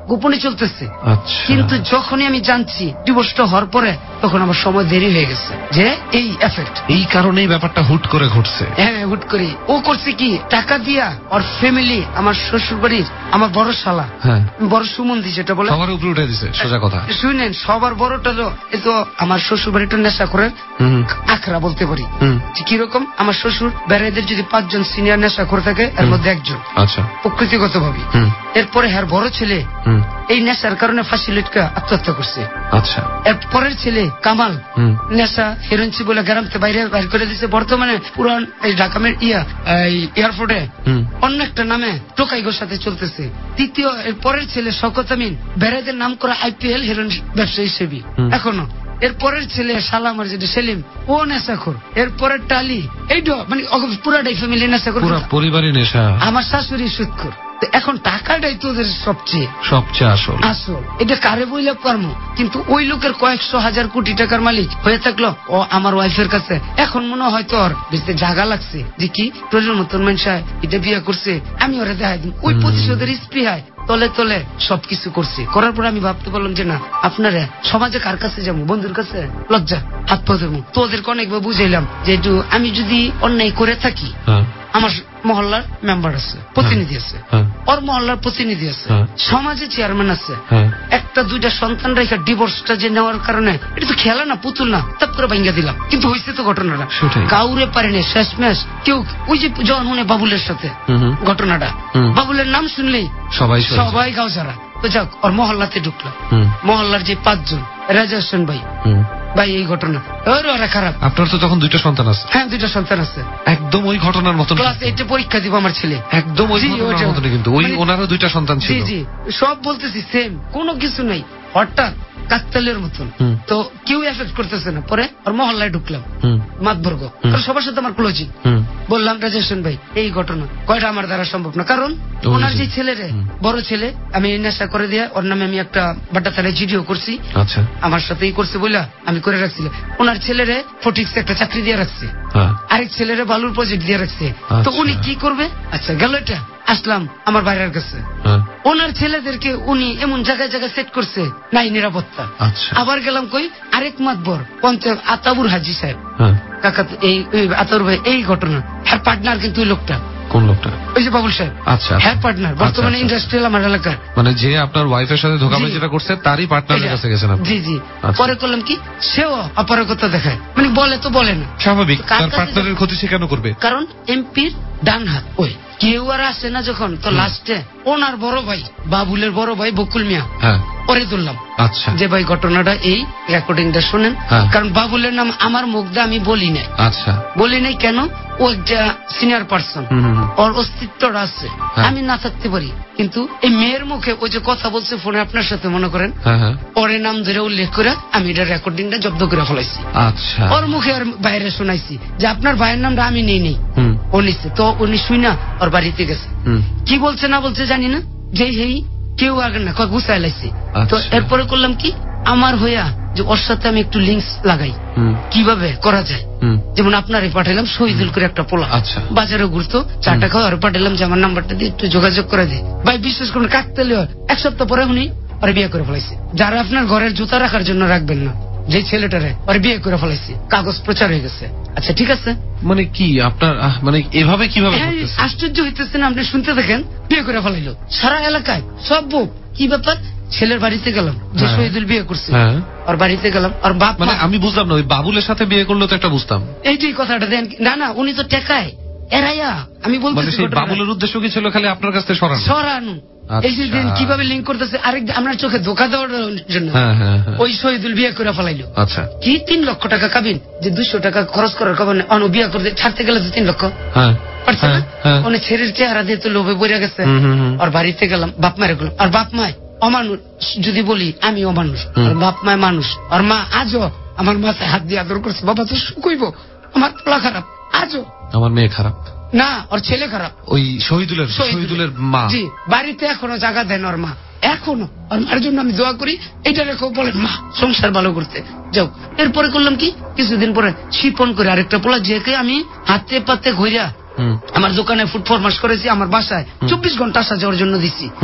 গোপনে চলতেছে। আচ্ছা। কিন্তু যখনই আমি জানছি ডিভোর্সটা হওয়ার পরে, তখন আমার সময় দেরি হয়ে গেছে, যে এই এফেক্ট এই কারণেই ব্যাপারটা হুট করে ঘটছে। হ্যাঁ, হুট করে ও করছে কি, টাকা দিয়া ওর ফ্যামিলি, আমার শ্বশুর বাড়ির আমার বড় শালা, হ্যাঁ, বড় সুমন্দি যেটা বলে, সবার উপরে উঠে দিছে, সোজা কথা। শুনেন, সবার বড়টা তো এই তো আমার শ্বশুর বাড়িটা নেশা করে আখড়া বলতে পারি। কিরকম, আমার শ্বশুর বেড়াইদের যদি পাঁচজন সিনিয়র নেশা করে থাকে, এর মধ্যে একজন। আচ্ছা। প্রকৃতিগত ভাবে। এরপরে হ্যার বড় ছেলে এই নেশার কারণে ফাঁসি লটকা আত্মহত্যা করছে। আচ্ছা। এর পরের ছেলে কামাল নেশা হেরোইনছি বলে গ্রামতে বাইরে বাইর করে দিচ্ছে। বর্তমানে পুরান এই ঢাকামের ইয়া এয়ারপোর্টে অন্য একটা নামে টোকাইগোর সাথে চলতেছে। তৃতীয় এর পরের ছেলে শওকত আমিন বেড়াইদের নাম করা আইপিএল হেরোইন ব্যবসায়ী সেবী এখনো। এর পরের ছেলে শালা আমার যেটা সেলিম, ও নেশাখোর। এর পরের টালি, এইটা মানে পুরাটাই ফ্যামিলি নেশাখোর, পুরো পরিবারই নেশা। আমার শাশুড়ি সুদখোর। এখন টাকাটাই তোদের সবচেয়ে সবচেয়ে আসল আসল। এটা কারে বইলে পারবো, কিন্তু ওই লোকের কয়েকশো হাজার কোটি টাকার মালিক হয়ে থাকলো ও আমার ওয়াইফের কাছে। এখন মনে হয় তোর বেশি জাগা লাগছে যে কি তোর মতন মানুষ এটা বিয়ে করছে, আমি ওরা দেখাই দিই। ওই প্রতিশোধের স্পৃহায় তলে তলে সবকিছু করছে। করার পর আমি ভাবতে পারলাম যে না, আপনারা সমাজে কার কাছে যাবো, বন্ধুর কাছে লজ্জা হাত পা দেবো। তোদেরকে অনেকবার বুঝাইলাম যে একটু আমি যদি অন্যায় করে থাকি, আমার মহল্লার মেম্বার আছে, প্রতিনিধি আছে, ওর মহল্লার প্রতিনিধি আছে, সমাজে চেয়ারম্যান আছে, একটা দুইটা সন্তান রেখে ডিভোর্সটা যে নেওয়ার কারণে, এটা তো খেলা না, পুতুল না, তাপ করে ভাঙ্গা দিলাম। কিন্তু হয়েছে তো ঘটনাটা, কাউরে পারেনি শেষমেশ কেউ। ওই যে জন হুনে বাবুলের সাথে ঘটনাটা, বাবুলের নাম শুনলেই সবাই সবাই গাও ছাড়া। তো যাক, ওর মহল্লাতে ঢুকলাম। মহল্লার যে পাঁচজন, রাজা হোসেন ভাই, ভাই এই ঘটনা ওরা খারাপ। আপনার তো তখন দুইটা সন্তান আছে? হ্যাঁ, দুইটা সন্তান আছে। একদম ওই ঘটনার মতন। ক্লাস এইটে পরীক্ষা দিব আমার ছেলে, একদম ওই ঘটনার মতন। কিন্তু ওই ওনারও দুইটা সন্তান ছিল। জি জি, সব বলতেছি সেম, কোনো কিছু নাই। হঠাৎ কাকতালের মতন, তো কেউ এফেক্ট করতেছে না। পরে আর মহল্লায় ঢুকলাম, মাতবর্গ, সবার সাথে আমার ক্লোজিং। বললাম রাজা হোসেন ভাই এই ঘটনা, কয়টা আমার দ্বারা সম্ভব না, কারণ ওনার যে ছেলে রে, বড় ছেলে, আমি নেশা করে দিয়ে ওর নামে আমি একটা বাড্ডা থানায় জিডিও করছি। আচ্ছা। আমার সাথেই করছে বইলা আমি করে রাখছি। ওনার ছেলেরে ফটিক্সে একটা চাকরি দিয়ে রাখছে, আরেক ছেলেরে বালুর প্রজেক্ট দিয়ে রাখছে। তো উনি কি করবে? আচ্ছা গেল এটা, আসলাম আমার বাইরের কাছে। ওনার ছেলেদেরকে উনি এমন জায়গায় জায়গায় সেট করছে, নাই নিরাপত্তা। আবার গেলাম কই আরেক মাতবর পঞ্চায়েত আতাউর হাজি সাহেব কাকা, এই আতাউর ভাই এই ঘটনা। হ্যাঁ পার্টনার কিন্তু ওই লোকটা। কোন লোকটা? ওই যে বাবুল সাহেব। আচ্ছা। হ্যাঁ পার্টনার, বর্তমানে ইন্ডাস্ট্রিয়াল আমার এলাকার। মানে যে আপনার ওয়াইফের সাথে ধোঁকাবাজি যেটা করছে তারই পার্টনারের কাছে গেছেন আপনি? জি জি। পরে করলাম কি, সেও অপারগতা দেখায়, মানে বলে তো বলে না। স্বাভাবিক, তার পার্টনারের ক্ষতি সে কেন করবে? কারণ এমপির ডান হাত ওই। কেউ আর আসে না যখন, তো লাস্টে ওনার বড় ভাই, বাবুলের বড় ভাই বকুল মিয়া, পরে তুললাম। আচ্ছা। যে ভাই ঘটনাটা এই, রেকর্ডিংটা শোনেন। কারণ বাবুলের নাম আমার মুখ দিয়ে আমি বলি নাই। আচ্ছা। বলি নাই কেন? ও একটা সিনিয়র পার্সন, ওর অস্তিত্বটা আছে, আমি না থাকতে পারি। কিন্তু এই মেয়ের মুখে ওই যে কথা বলছে ফোনে আপনার সাথে, মনে করেন ওরে নাম ধরে উল্লেখ করে আমি এটা রেকর্ডিংটা জব্দ করে ফেলাইছি। আচ্ছা। ওর মুখে আর বাইরে শোনাইছি যে আপনার ভাইয়ের নামটা আমি নেই নেই, ও নিচ্ছে। তো উনি শুই না ওর বাড়িতে গেছে, কি বলছে না বলছে জানি না, যে হেই কেউ আগে না গুছাই লাইছে। তো এরপরে করলাম কি, আমার হইয়া যে ওর সাথে আমি একটু লিঙ্কস লাগাই, কিভাবে করা যায়। যেমন আপনারে পাঠালাম শহীদুল করে একটা পোলা, বাজারে ঘুরতো, চা টাকা আর পাঠালাম যে আমার নাম্বারটা দিয়ে একটু যোগাযোগ করে দে। ভাই বিশ্বাস করুন, কাকতালে এক সপ্তাহ পরে উনি ওরে বিয়ে করে ফেলাইছে। যারা আপনার ঘরের জুতা রাখার জন্য রাখবেন না, যে ছেলেটারে ওরে বিয়ে করে ফেলাইছে, কাগজ প্রচার হয়ে গেছে। আচ্ছা ঠিক আছে, মানে কি আপনার মানে এভাবে কিভাবে? আশ্চর্য হইতেছে না আপনি? শুনতে থাকেন। বিয়ে করে ফেলাইলো সারা এলাকায়, সব বুক। কি ব্যাপার? ছেলের বাড়িতে গেলাম, যে শহীদুল বিয়ে করছে ওর বাড়িতে গেলাম। আর বাপ, মানে আমি বুঝলাম না, ওই বাবুলের সাথে বিয়ে করলো তো একটা বুঝতাম, এইটাই কথাটা দেন। না না, উনি তো টেকায় এরাইয়া। আমি বলতেছি বাবুলের উদ্দেশ্য কি ছিল? খালি আপনার কাছে সরানো সরানো এই যে কিভাবে লিঙ্ক করতেছে আরেক আপনার চোখে ধোকা দেওয়ার জন্য। ওই শহীদুল বিয়ে করে ফেলাইলো। আচ্ছা। কি তিন লক্ষ টাকা কাবিন, যে দুইশো টাকা খরচ করার কারণ অন বিয়ে করতে ছাড়তে গেলে তো তিন লক্ষ পারছে না। অনেক ছেলের চেহারা দিয়ে তো লোভে বইরা গেছে। আর বাড়িতে গেলাম, বাপ মারে গেলাম। আর বাপ মায় অমানুষ, যদি বলি আমি অমানুষ, আর বাপ মায় মানুষ। আর মা আজও আমার মাথায় হাত দিয়ে আদর করছে, বাবা তো শুকইব, আমার পোলা খারাপ, আজও আমার মেয়ে খারাপ না, ওর ছেলে খারাপ। ওই শহীদুলের শহীদুলের মা। জি, বাড়িতে এখনো জায়গা দেন ওর মা, এখনো। আর মার জন্য আমি দোয়া করি, এটা রেখো বলেন মা সংসার ভালো করতে যাও। এরপরে করলাম কি, কিছুদিন পরে শিপন করে আরেকটা পোলা, যেকে আমি হাতে পাতে ঘুরিয়া আমার দোকানে ফুড ফরমাস করেছি, আমার বাসায় চব্বিশ ঘন্টা আসা যাওয়ার জন্য দিচ্ছি।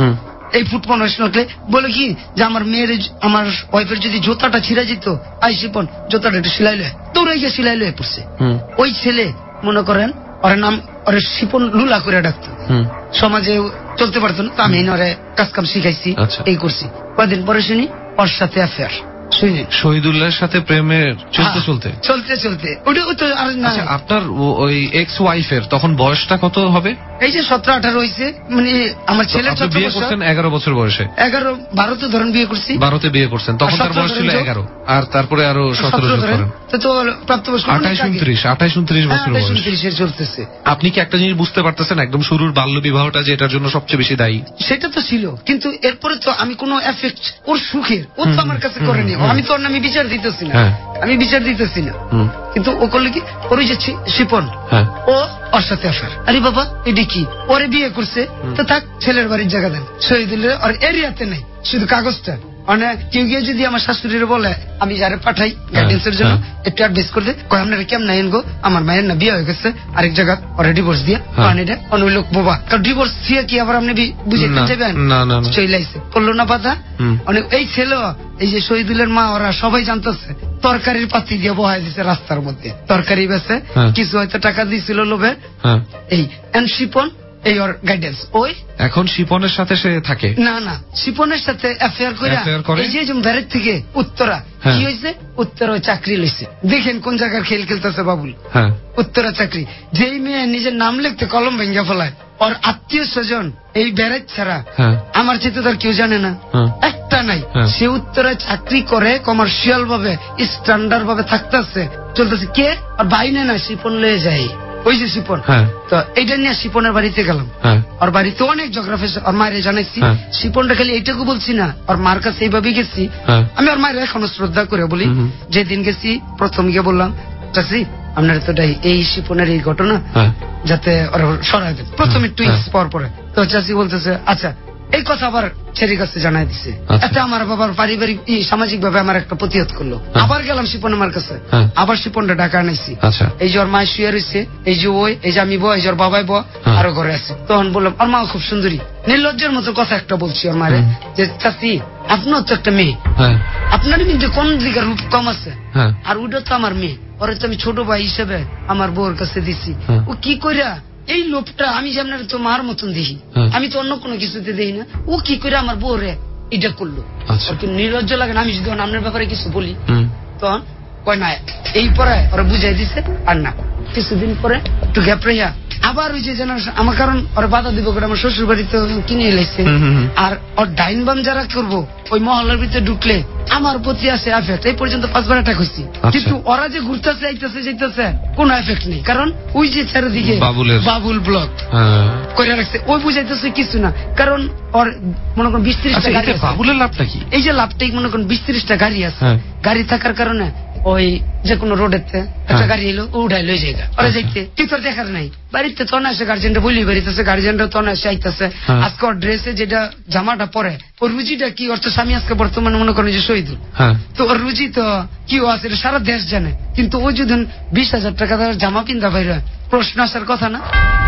এই ফুট পনেরো নকলে বলে কি যে আমার মেয়ের আমার ওয়াইফের যদি জোতাটা ছিঁড়ে যেত, আই শিপন জোতাটা একটু সিলাই লয়, দৌড়ে গিয়ে সিলাই লয়ে পড়ছে। ওই ছেলে মনে করেন ওর নাম ওরে শিপন লুলা করে ডাকতো, সমাজে চলতে পারতো না, তো আমি ওরে কাজ কাম শিখাইছি, এই করছি। কয়েকদিন পরে শুনি ওর সাথে অ্যাফেয়ার। শহীদুল্লাহর সাথে প্রেমের চলতে চলতে চলতে চলতে ওটা তো আর না। আপনার ওই এক্স ওয়াইফের তখন বয়সটা কত হবে? এই যে সতেরো আঠারো হয়েছে, মানে আমার ছেলে বিয়ে করছেন এগারো বছর বয়সে। এগারো বারোতে ধরেন বিয়ে করছি, বারোতে বিয়ে করছেন, তখন তার বয়স ছিল এগারো, আর তারপরে আরো সতেরো ধরেন তো প্রাপ্তবয়স্ক আঠাইশ উনত্রিশ আঠাইশ উনত্রিশ বছর বয়স চলতেছে। আপনি কি একটা জিনিস বুঝতে পারতেছেন একদম শুরুর বাল্য বিবাহটা যে এটার জন্য সবচেয়ে বেশি দায়ী? সেটা তো ছিল, কিন্তু এরপরে তো আমি কোনো এফেক্ট ওর সুখের ও তো আমার কাছে করেনি, আমি তো ওর নামে বিচার দিতেছি না, আমি বিচার দিতেছি না, কিন্তু ও করলে কি ওর যে শিপন ও ওর সাথে আসার, আরে বাবা এটি কি ওরে বিয়ে করছে তো থাক ছেলের বাড়ির জায়গা দেন, শহীদুল্লাহ আর এরিয়াতে নেই, শুধু কাগজটা। মানে কেউ গিয়ে যদি আমার শাশুড়ির বলে আমি যারে পাঠাই গাইডেন্সের জন্য একটু অ্যাডভাইস করতে, কয় আপনারা কেমন আইন গো, আমার মায়ের না বিয়ে হয়ে গেছে আরেক জায়গা ওরা ডিভোর্স দিয়া, মানে এটা অন্য লোক বোবা, কারণ ডিভোর্স দিয়ে কি আবার আপনি বুঝাইতে যাবেন? চলে আইছে পড়লো না পাতা। অনেক এই ছেলে এই যে শহীদুলের মা ওরা সবাই জানতেছে তরকারির পাতি দিয়ে বহাই দিছে রাস্তার মধ্যে, তরকারি বেছে কিছু হয়তো টাকা দিয়েছিল লোভে। এই এন্ড শিপন এই ওর গাইডেন্স। ওই এখন শিপনের সাথে সে থাকে না না শিপনের সাথে অ্যাফেয়ার করে এই যে ব্যারেক থেকে উত্তরা কি হয়েছে, উত্তরা চাকরি লইছে। দেখেন কোন জায়গার খেল খেলতেছে বাবুল, উত্তরা চাকরি। যেই মেয়ে নিজের নাম লিখতে কলম ভেঙ্গা ফেলায়, ওর আত্মীয় স্বজন এই ব্যারেক ছাড়া আমার চেতে তার কেউ জানে না, একটা নাই। সে উত্তরা চাকরি করে কমার্শিয়াল ভাবে স্ট্যান্ডার্ড ভাবে থাকতেছে চলতেছে। কে আর বাইনে না শিপন লয়ে যায়, ওই যে শিপন। তো এইটা নিয়ে শিপনের বাড়িতে গেলাম, ওর বাড়িতে অনেক জোগ্রাফি ওর মায়ের জানাইছি। শিপনটা খালি এইটুকু বলছি না, ওর মার কাছে এইভাবে গেছি আমি, ওর মায়ের এখনো শ্রদ্ধা করে বলি। যেদিন গেছি প্রথম গিয়ে বললাম চাচি আপনার তো এই শিপনের এই ঘটনা যাতে ওরা সরাই দেন, প্রথমে টুইটস পর পরে। তো চাচি বলতেছে আচ্ছা এই কথা আবার ছেলের কাছে জানাই দিছে, এটা আমার বাবার পারিবারিক সামাজিক ভাবে আমার একটা প্রতিহত করলো। আবার গেলাম শিপন আমার কাছে, আবার শিপনটা ঢাকা আনাইছি। এই যে ওর মায় শুয়ে রয়েছে, এই যে ওই এই যে আমি বো, এই যে ওর বাবাই বো, আরো ঘরে আছে। তখন বললাম ওর মা খুব সুন্দরী, নির্লজ্জের মতো কথা একটা বলছি ওর মারে যে চাচি আপনার তো একটা মেয়ে, আপনার কিন্তু কোন দিকে রূপ কম আছে, আর ওটা তো আমার মেয়ে, ওরা তো আমি ছোট ভাই হিসেবে আমার বউর কাছে দিছি। ও কি কইরা এই লোকটা আমি যে আপনার তো মার মতন দেখি, আমি তো অন্য কোনো কিছুতে দেখি না, ও কি করে আমার বউরে এটা করলো, নির্লজ্জ লাগে না? আমি যদি আপনার ব্যাপারে কিছু বলি তখন কয় না, এই পরে ওরা বুঝাই দিছে। আর না কিছুদিন পরে একটু গ্যাপ রেয়া আবার ওই যে জেনারেশন আমার, কারণ ওরা বাধা দিব করে আমার শ্বশুর বাড়িতে কিনে এলাইছে। আর ওর ডাইন বাম যারা করবো ওই মহল্লার ভিতরে ঢুকলে আমার প্রতি আছে এফেক্ট। এই পর্যন্ত পাঁচবার অ্যাটাক হয়েছি, কিন্তু ওরা যে ঘুরতেছে আইতেছে যাইতেছে কোনো এফেক্ট নেই, কারণ ওই যে চারিদিকে বাবুল ব্লক করে রাখছে, ওই বুঝাইতেছে কিছু না। কারণ ওর মনে করেন বিশ ত্রিশটা গাড়ি, বাবুলের লাভটা কি? এই যে লাভটাই মনে করেন বিশ ত্রিশটা গাড়ি আছে, গাড়ি থাকার কারণে ওই যে কোনো রোডেতে একটা গাড়ি এলো ও উঠাই লই জায়গা ওরা যাইতে তুই তোর দেখার নাই। বাড়িতে তো না আসে গার্জেনটা বলি বাড়িতেছে, গার্জেনরা তো না আসে আইতেছে। আজকে ওর ড্রেসে যেটা জামাটা পরে ওর রুচিটা কি, ওর তো স্বামী আজকে বর্তমানে মনে করেন যে শহীদুল, তো ওর রুচি তো কি আছে সারা দেশ জানে। কিন্তু ও যদি বিশ হাজার টাকা জামা কিনতে পারে প্রশ্ন আসার কথা না?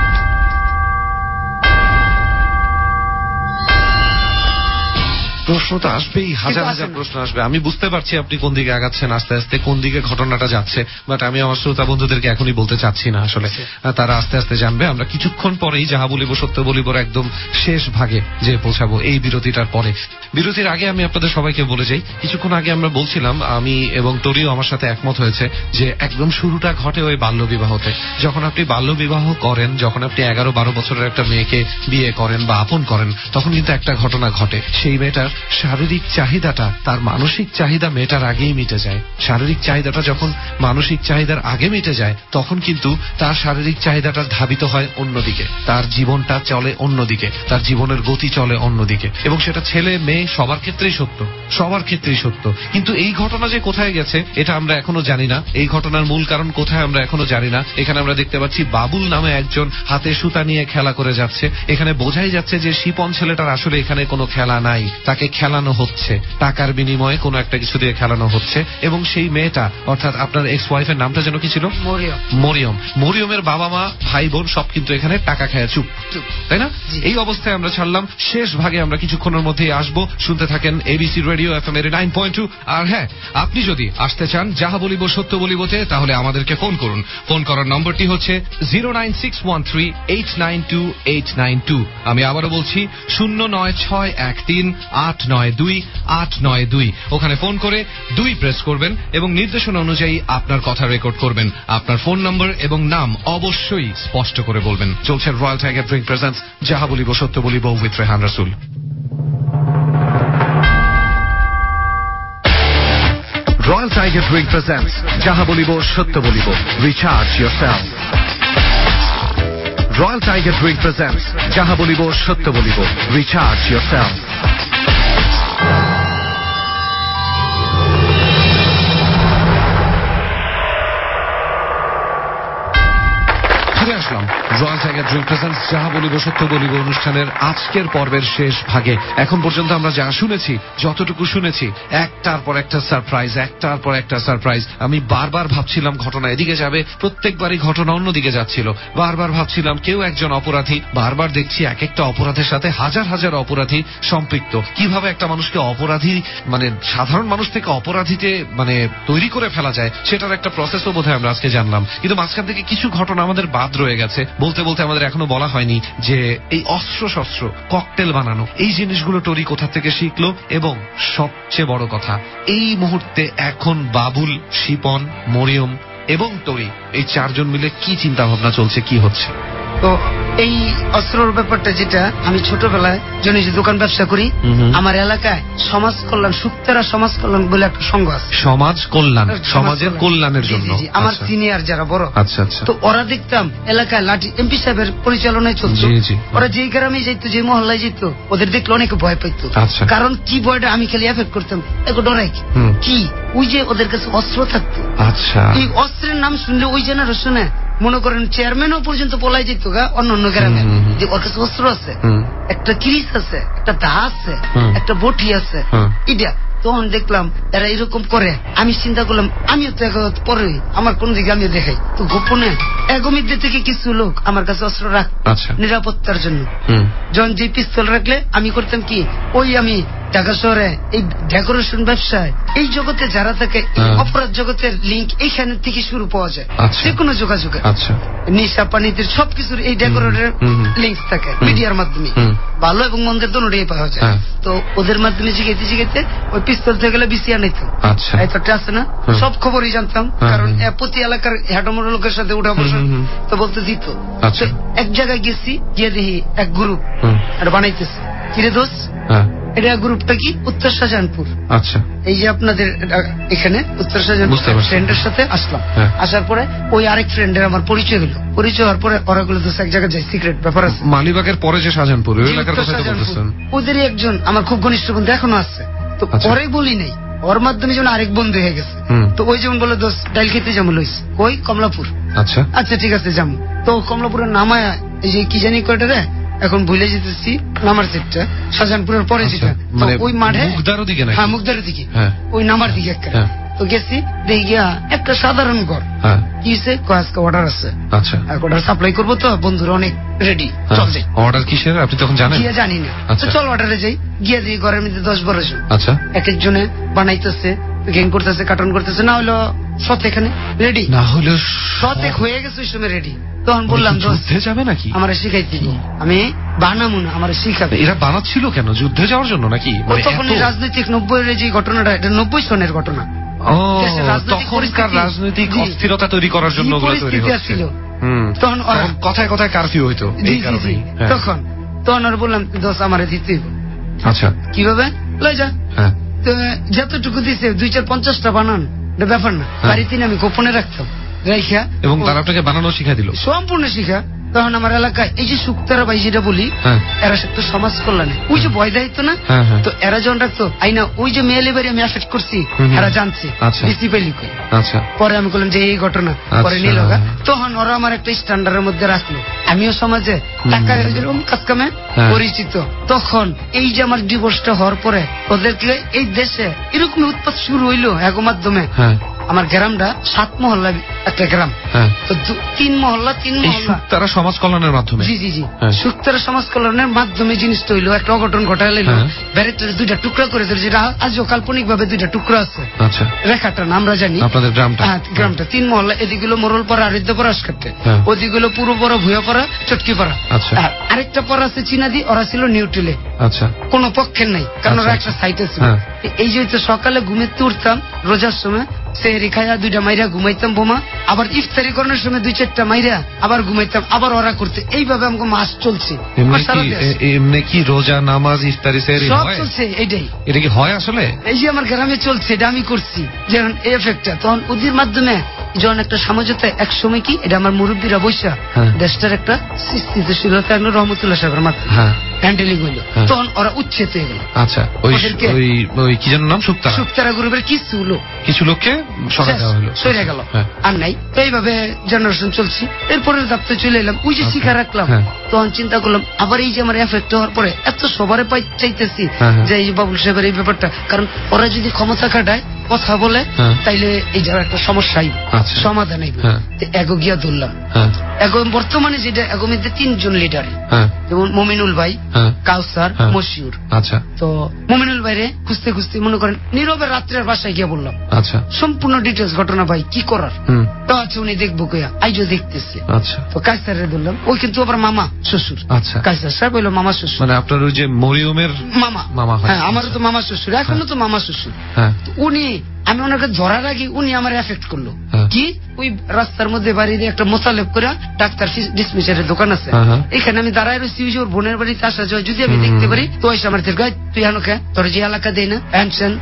প্রশ্ন তো আসবেই, হাজার হাজার প্রশ্ন আসবে। আমি বুঝতে পারছি আপনি কোন দিকে আগাচ্ছেন, আস্তে আস্তে কোন দিকে ঘটনাটা যাচ্ছে, বাট আমি আমার শ্রোতা বন্ধুদেরকে এখনই বলতে চাচ্ছি না, আসলে তারা আস্তে আস্তে জানবে। আমরা কিছুক্ষণ পরেই যাহা বলিব সত্য বলিবর একদম শেষ ভাগে যে পৌঁছাবো এই বিরতিটার পরে। বিরতির আগে আমি আপনাদের সবাইকে বলে যাই, কিছুক্ষণ আগে আমরা বলছিলাম, আমি এবং তরিও আমার সাথে একমত হয়েছে যে একদম শুরুটা ঘটে ওই বাল্য বিবাহতে। যখন আপনি বাল্য বিবাহ করেন, যখন আপনি এগারো বারো বছরের একটা মেয়েকে বিয়ে করেন বা আপন করেন, তখন কিন্তু একটা ঘটনা ঘটে, সেই মেয়েটার শারীরিক চাহিদাটা তার মানসিক চাহিদা মেয়েটার আগেই মিটে যায়। শারীরিক চাহিদাটা যখন মানসিক চাহিদার আগে মিটে যায়, তখন কিন্তু তার শারীরিক চাহিদাটা ধাবিত হয় অন্যদিকে, তার জীবনটা চলে অন্যদিকে, তার জীবনের গতি চলে অন্যদিকে। এবং সেটা ছেলে মেয়ে সবার ক্ষেত্রেই সত্য, সবার ক্ষেত্রেই সত্য। কিন্তু এই ঘটনা যে কোথায় গেছে এটা আমরা এখনো জানি না। এই ঘটনার মূল কারণ কোথায় আমরা এখনো জানি না। এখানে আমরা দেখতে পাচ্ছি বাবুল নামে একজন হাতে সুতা নিয়ে খেলা করে যাচ্ছে। এখানে বোঝাই যাচ্ছে যে শিপন ছেলেটার আসলে এখানে কোনো খেলা নাই, তাকে খেলানো হচ্ছে, টাকার বিনিময়ে কোনো একটা কিছু দিয়ে খেলানো হচ্ছে। এবং সেই মেয়েটা অর্থাৎ আপনার এক্স ওয়াইফের নামটা যেন কি ছিল? মরিয়ম। মরিয়ম মরিয়মের বাবা মা ভাই বোন সব কিন্তু এখানে টাকা খায় চুপ, তাই না? এই অবস্থায় আমরা ছাড়লাম। শেষ ভাগে আমরা কিছুক্ষণের মধ্যেই আসবো। শুনতে থাকেন এবিসি রেডিও এফএম এর নাইন পয়েন্ট টু। আর হ্যাঁ, আপনি যদি আসতে চান যাহা বলিব সত্য বলিবতে, তাহলে আমাদেরকে ফোন করুন। ফোন করার নম্বরটি হচ্ছে zero nine six one three eight nine two eight nine two. আমি আবারও বলছি শূন্য নয় ছয় এক তিন আট নয় দুই আট নয় দুই। ওখানে ফোন করে দুই প্রেস করবেন এবং নির্দেশনা অনুযায়ী আপনার কথা রেকর্ড করবেন। আপনার ফোন নম্বর এবং নাম অবশ্যই স্পষ্ট করে বলবেন। চলছে রয়্যাল টাইগার ড্রিঙ্ক প্রেজেন্টস যাহা বলিব সত্য বলিব উইথ রেহান রাসুল। Royal Tiger Drink presents Jaha Bolibo Shatya Bolibo. Recharge yourself. Royal Tiger Drink presents Jaha Bolibo Shatya Bolibo. Recharge yourself. ফিরে আসলাম রয়্যাল টাইগার ড্রিঙ্ক প্রেজেন্টস যাহা বলিব সত্য বলিব অনুষ্ঠানের আজকের পর্বের শেষ ভাগে। এখন পর্যন্ত আমরা যা শুনেছি, যতটুকু শুনেছি, একটার পর একটা সারপ্রাইজ, একটার পর একটা সারপ্রাইজ। আমি বারবার ভাবছিলাম ঘটনা এদিকে যাবে, প্রত্যেকবারই ঘটনা অন্যদিকে যাচ্ছিল। বারবার ভাবছিলাম কেউ একজন অপরাধী, বারবার দেখছি এক একটা অপরাধের সাথে হাজার হাজার অপরাধী সম্পৃক্ত। কিভাবে একটা মানুষকে অপরাধী, মানে সাধারণ মানুষ থেকে অপরাধীতে মানে তৈরি করে ফেলা যায়, সেটার একটা প্রসেসও বোধহয় আমরা আজকে জানলাম। কিন্তু মাঝখান থেকে কিছু ঘটনা আমাদের বাদ রয়ে গেছে। বলতে বলতে আমাদের এখনো বলা হয়নি যে এই অস্ত্র শস্ত্র ককটেল বানানো এই জিনিসগুলো টরি কোথা থেকে শিখলো, এবং সবচেয়ে বড় কথা এই মুহূর্তে এখন বাবুল, শিপন, মরিয়ম এবং তরি এই চারজন মিলে কি চিন্তা ভাবনা চলছে, কি হচ্ছে। তো এই অস্ত্রর ব্যাপারটা যেটা আমি ছোটবেলায় জন্য যে দোকান ব্যবসা করি, আমার এলাকায় সমাজ কল্যাণ, সুক্তারা সমাজ কল্যাণ বলে একটা সংঘ আছে। সমাজ কল্যাণ, সমাজের কল্যাণের জন্য আমার সিনিয়র যারা বড়, আচ্ছা আচ্ছা, তো ওরা দেখতাম এলাকায় লাঠি এমপি সাহেবের পরিচালনায় চলছে। ওরা যেই গ্রামে যেত, যে মহল্লায় যেত, ওদের দেখলে অনেকে ভয় পাইতো। কারণ কি ভয়টা আমি খালি এফেক্ট করতাম, একটু ডরাই কি ওই যে ওদের কাছে অস্ত্র থাকতো। আচ্ছা, এই অস্ত্রের নাম শুনলে ওই জেনারেশনে মনে করেন চেয়ারম্যানও পর্যন্ত পলাই যেত গা অন্য অন্য গ্রামে, যে ওর কাছে অস্ত্র আছে, একটা কিরিস আছে, একটা দা আছে, একটা বটি আছে। এটা তখন দেখলাম এরা এরকম করে, আমি চিন্তা করলাম আমিও তো এক পরে আমার কোন দিকে আমিও দেখাই। তো গোপনে এগমিদ্যে থেকে কিছু লোক আমার কাছে অস্ত্র রাখ নিরাপত্তার জন্য। যখন যে পিস্তল রাখলে আমি করতাম কি, ওই আমি ঢাকা শহরে এই ডেকোরেশন ব্যবসায় এই জগতে যারা থাকে, অপরাধ জগতের লিঙ্ক এইখানে থেকে শুরু পাওয়া যায়, যে কোনো যোগাযোগে। নেশা পানিতে সবকিছুর এই ডেকোরেটের লিঙ্ক থাকে মিডিয়ার মাধ্যমে, ভালো এবং মন্দের দোনোটাই পাওয়া যায়। তো ওদের মাধ্যমে জিগাইতে জিগাইতে ওই পিস্তল থেকে গেলে বিসিয়া নিত, একটা আছে না, সব খবরই জানতাম, কারণ প্রতি এলাকার হেডমোর লোকের সাথে উঠা বসা তো বলতে দিত। এক জায়গায় গেছি, গিয়ে দেখি এক গ্রুপ এটা বানাইতেছে। কিরে দোষ, এটা গ্রুপটা কি উত্তর শাহজাহানপুর। আচ্ছা, এই যে আপনাদের এখানে উত্তর শাহজাহানপুর ফ্রেন্ডের সাথে আসলাম। আসার পরে ওই আরেক ফ্রেন্ডের আমার পরিচয় হলো। পরিচয় হওয়ার পরে ওরা গুলো দোষ এক জায়গায় যায়, সিক্রেট ব্যাপার আছে। মালিবাগের পরে যে শাহজাহানপুর এলাকার কথা বলতেছেন, ওদেরই একজন আমার খুব ঘনিষ্ঠ বন্ধু এখনো আছে। তো পরে বলি নাই, ওর মাধ্যমে যেমন আরেক বন্ধু হয়ে গেছে। তো ওই যেমন বলে দোষ ডাইল খেতে যেমন লইস, ওই কমলাপুর। আচ্ছা আচ্ছা ঠিক আছে যাবো। তো কমলাপুরের নামায় এই যে কি জানি কয়টা রে, এখন ভুলে যেতেছি নামার সেটটা, শাহজাহানপুরের পরে যেটা, ওই মাঠে মুগদারের দিকে, হ্যাঁ মুগদারের দিকে, ওই নামার দিকে একটা। তো গেছি, দেখি গিয়া একটা সাধারণ ঘর। কি হয়েছে, আজকে অর্ডার আছে। আচ্ছা, অর্ডার সাপ্লাই করবো, তো বন্ধুরা অনেক রেডি, চল যাই। অর্ডার কিসের আপনি তখন জানেন? গিয়ে জানি না, তো চল অর্ডারে যাই। গিয়ে দিই ঘরের মধ্যে দশ বারো জন, আচ্ছা এক একজনে বানাইতেছে, গ্যাং করতেছে, কার্টন করতেছে। না হলো সত এখানে রেডি, না হলো সত হয়ে গেছে ওই সময় রেডি। তখন বললাম যুদ্ধে যাবে নাকি, আমার শিখাইতে, আমি বানাবো না, আমার শিখাবে। এরা বানাচ্ছিল কেন, যুদ্ধে যাওয়ার জন্য নাকি? তখন রাজনৈতিক নব্বই যে ঘটনাটা, এটা নব্বই সনের ঘটনা। তখনকার রাজনৈতিক অস্থিরতা তৈরি করার জন্য ছিল। তখন কথায় কথায় কারফিউ হইতো। তখন তখন আর বললাম দোষ আমার দিতে। আচ্ছা, কিভাবে লয় যা, যতটুকু দিছে দুই চার পঞ্চাশটা বানান, এটা ব্যাপার না। বাড়িতে আমি গোপনে রাখতাম রাইখা, এবং তারা আপনাকে বানানো শিখা দিল, সম্পূর্ণ শিখা। তখন আমার এলাকায় এই যে শুক্তারা ভাই যেটা বলি, এরা তো সমাজ কল্যাণে ওই যে ভয় দায়িত্ব না, তো এরা যখন রাখতো আইনা ওই যে মেয়ে লেবারে আমি এফেক্ট করছি, এরা জানছে বেশি পেলি কই। পরে আমি বললাম যে এই ঘটনা, পরে নিল, তখন ওরা আমার একটা স্ট্যান্ডার্ডের মধ্যে রাখলো। আমিও সমাজে টাকা এরকম কাজ কামে পরিচিত। তখন এই যে আমার ডিভোর্সটা হওয়ার পরে ওদেরকে এই দেশে এরকম উৎপাত শুরু হইলো এক মাধ্যমে। আমার গ্রামটা সাত মহল্লা একটা গ্রাম, তো তিন মহল্লা তিন মহল্লা তারা সমাজ কল্যাণের মাধ্যমে, জি জি জি সুক্তারা সমাজ কল্যাণের মাধ্যমে জিনিসটা হইলো, একটা অঘটন ঘটাইল। ব্যারেক্টর দুইটা টুকরা করে দিল, যেটা আজও কাল্পনিক ভাবে দুইটা টুকরা আছে। আচ্ছা, রেখাটা না আমরা জানি আপনাদের গ্রামটা, হ্যাঁ গ্রামটা তিন মহল্লা, এদিকগুলো মোরল পাড়া, আরিদ্য পাড়া, আসকাটে, ওদিকগুলো পূর্ব পাড়া, ভুয়া পাড়া, চটকি পাড়া। আরেকটা পাড়া আছে চিনাদি, ওরা ছিল নিউট্রিলে। আচ্ছা, কোন পক্ষের নাই, কারণ ওরা একটা সাইটে ছিল। এই যে সকালে ঘুমিয়ে উঠতাম রোজার সময়, সেহরি খাইয়া দুইটা মাইরা ঘুমাইতাম বোমা, আবার ইফতারি করানোর সময় দুই চারটা মাইরা আবার ঘুমাইতাম, আবার ওরা করতে, এইভাবে আমাকে মাস চলছে। এমনি কি রোজা নামাজ ইফতারি সেহরি সব চলছে, এইটাই। এটা কি হয় আসলে? এই যে আমার গ্রামে চলছে, এটা আমি করছি যেমন এই এফেক্টটা। তখন ওদের মাধ্যমে যখন একটা সমঝোতা, এক সময় কি এটা আমার মুরব্বীরা বৈশা দেশটার একটা স্থিতিশীলতা রহমতুল্লাহ সাহেবের মাধ্যমে হ্যান্ডেলিং হইলো, তখন ওরা উচ্ছেদ হয়ে গেল। আচ্ছা, ওই ওই কি যেন নাম, শুক্তারা, শুক্তারা গ্রুপের কিছু লোক কিছু লোককে সরে গেল, আর নাই। তো এইভাবে জেনারেশন চলছি। এরপরে দাপ্তে চলে এলাম, ওই যে শিখা রাখলাম। তখন চিন্তা করলাম আবার এই যে আমার এফেক্ট হওয়ার পরে এত সবারে পাই চাইতেছি যে এই যে বাবুল সাহেবের এই ব্যাপারটা, কারণ ওরা যদি ক্ষমতা খাটায় কথা বলে তাইলে এই যারা একটা সমস্যাই সমাধান এগো গিয়া ধরলাম। এখন বর্তমানে যেটা এগো মধ্যে তিনজন লিডার, যেমন মমিনুল ভাই, কাউসার, মশিউর। আচ্ছা, তো মমিনুল ভাইরে খুঁজতে খুঁজতে মনে করেন নীরবে রাত্রের বাসায় গিয়া বললাম। আচ্ছা, সম্পূর্ণ ডিটেলস ঘটনা ভাই কি করার, তো আচ্ছা উনি দেখবো কইয়া আইজো দেখতেছে। আচ্ছা, তো কাইসারে বললাম, ওই কিন্তু আবার মামা শ্বশুর। আচ্ছা, কাইসার সাহেব বললো মামা শ্বশুর, মানে আপনার ওই যে মরিয়মের মামা মামা হ্যাঁ, আমারও তো মামা শ্বশুর, এখনো তো মামা শ্বশুর। উনি, আমি ওনাকে ধরার আগে উনি আমার এফেক্ট করলো কি, ওই রাস্তার মধ্যে বাড়ি দিয়ে একটা মোতালেব করে ডাক্তার ডিসমিশারের দোকান আছে, এখানে আমি দাঁড়ায় রয়েছি, ওর বোনের বাড়িতে আসা যায়, যদি আমি দেখতে পারি তো এসে আমার তুই আনো খা, তোর যে এলাকা দেয় না হ্যান্ডসেন,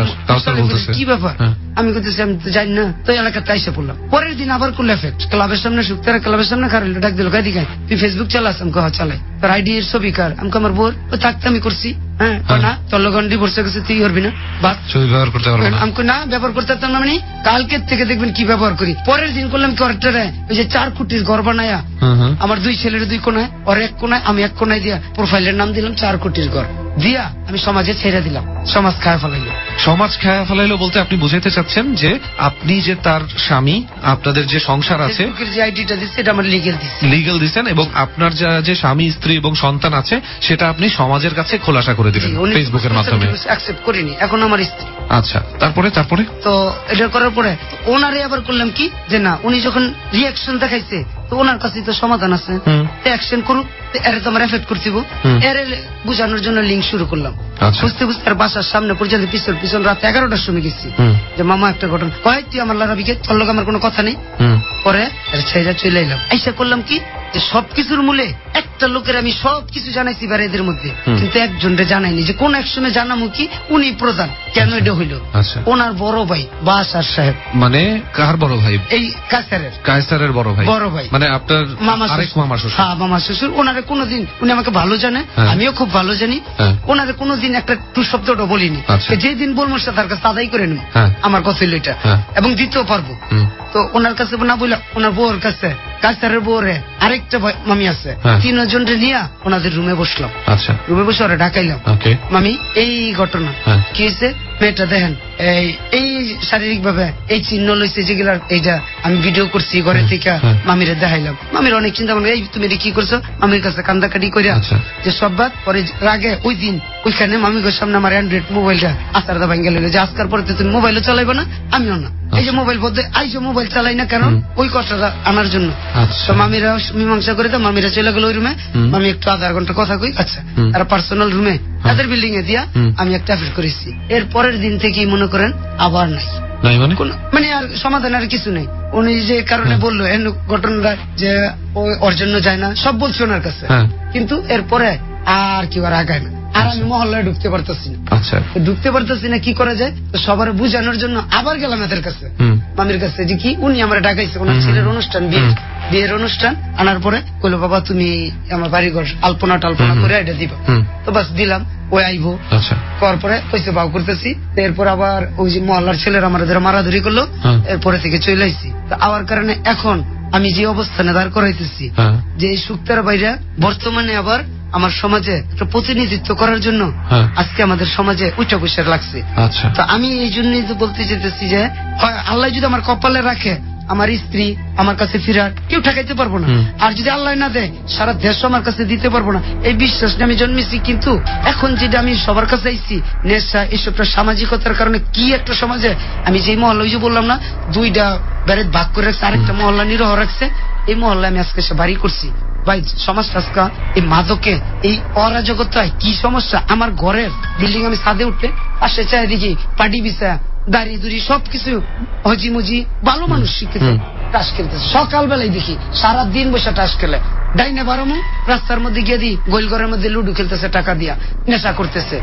কি ব্যাপার? আমি বলতেছি আমি তো জানি না, তো এলাকাতে এসে পড়লাম। পরের দিন আবার করলো এফেক্ট, ক্লাবের সামনে শুক্তারা ক্লাবের সামনে খারাপ ডাক দিল, গাড়ি গাই তুই ফেসবুক চালাস? আমি কহ চালাই। তোর আইডি এর ছবি কার? আমি আমার বোর, ও থাকতে আমি করছি। হ্যাঁ না, তোর লগন ডিভোর্স হয়ে গেছে, তুই করবি না, বাস ব্যবহার করতে পারবো না। আমি না ব্যবহার করতে পারতাম না, মানে কালকের থেকে দেখবেন কি ব্যবহার করি। পরের দিন করলাম কি, অর্ডারে ওই যে চার কোটির ঘর বানায়া আমার দুই ছেলের দুই কোনায়, ওর এক কোনায়, আমি এক কোনায় দিয়া প্রোফাইলের নাম দিলাম চার কোটির ঘর দিয়া আমি সমাজে ছেড়ে দিলাম। সমাজ খায়া ফেলাইলো। সমাজ খায়া ফেলাইলো বলতে আপনি বুঝাইতে চাচ্ছেন যে আপনি যে তার স্বামী, আপনাদের যে সংসার আছে, যে আইডিটা দিচ্ছে এটা আমার লিগ্যাল দিচ্ছি, লিগ্যাল দিচ্ছেন, এবং আপনার যে স্বামী স্ত্রী এবং সন্তান আছে সেটা আপনি সমাজের কাছে খোলাসা করে দিলেন ফেসবুকের মাধ্যমে। অ্যাকসেপ্ট করিনি, এখন আমার স্ত্রী। আচ্ছা, তারপরে তারপরে তো এটা করার পরে ওনারে আবার করলাম কি, যে না উনি যখন রিয়াকশন দেখাইছে তো ওনার কাছে তো সমাধান আছে, অ্যাকশন করুক, এর তো আমার এফেক্ট করছিব, এর বুঝানোর জন্য লিঙ্ক শুরু করলাম। বুঝতে বুঝতে আর বাসার সামনে পর্যন্ত পিছন পিছন রাত এগারোটার সময় গেছি, যে মামা একটা ঘটনা হয়, তুই আমার লারাবিকে, তোর লোক আমার কোনো কথা নেই। পরে ছেড়া চলে এলাম, আইসা করলাম কি, যে সবকিছুর মূলে একটা লোকের আমি সবকিছু জানাইছি বাড়িদের মধ্যে, কিন্তু একজনকে জানাইনি, যে কোন একসময় জানামু কি উনি প্রধান কেন এটা হইল। ওনার বড় ভাই বাসার সাহেব, মানে কার বড় ভাই? এই কায়সারের, কায়সারের বড় ভাই, বড় ভাই মানে আপনার মামা মামা শ্বশুর। হ্যাঁ মামা শ্বশুর। ওনারে কোনোদিন, উনি আমাকে ভালো জানে, আমিও খুব ভালো জানি, ওনারে কোনোদিন একটা টু শব্দটা বলিনি, যেদিন বলবো সে তার কাছে আদায় করে নেব, আমার কথা হইল এটা, এবং দিতেও পারবো। তো ওনার কাছে না বললাম, ওনার বউর কাছে, কায়সারের বউরে আরেকটা মামি আছে, তিনজন নিয়ে ওনাদের রুমে বসলাম। আচ্ছা, রুমে বসে ওরা ঢাকাইলাম, মামি এই ঘটনা কি হয়েছে, মেয়েটা দেখেন এই এই শারীরিক ভাবে এই চিহ্ন লইছে যেগুলা, এইটা আমি ভিডিও করছি ঘরে থেকে, মামিরে দেখাইলাম। মামির অনেক চিন্তা করলাম, এই তুমি কি করছো, মামির কাছে কান্দাকাটি করিয়া যে সব বাদ। পরে রাগে ওই দিন ওইখানে মামির সামনে আমার অ্যান্ড্রয়েড মোবাইলটা আসারদা ভাঙ্গে লইল, যে আজকার পরে তুমি মোবাইলও চালাইবো না, আমিও না। এই যে মোবাইল বলতে আইসো মোবাইল চালাই না, কারণ ওই কথাটা আনার জন্য। তো মামিরা মীমাংসা করে তো মামিরা চলে গেল ওই রুমে, মামি একটু আধা ঘন্টা কথা কই, আচ্ছা আর পার্সোনাল রুমে তাদের বিল্ডিং এ দিয়া আমি একটা অ্যাফেয়ার করেছি। এর পরের দিন থেকেই মনে করেন আবার নাই, মানে আর সমাধান আর কিছু নেই। উনি যে কারণে বললো এর ঘটনাটা, যে ওর জন্য যায় না, সব বলছে ওনার কাছে, কিন্তু এরপরে আর কি আর আগায় না। আর আমি মহল্লায় ঢুকতে পারতেছি না। আচ্ছা, ঢুকতে পারতেছি না, কি করা যায়? সবার বুঝানোর জন্য আবার গেলাম এদের কাছে, মামির কাছে, যে কি উনি আমার ডাকাইছে, ওনার ছেলের অনুষ্ঠান বিয়ে, বিয়ের অনুষ্ঠান আনার পরে কইলো বাবা তুমি আমার বাড়িঘর আলপনা টালপনা করে এটা দিবা। তো বাস দিলাম, ওই আইবো করার পরে কইছে বাউ করতেছি। এরপর আবার ওই যে মহল্লার ছেলেরা আমার যারা মারাধরি করলো, এরপরে থেকে চলে আসছি। তো আওয়ার কারণে এখন আমি যে অবস্থানে দাঁড় করাইতেছি যে এই সুক্তার বাইরে বর্তমানে আবার আমার সমাজে একটা প্রতিনিধিত্ব করার জন্য আজকে আমাদের সমাজে উচ্চ বৈশাখ লাগছে। তো আমি এই জন্যই তো বলতে চাইতেছি যে আল্লাহ যদি আমার কপালে রাখে আমার স্ত্রী আমার কাছে ফিরার কেউ ঠেকাইতে পারবো না, আর যদি আল্লাহ না দেয় সারা দেশ আমার কাছে দিতে পারবো না। এই বিশ্বাস নিয়ে আমি জন্মেছি। কিন্তু এখন যেটা আমি সবার কাছে আইছি নেশা এইসবটা সামাজিকতার কারণে কি একটা সমাজে আমি যে মহল্লা ওই যে বললাম না দুইটা ব্যারেজ ভাগ করে রাখছে, আরেকটা মহল্লা নিরহ রাখছে, এই মহল্লা আমি আজকে সে বাড়ি করছি। ভাই সমাজ আজকা এই মাদকে এই অরাজকতায় কি সমস্যা। আমার ঘরের বিল্ডিং আমি ছাদে উঠতে পাশে চাই দেখি পাটি বিছা দাড়ি দুড়ি সবকিছু হজিমুজি ভালো মানুষ শিখেছে টাস খেলতেছে। সকালবেলায় দেখি সারাদিন বসে টাস খেলে, ডাইনে বারোমো রাস্তার মধ্যে গিয়ে দিই গোল ঘরের মধ্যে লুডু খেলতেছে, টাকা দিয়া নেশা করতেছে।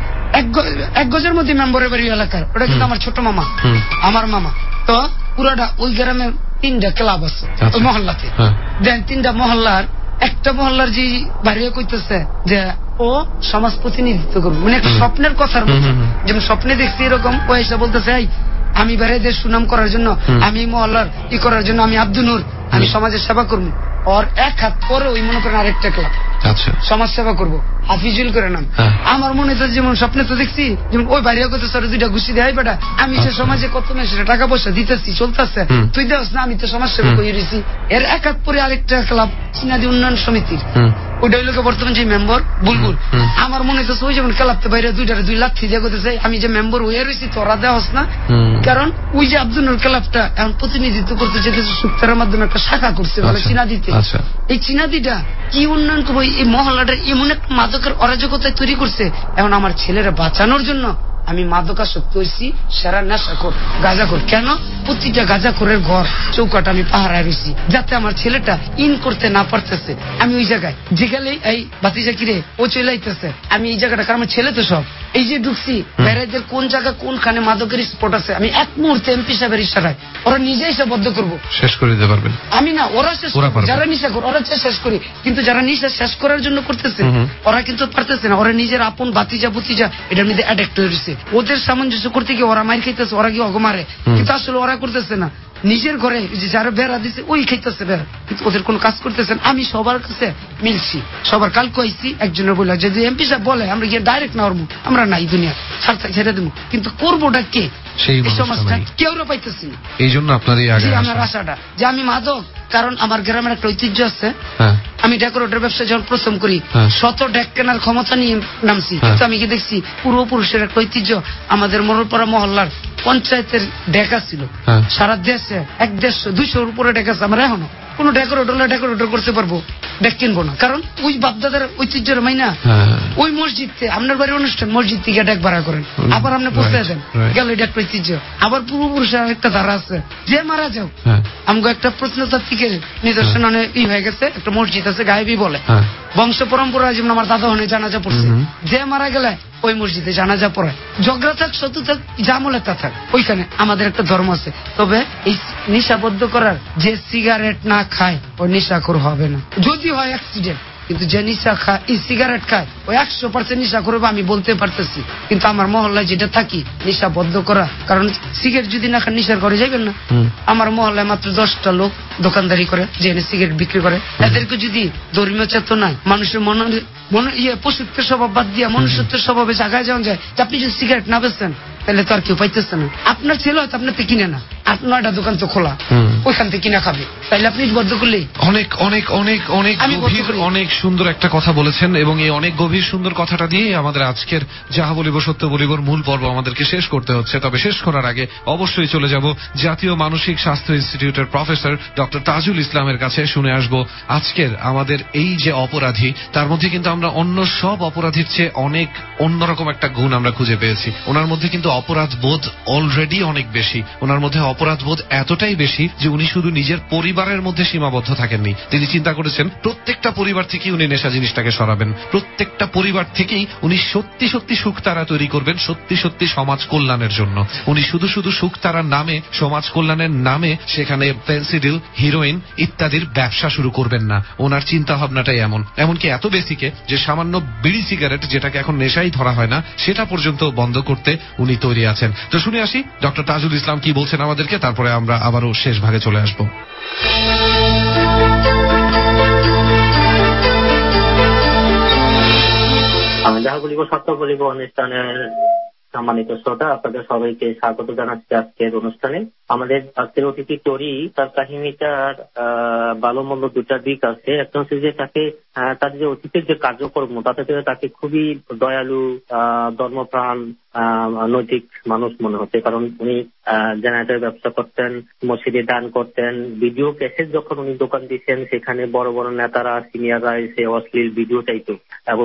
এক গজের মধ্যে মেম্বরের বাড়ি এলাকার, ওটা কিন্তু আমার ছোট মামা, আমার মামা। তো পুরোটা ওই গ্রামে তিনটা ক্লাব আছে ওই মহল্লাতে। দেন তিনটা মহল্লার একটা মহল্লার যে বাড়িয়ে কইতেছে যে ও সমাজ প্রতিনিধিত্ব করবো, মানে একটা স্বপ্নের কথার মতো, যেমন স্বপ্নে দেখছি এরকম। ও এসে বলতেছে আমি বাইরেদের সুনাম করার জন্য, আমি মহল্লার ই করার জন্য, আমি আব্দুল নূর, আমি সমাজের সেবা করবো। ওর এক হাত পরে ওই মনে করেন আরেকটা ক্লাব সমাজ সেবা করবো, হাফিজুল করে নাম। আমার মনে তো যেমন স্বপ্নে তো দেখছি যেমন ওই বাইরে কত সরে দুইটা ঘুষি দেয় বেটা, আমি তো সমাজে কত মেয়ে সেটা টাকা পয়সা দিতেছি চলতেছে, তুই দেওস না, আমি তো সমাজ সেবা করে দিয়েছি। এর এক হাত পরে আরেকটা ক্লাব চিনাদি উন্নয়ন সমিতির, ওইটা হইল বর্তমান যে মেম্বার বুলবুল। আমার মনে হচ্ছে ওই যেমন ক্লাবতে বাইরে দুইটারে দুই লাখ দিয়ে করতেছে, আমি যে মেম্বার হয়ে রয়েছি তোরা দেওয়াস না। কারণ ওই যে আব্দুল নূর ক্লাবটা এখন প্রতিনিধিত্ব করতে যেতেছে সুক্তারের মাধ্যমে একটা শাখা করছে বলে চিনাদিতে। এই চিনাদিটা কি উন্নয়ন করবো, এই মহল্লাটা এমন একটা মাদকের অরাজকতায় তৈরি করছে। এখন আমার ছেলেরা বাঁচানোর জন্য আমি মাদকাসক্ত হয়েছি, সেরা নেশাখোর গাঁজাখোর। কেন প্রতিটা গাঁজাখোরের ঘর চৌকাটা আমি পাহারায় রয়েছি, যাতে আমার ছেলেটা ইন করতে না পারতেছে। আমি ওই জায়গায় যে গেলেই এই বাতিজা কিরে ও চলে আইতেছে, আমি এই জায়গাটা, কারণ আমার ছেলে তো সব এই যে ঢুকছি বেড়াইদের কোন জায়গা কোনখানে মাদকের স্পট আছে, আমি এক মুহূর্তে এমপি সাহেবের ইশারায় ওরা নিজেই সব বদ্ধ করবো, শেষ করে দিতে পারবেন। আমি না, ওরা শেষ করবে, যারা নিশা করে ওরা শেষ করি, কিন্তু যারা নিশা শেষ করার জন্য করতেছে ওরা কিন্তু পারতেছে না। ওরা নিজের আপন বাতিজা ভতিজা এটার মধ্যে অ্যাডিক্ট হয়ে রয়েছে। ওদের সামঞ্জস্য করতে গিয়ে ওরা মার খাইতেছে, ওরা কি অগমারে, কিন্তু আসলে ওরা করতেছে না। নিজের ঘরে যারা বেড়া দিচ্ছে ওই খাইতেছে বেড়া, কিন্তু ওদের কোন কাজ করতেছেন। আমি সবার কাছে মিলছি, সবার কাল কইছি, একজনের বলে যে এমপি সাহেব বলে আমরা গিয়ে ডাইরেক্ট না করবো, আমরা নাই দুনিয়া ছাড়তে ছেড়ে দেবো, কিন্তু করবোটা কে, সেই সমাজটা কেউ পাইতেছি না। এই জন্য আপনার আমার আশাটা যে আমি মাদক, কারণ আমার গ্রামের একটা ঐতিহ্য আছে। আমি ডেকোরেটর ব্যবসা যখন প্রথম করি শত ডেক কেনার ক্ষমতা নিয়ে নামছি, কিন্তু আমি কি দেখছি পূর্বপুরুষের একটা ঐতিহ্য। আমাদের মরুলপাড়া মহল্লার পঞ্চায়েতের ডেকা ছিল, সারা দেশে এক দেড়শো দুইশোর উপরে ডেকা আছে। আমরা এখনো কোন ডেকোরেটর ডেকোরেটর করতে পারবো, ডেক কিনবো না, কারণ ওই বাপদাদার ঐতিহ্যের মাইনা ওই মসজিদে আপনার বাড়ির অনুষ্ঠান মসজিদ থেকে ডেক ভাড়া করেন, আবার আপনি পৌঁছে দেন গেল ডেক ঐতিহ্য। আবার পূর্বপুরুষের একটা ধারা আছে, যে মারা যাও আমাকে একটা প্রত্নতাত্ত্বিকের নিদর্শন ই হয়ে গেছে, একটা মসজিদ আছে গায়েবী বলে, বংশ পরম্পরা যেমন আমার দাদা হনে জানাজা পড়ছে, যে মারা গেলে ওই মসজিদে জানাজা পড়ায়। ঝগড়া থাক শত্রু থাক জামলেতা থাক, ওইখানে আমাদের একটা ধর্ম আছে। তবে এই নিশাবদ্ধ করার, যে সিগারেট না খায় ও নিশাখোর হবে না, যদি হয় অ্যাক্সিডেন্ট, কিন্তু যে নিশা খায় এই সিগারেট খায় ও একশো পার্সেন্ট নিশা করবে আমি বলতে পারতেছি। কিন্তু আমার মহল্লায় যেটা থাকি নিশা বদ্ধ করা, কারণ সিগারেট যদি না খান নিশার ঘরে যাবেন না। আমার মহল্লায় মাত্র দশটা লোক দোকানদারি করে, যে সিগারেট বিক্রি করে। এদেরকে যদি ধর্মীয় চেতনায় মানুষের মন ইয়ে পশুত্বের স্বভাব বাদ দিয়া মনুষ্যত্বের স্বভাবে জায়গায় যাওয়া যায়, আপনি যদি সিগারেট না বেচেন তাহলে তো আর কেউ পাইতেছে না। আপনার ছেলে হয়তো আপনার থেকে কিনে না, আর নয়টা দোকান তো খোলা, ওইখান থেকে কিনা খাবে, তাইলে আপনি বদ্ধ করলেই। অনেক অনেক অনেক অনেক গভীর অনেক সুন্দর একটা কথা বলেছেন, এবং এই অনেক গভীর সুন্দর কথাটা দিয়ে আমাদের আজকের যাহা বলিব সত্য বলিবর মূল পর্ব আমাদেরকে শেষ করতে হচ্ছে। তবে শেষ করার আগে অবশ্যই চলে যাব জাতীয় মানসিক স্বাস্থ্য ইনস্টিটিউটের প্রফেসর ডক্টর তাজুল ইসলামের কাছে, শুনে আসবো আজকের আমাদের এই যে অপরাধী, তার মধ্যে কিন্তু আমরা অন্য সব অপরাধীর চেয়ে অনেক অন্যরকম একটা গুণ আমরা খুঁজে পেয়েছি। ওনার মধ্যে কিন্তু অপরাধ বোধ অলরেডি অনেক বেশি। ওনার মধ্যে অপরাধ বোধ এতটাই বেশি যে উনি শুধু নিজের পরিবারের মধ্যে সীমাবদ্ধ থাকেননি, তিনি চিন্তা করেছেন প্রত্যেকটা পরিবার থেকেই উনি নেশা জিনিসটাকে সরাবেন, প্রত্যেকটা পরিবার থেকেই উনি সত্যি সত্যি সুখতারা তৈরি করবেন, সত্যি সত্যি সমাজ কল্যাণের জন্য। উনি শুধু শুধু সুখতারার নামে, সমাজ কল্যাণের নামে সেখানে ফেন্সিডিল হিরোইন ইত্যাদির ব্যবসা শুরু করবেন না। ওনার চিন্তা ভাবনাটাই এমন, এমনকি এত বেসিকে যে সামান্য বিড়ি সিগারেট যেটাকে এখন নেশাই ধরা হয় না সেটা পর্যন্ত বন্ধ করতে উনি তৈরি আছেন। তো শুনে আসি ডক্টর তাজুল ইসলাম কি বলছেন আমাদেরকে, তারপরে আমরা আবারও শেষ ভাগে চলে আসবো। আমি যাহা বলিব সত্য বলিব অনুষ্ঠানের সম্মানিত শ্রোতা, আপনাদের সবাইকে স্বাগত জানাচ্ছি আজকের অনুষ্ঠানে। আমাদের আজকের অতিথি টরি, তার কাহিনীটার ভালো মন্দ দুটা দিক আছে। একটা হচ্ছে যে তাকে তার যে অতীতের যে কার্যকর্ম তাতে তাকে খুবই দয়ালু, ধর্মপ্রাণ, নৈতিক মানুষ মনে হচ্ছে। কারণ উনি জেনারেটর ব্যবসা করতেন, মসজিদে দান করতেন, ভিডিও ক্যাসেট যখন উনি দোকান দিচ্ছেন সেখানে বড় বড় নেতারা সিনিয়ররা এসে অশ্লীল ভিডিও চাইতো এবং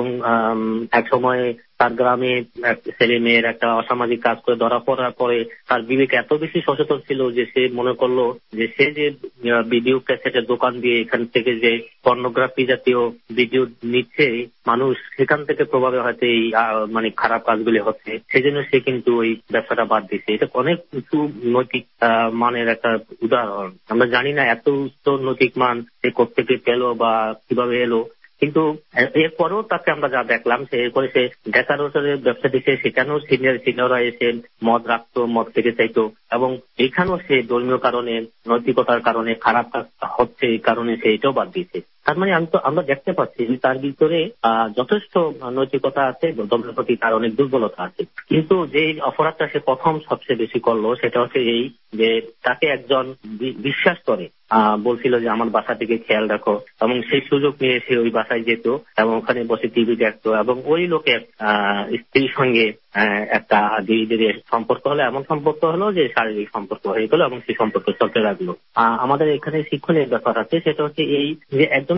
এক সময় তার গ্রামে ছেলে মেয়ের একটা অসামাজিক কাজ করে ধরা পড়ার পরে তার বিবেক এত বেশি সচেতন ছিল যে সে মনে করলো যে সে যে ভিডিও ক্যাসেটের দোকান দিয়ে এখান থেকে যে পর্নোগ্রাফি জাতীয় ভিডিও নিচ্ছে মানুষ, সেখান থেকে প্রভাবে হয়তো এই মানে খারাপ কাজগুলি হচ্ছে, সেজন্য সে কিন্তু ওই ব্যবসাটা বাদ দিচ্ছে। এটা অনেক উঁচু নৈতিক মানের একটা উদাহরণ। আমরা জানি না এত উচ্চ নৈতিক মান সে কোত্থেকে পেল বা কিভাবে এলো, কিন্তু এরপরেও তাকে আমরা যা দেখলাম সে এরপরে সে ডেকারেটরের ব্যবসা দিচ্ছে, সেখানেও সিনিয়র সিনিয়ররা এসে মদ রাখতো, মদ থেকে চাইতো এবং এখানেও সে ধর্মীয় কারণে, নৈতিকতার কারণে খারাপ কাজ হচ্ছে এই কারণে সে এটাও বাদ দিয়েছে। তার মানে আমি তো আমরা দেখতে পাচ্ছি যে তার ভিতরে যথেষ্ট নৈতিকতা আছে, ধর্মের প্রতি তার অনেক দুর্বলতা আছে। কিন্তু যে অপরাধটা সে প্রথম সবচেয়ে বেশি করলো সেটা হচ্ছে এই যে তাকে একজন বিশ্বাস করে বলছিল যে আমার বাসা থেকে খেয়াল রাখো, এবং সেই সুযোগ নিয়ে সে ওই বাসায় যেত এবং ওখানে বসে টিভি দেখতো এবং ওই লোকের স্ত্রীর সঙ্গে একটা ধীরে ধীরে সম্পর্ক হলো, এমন সম্পর্ক হলো যে শারীরিক সম্পর্ক হয়ে গেল এবং সেই সম্পর্ক চলতে লাগলো। আমাদের এখানে শিক্ষণীয় ব্যাপার আছে, সেটা হচ্ছে এই যে একজন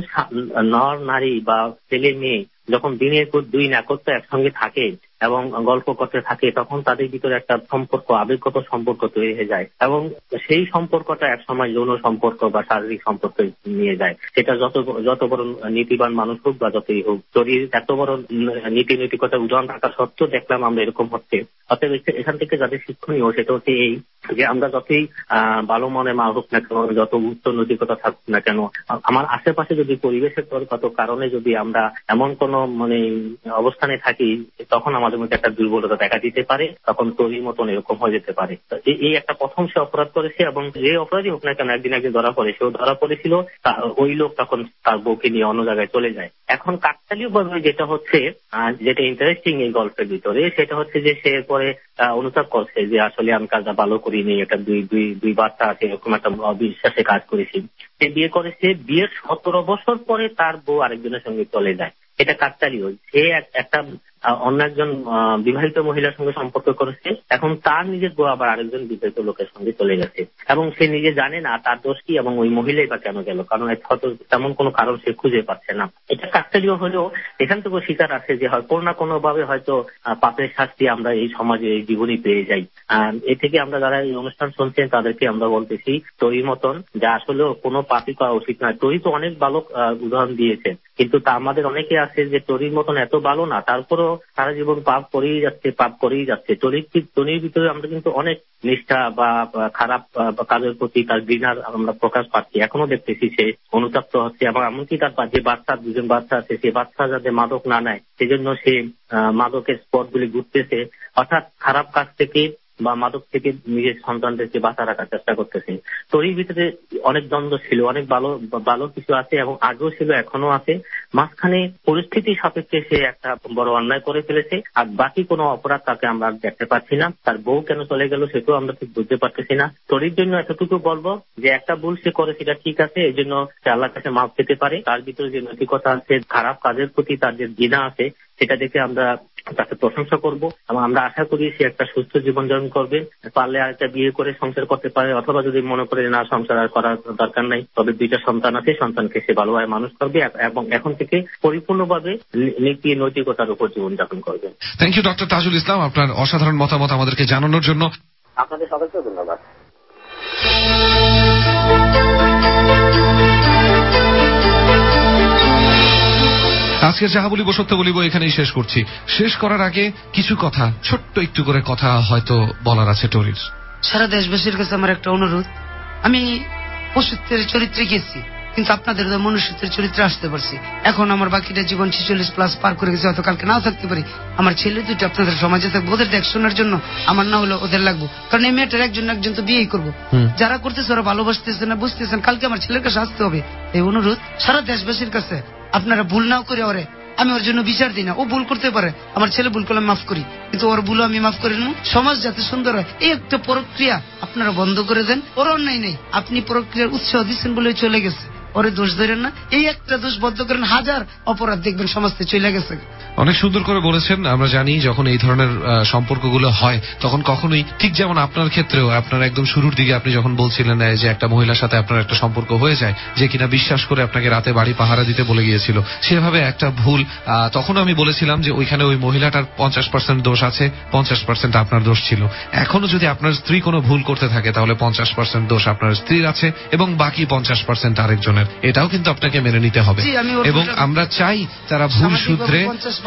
নর নারী বা ছেলে মেয়ে যখন দিনের পর দুই একত্রে একসঙ্গে থাকে এবং গল্প করতে থাকে তখন তাদের ভিতরে একটা সম্পর্ক, আবেগগত সম্পর্ক তৈরি হয়ে যায় এবং সেই সম্পর্কটা এক সময় যৌন সম্পর্ক বা শারীরিক সম্পর্ক নিয়ে যায়। সেটা যত যত বড় নীতিবান মানুষ হোক বা যতই হোক, শরীর এত বড় নীতি নৈতিকতার উদাহরণ থাকা সত্ত্বেও দেখলাম আমরা এরকম হচ্ছে। অতএব এখান থেকে যাদের শিক্ষণীয় সেটা হচ্ছে এই যে আমরা যতই আহ ভালো মনে মা হোক না কেন, যত উচ্চ নৈতিকতা থাকুক না কেন, আমার আশেপাশে যদি পরিবেশের কত কারণে যদি আমরা এমন কোন মানে অবস্থানে থাকি তখন আমাদের মধ্যে একটা দুর্বলতা দেখা দিতে পারে, তখন তৈরির মতন এরকম হয়ে যেতে পারে। এই একটা প্রথম সে অপরাধ করেছে এবং যে অপরাধী হোক না কেন একদিন একদিন ধরা পড়ে, সেও ধরা পড়েছিল, ওই লোক তখন তার বউকে নিয়ে অন্য জায়গায় চলে যায়। এখন কাকতালীয় ভাবে যেটা হচ্ছে, যেটা ইন্টারেস্টিং এই গল্পের ভিতরে, সেটা হচ্ছে যে সে পরে অনুতাপ করছে যে আসলে আমি কাজটা ভালো করিনি, একটা দুই দুই দুই বাচ্চা আছে, এরকম একটা অবিশ্বাসে কাজ করেছি। সে বিয়ে করেছে, বিয়ের সতেরো বছর পরে তার বউ আরেকজনের সঙ্গে চলে যায়। এটা কাকতালীয়। সে একটা অন্য একজন বিবাহিত মহিলার সঙ্গে সম্পর্ক করেছে, এখন তার নিজের বউ আবার আরেকজন বিবাহিত লোকের সঙ্গে চলে গেছে এবং সে নিজে জানে না তার দোষ কি এবং ওই মহিলাই বা কেন গেল, কারণ তেমন কোনো কারণ সে খুঁজে পাচ্ছে না। এটা কাকতালীয় হলেও এখান থেকে শিকার আছে যে হয় কোনো না কোনো ভাবে হয়তো পাপের শাস্তি আমরা এই সমাজে এই জীবনই পেয়ে যাই। এ থেকে আমরা যারা এই অনুষ্ঠান শুনছেন তাদেরকে আমরা বলতেছি তৈরি মতন যা আসলে কোনো পাপই করা উচিত নয়। তৈরি তো অনেক ভালো উদাহরণ দিয়েছেন, কিন্তু তা আমাদের অনেকে আছে যে তৈরির মতন এত ভালো না, তারপরও সারা জীবন পাপ করেই যাচ্ছে, পাপ করেই যাচ্ছে। তৈরির ভিতরে আমরা কিন্তু অনেক নিষ্ঠা বা খারাপ কাজের প্রতি তার ঘৃণার আমরা প্রকাশ পাচ্ছি, এখনো দেখতেছি সে অনুতপ্ত হচ্ছে এবং এমনকি তার যে বাচ্চা দুজন বাচ্চা আছে সে বাচ্চা যাতে মাদক না নেয় সেজন্য সে মাদকের স্পটগুলি ঘুরতেছে, অর্থাৎ খারাপ কাজ থেকে বা মাদক থেকে নিজের সন্তানদেরকে বাঁচা রাখার চেষ্টা করতেছে। তৈরির ভিতরে অনেক দ্বন্দ্ব ছিল, অনেক ভালো ভালো কিছু আছে এবং আগেও ছিল, এখনো আছে। মাঝখানে পরিস্থিতি সাপেক্ষে সে একটা বড় অন্যায় করে ফেলেছে, আর বাকি কোনো অপরাধ তাকে আমরা দেখতে পাচ্ছি না। তার বউ কেন চলে গেল সেটাও আমরা ঠিক বুঝতে পারতেছি না। তৈরির জন্য এতটুকু বলবো যে একটা ভুল সে করে সেটা ঠিক আছে, এই জন্য সে আল্লাহর কাছে মাফ পেতে পারে। তার ভিতরে যে নৈতিকতা আছে, খারাপ কাজের প্রতি তার যে ঘৃণা আছে, সেটা দেখে আমরা তাকে প্রশংসা করব এবং আমরা আশা করি সে একটা সুস্থ জীবনযাপন করবে, পারলে আরেকটা বিয়ে করে সংসার করতে পারে, অথবা যদি মনে করে না সংসার আর করার দরকার নাই, তবে দুইটা সন্তান আছে, সন্তানকে সে ভালোভাবে মানুষ করবে এবং এখন থেকে পরিপূর্ণভাবে নীতি নৈতিকতার উপর জীবনযাপন করবে। Thank you doctor Tajul Islam, আপনার অসাধারণ মতামত আমাদেরকে জানানোর জন্য। আপনাদের সবাইকে ধন্যবাদ। আজকের যাহা বলিব সত্য বলিব এখানেই শেষ করছি। শেষ করার আগে কিছু কথা, ছোট্ট একটু করে কথা হয়তো বলার আছে টরির। সারা দেশবাসীর কাছে আমার একটা অনুরোধ, আমি পশুত্বের চরিত্রে গেছি, কিন্তু আপনাদের মনুষ্যত্বের চরিত্রে আসতে পারছি। এখন আমার বাকিটা জীবন ছেচল্লিশ প্লাস পার করে গেছে, হয়তো কালকে নাও থাকতে পারি। আমার ছেলে দুটো আপনাদের সমাজে থাকবো, ওদের দেখশোনার জন্য আমার না হলো ওদের লাগবো, কারণ এই মেয়েটার একজন একজন তো বিয়েই করবো। যারা করতেছে ওরা ভালোবাসতেছে না, বুঝতেছেন, কালকে আমার ছেলের কাছে আসতে হবে। এই অনুরোধ সারা দেশবাসীর কাছে, আপনারা ভুল নাও করে ওরে, আমি ওর জন্য বিচার দিই না, ও ভুল করতে পারে, আমার ছেলে ভুল করলে মাফ করি, কিন্তু ওর ভুলও আমি মাফ করে নেব। সমাজ যাতে সুন্দর হয়, এই একটা প্রক্রিয়া আপনারা বন্ধ করে দেন। ওর অন্যায় নেই, আপনি প্রক্রিয়ার উৎসাহ দিচ্ছেন বলে চলে গেছে, ওরে দোষ ধরেন না। এই একটা দোষ বদ্ধ করেন, হাজার অপরাধ দেখবেন সমাজ থেকে চলে গেছে। অনেক সুন্দর করে বলেছেন। আমরা জানি যখন এই ধরনের সম্পর্কগুলো হয় তখন কখনোই, ঠিক যেমন আপনার ক্ষেত্রেও, আপনার একদম শুরুর দিকে আপনি যখন বলছিলেন যে একটা মহিলার সাথে আপনার একটা সম্পর্ক হয়ে যায়, যে কিনা বিশ্বাস করে আপনাকে রাতে বাড়ি পাহারা দিতে বলে গিয়েছিল, সেভাবে একটা ভুল, তখন আমি বলেছিলাম যে ওইখানে ওই মহিলাটার পঞ্চাশ পার্সেন্ট দোষ আছে, পঞ্চাশ পার্সেন্ট আপনার দোষ ছিল। এখনো যদি আপনার স্ত্রী কোনো ভুল করতে থাকে তাহলে পঞ্চাশ পার্সেন্ট দোষ আপনার স্ত্রীর আছে এবং বাকি পঞ্চাশ পার্সেন্ট আরেকজনের। এটাও কিন্তু আপনাকে মেনে নিতে হবে এবং আমরা চাই তারা ভুল শুধরে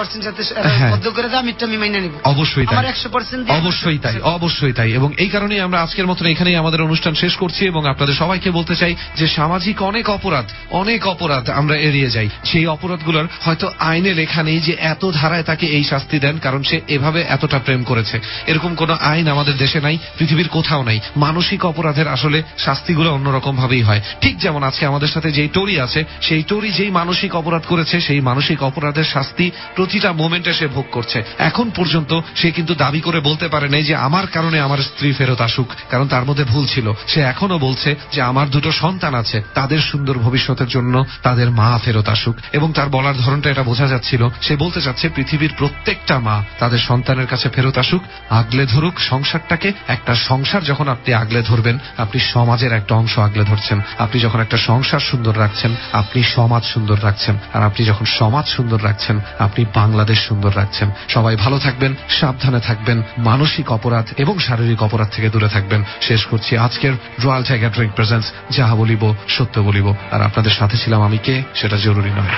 অবশ্যই তাই, অবশ্যই তাই, অবশ্যই তাই। এবং এই কারণেই আমরা আজকের মতন এখানেই আমাদের অনুষ্ঠান শেষ করছি এবং আপনাদের সবাইকে বলতে চাই যে সামাজিক অনেক অপরাধ, অনেক অপরাধ আমরা এড়িয়ে যাই। সেই অপরাধগুলোর হয়তো আইনে লেখা নেই যে এত ধারায় তাকে এই শাস্তি দেন কারণ সে এভাবে এতটা প্রেম করেছে, এরকম কোন আইন আমাদের দেশে নাই, পৃথিবীর কোথাও নাই। মানসিক অপরাধের আসলে শাস্তিগুলো অন্যরকম ভাবেই হয়। ঠিক যেমন আজকে আমাদের সাথে যেই টোরি আছে, সেই টোরি যেই মানসিক অপরাধ করেছে, সেই মানসিক অপরাধের শাস্তি প্রতিটা মোমেন্টে সে ভোগ করছে। এখন পর্যন্ত সে কিন্তু দাবি করে বলতে পারে নাই যে আমার কারণে আমার স্ত্রী ফেরত আসুক, কারণ তার মধ্যে ভুল ছিল। সে এখনো বলছে যে আমার দুটো সন্তান আছে, তাদের সুন্দর ভবিষ্যতের জন্য তাদের মা ফেরত আসুক। এবং তার বলার ধরনটা এটা বোঝা যাচ্ছিল, সে বলতে চাচ্ছে পৃথিবীর প্রত্যেকটা মা তাদের সন্তানের কাছে ফেরত আসুক, আগলে ধরুক সংসারটাকে। একটা সংসার যখন আপনি আগলে ধরবেন, আপনি সমাজের একটা অংশ আগলে ধরছেন। আপনি যখন একটা সংসার সুন্দর রাখছেন, আপনি সমাজ সুন্দর রাখছেন। আর আপনি যখন সমাজ সুন্দর রাখছেন, আপনি বাংলাদেশ সুন্দর রাখছেন। সবাই ভালো থাকবেন, সাবধানে থাকবেন, মানসিক অপরাধ এবং শারীরিক অপরাধ থেকে দূরে থাকবেন। শেষ করছি আজকের রয়্যাল টাইগার ড্রিঙ্ক প্রেজেন্টস যাহা বলিব সত্য বলিব। আর আপনাদের সাথে ছিলাম আমি, কে সেটা জরুরি নয়।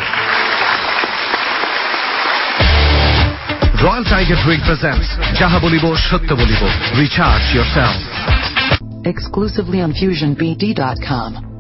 Royal Tiger Drink presents Jaha Bolibo Shatya Bolibo. Recharge yourself. Exclusively on fusion b d dot com.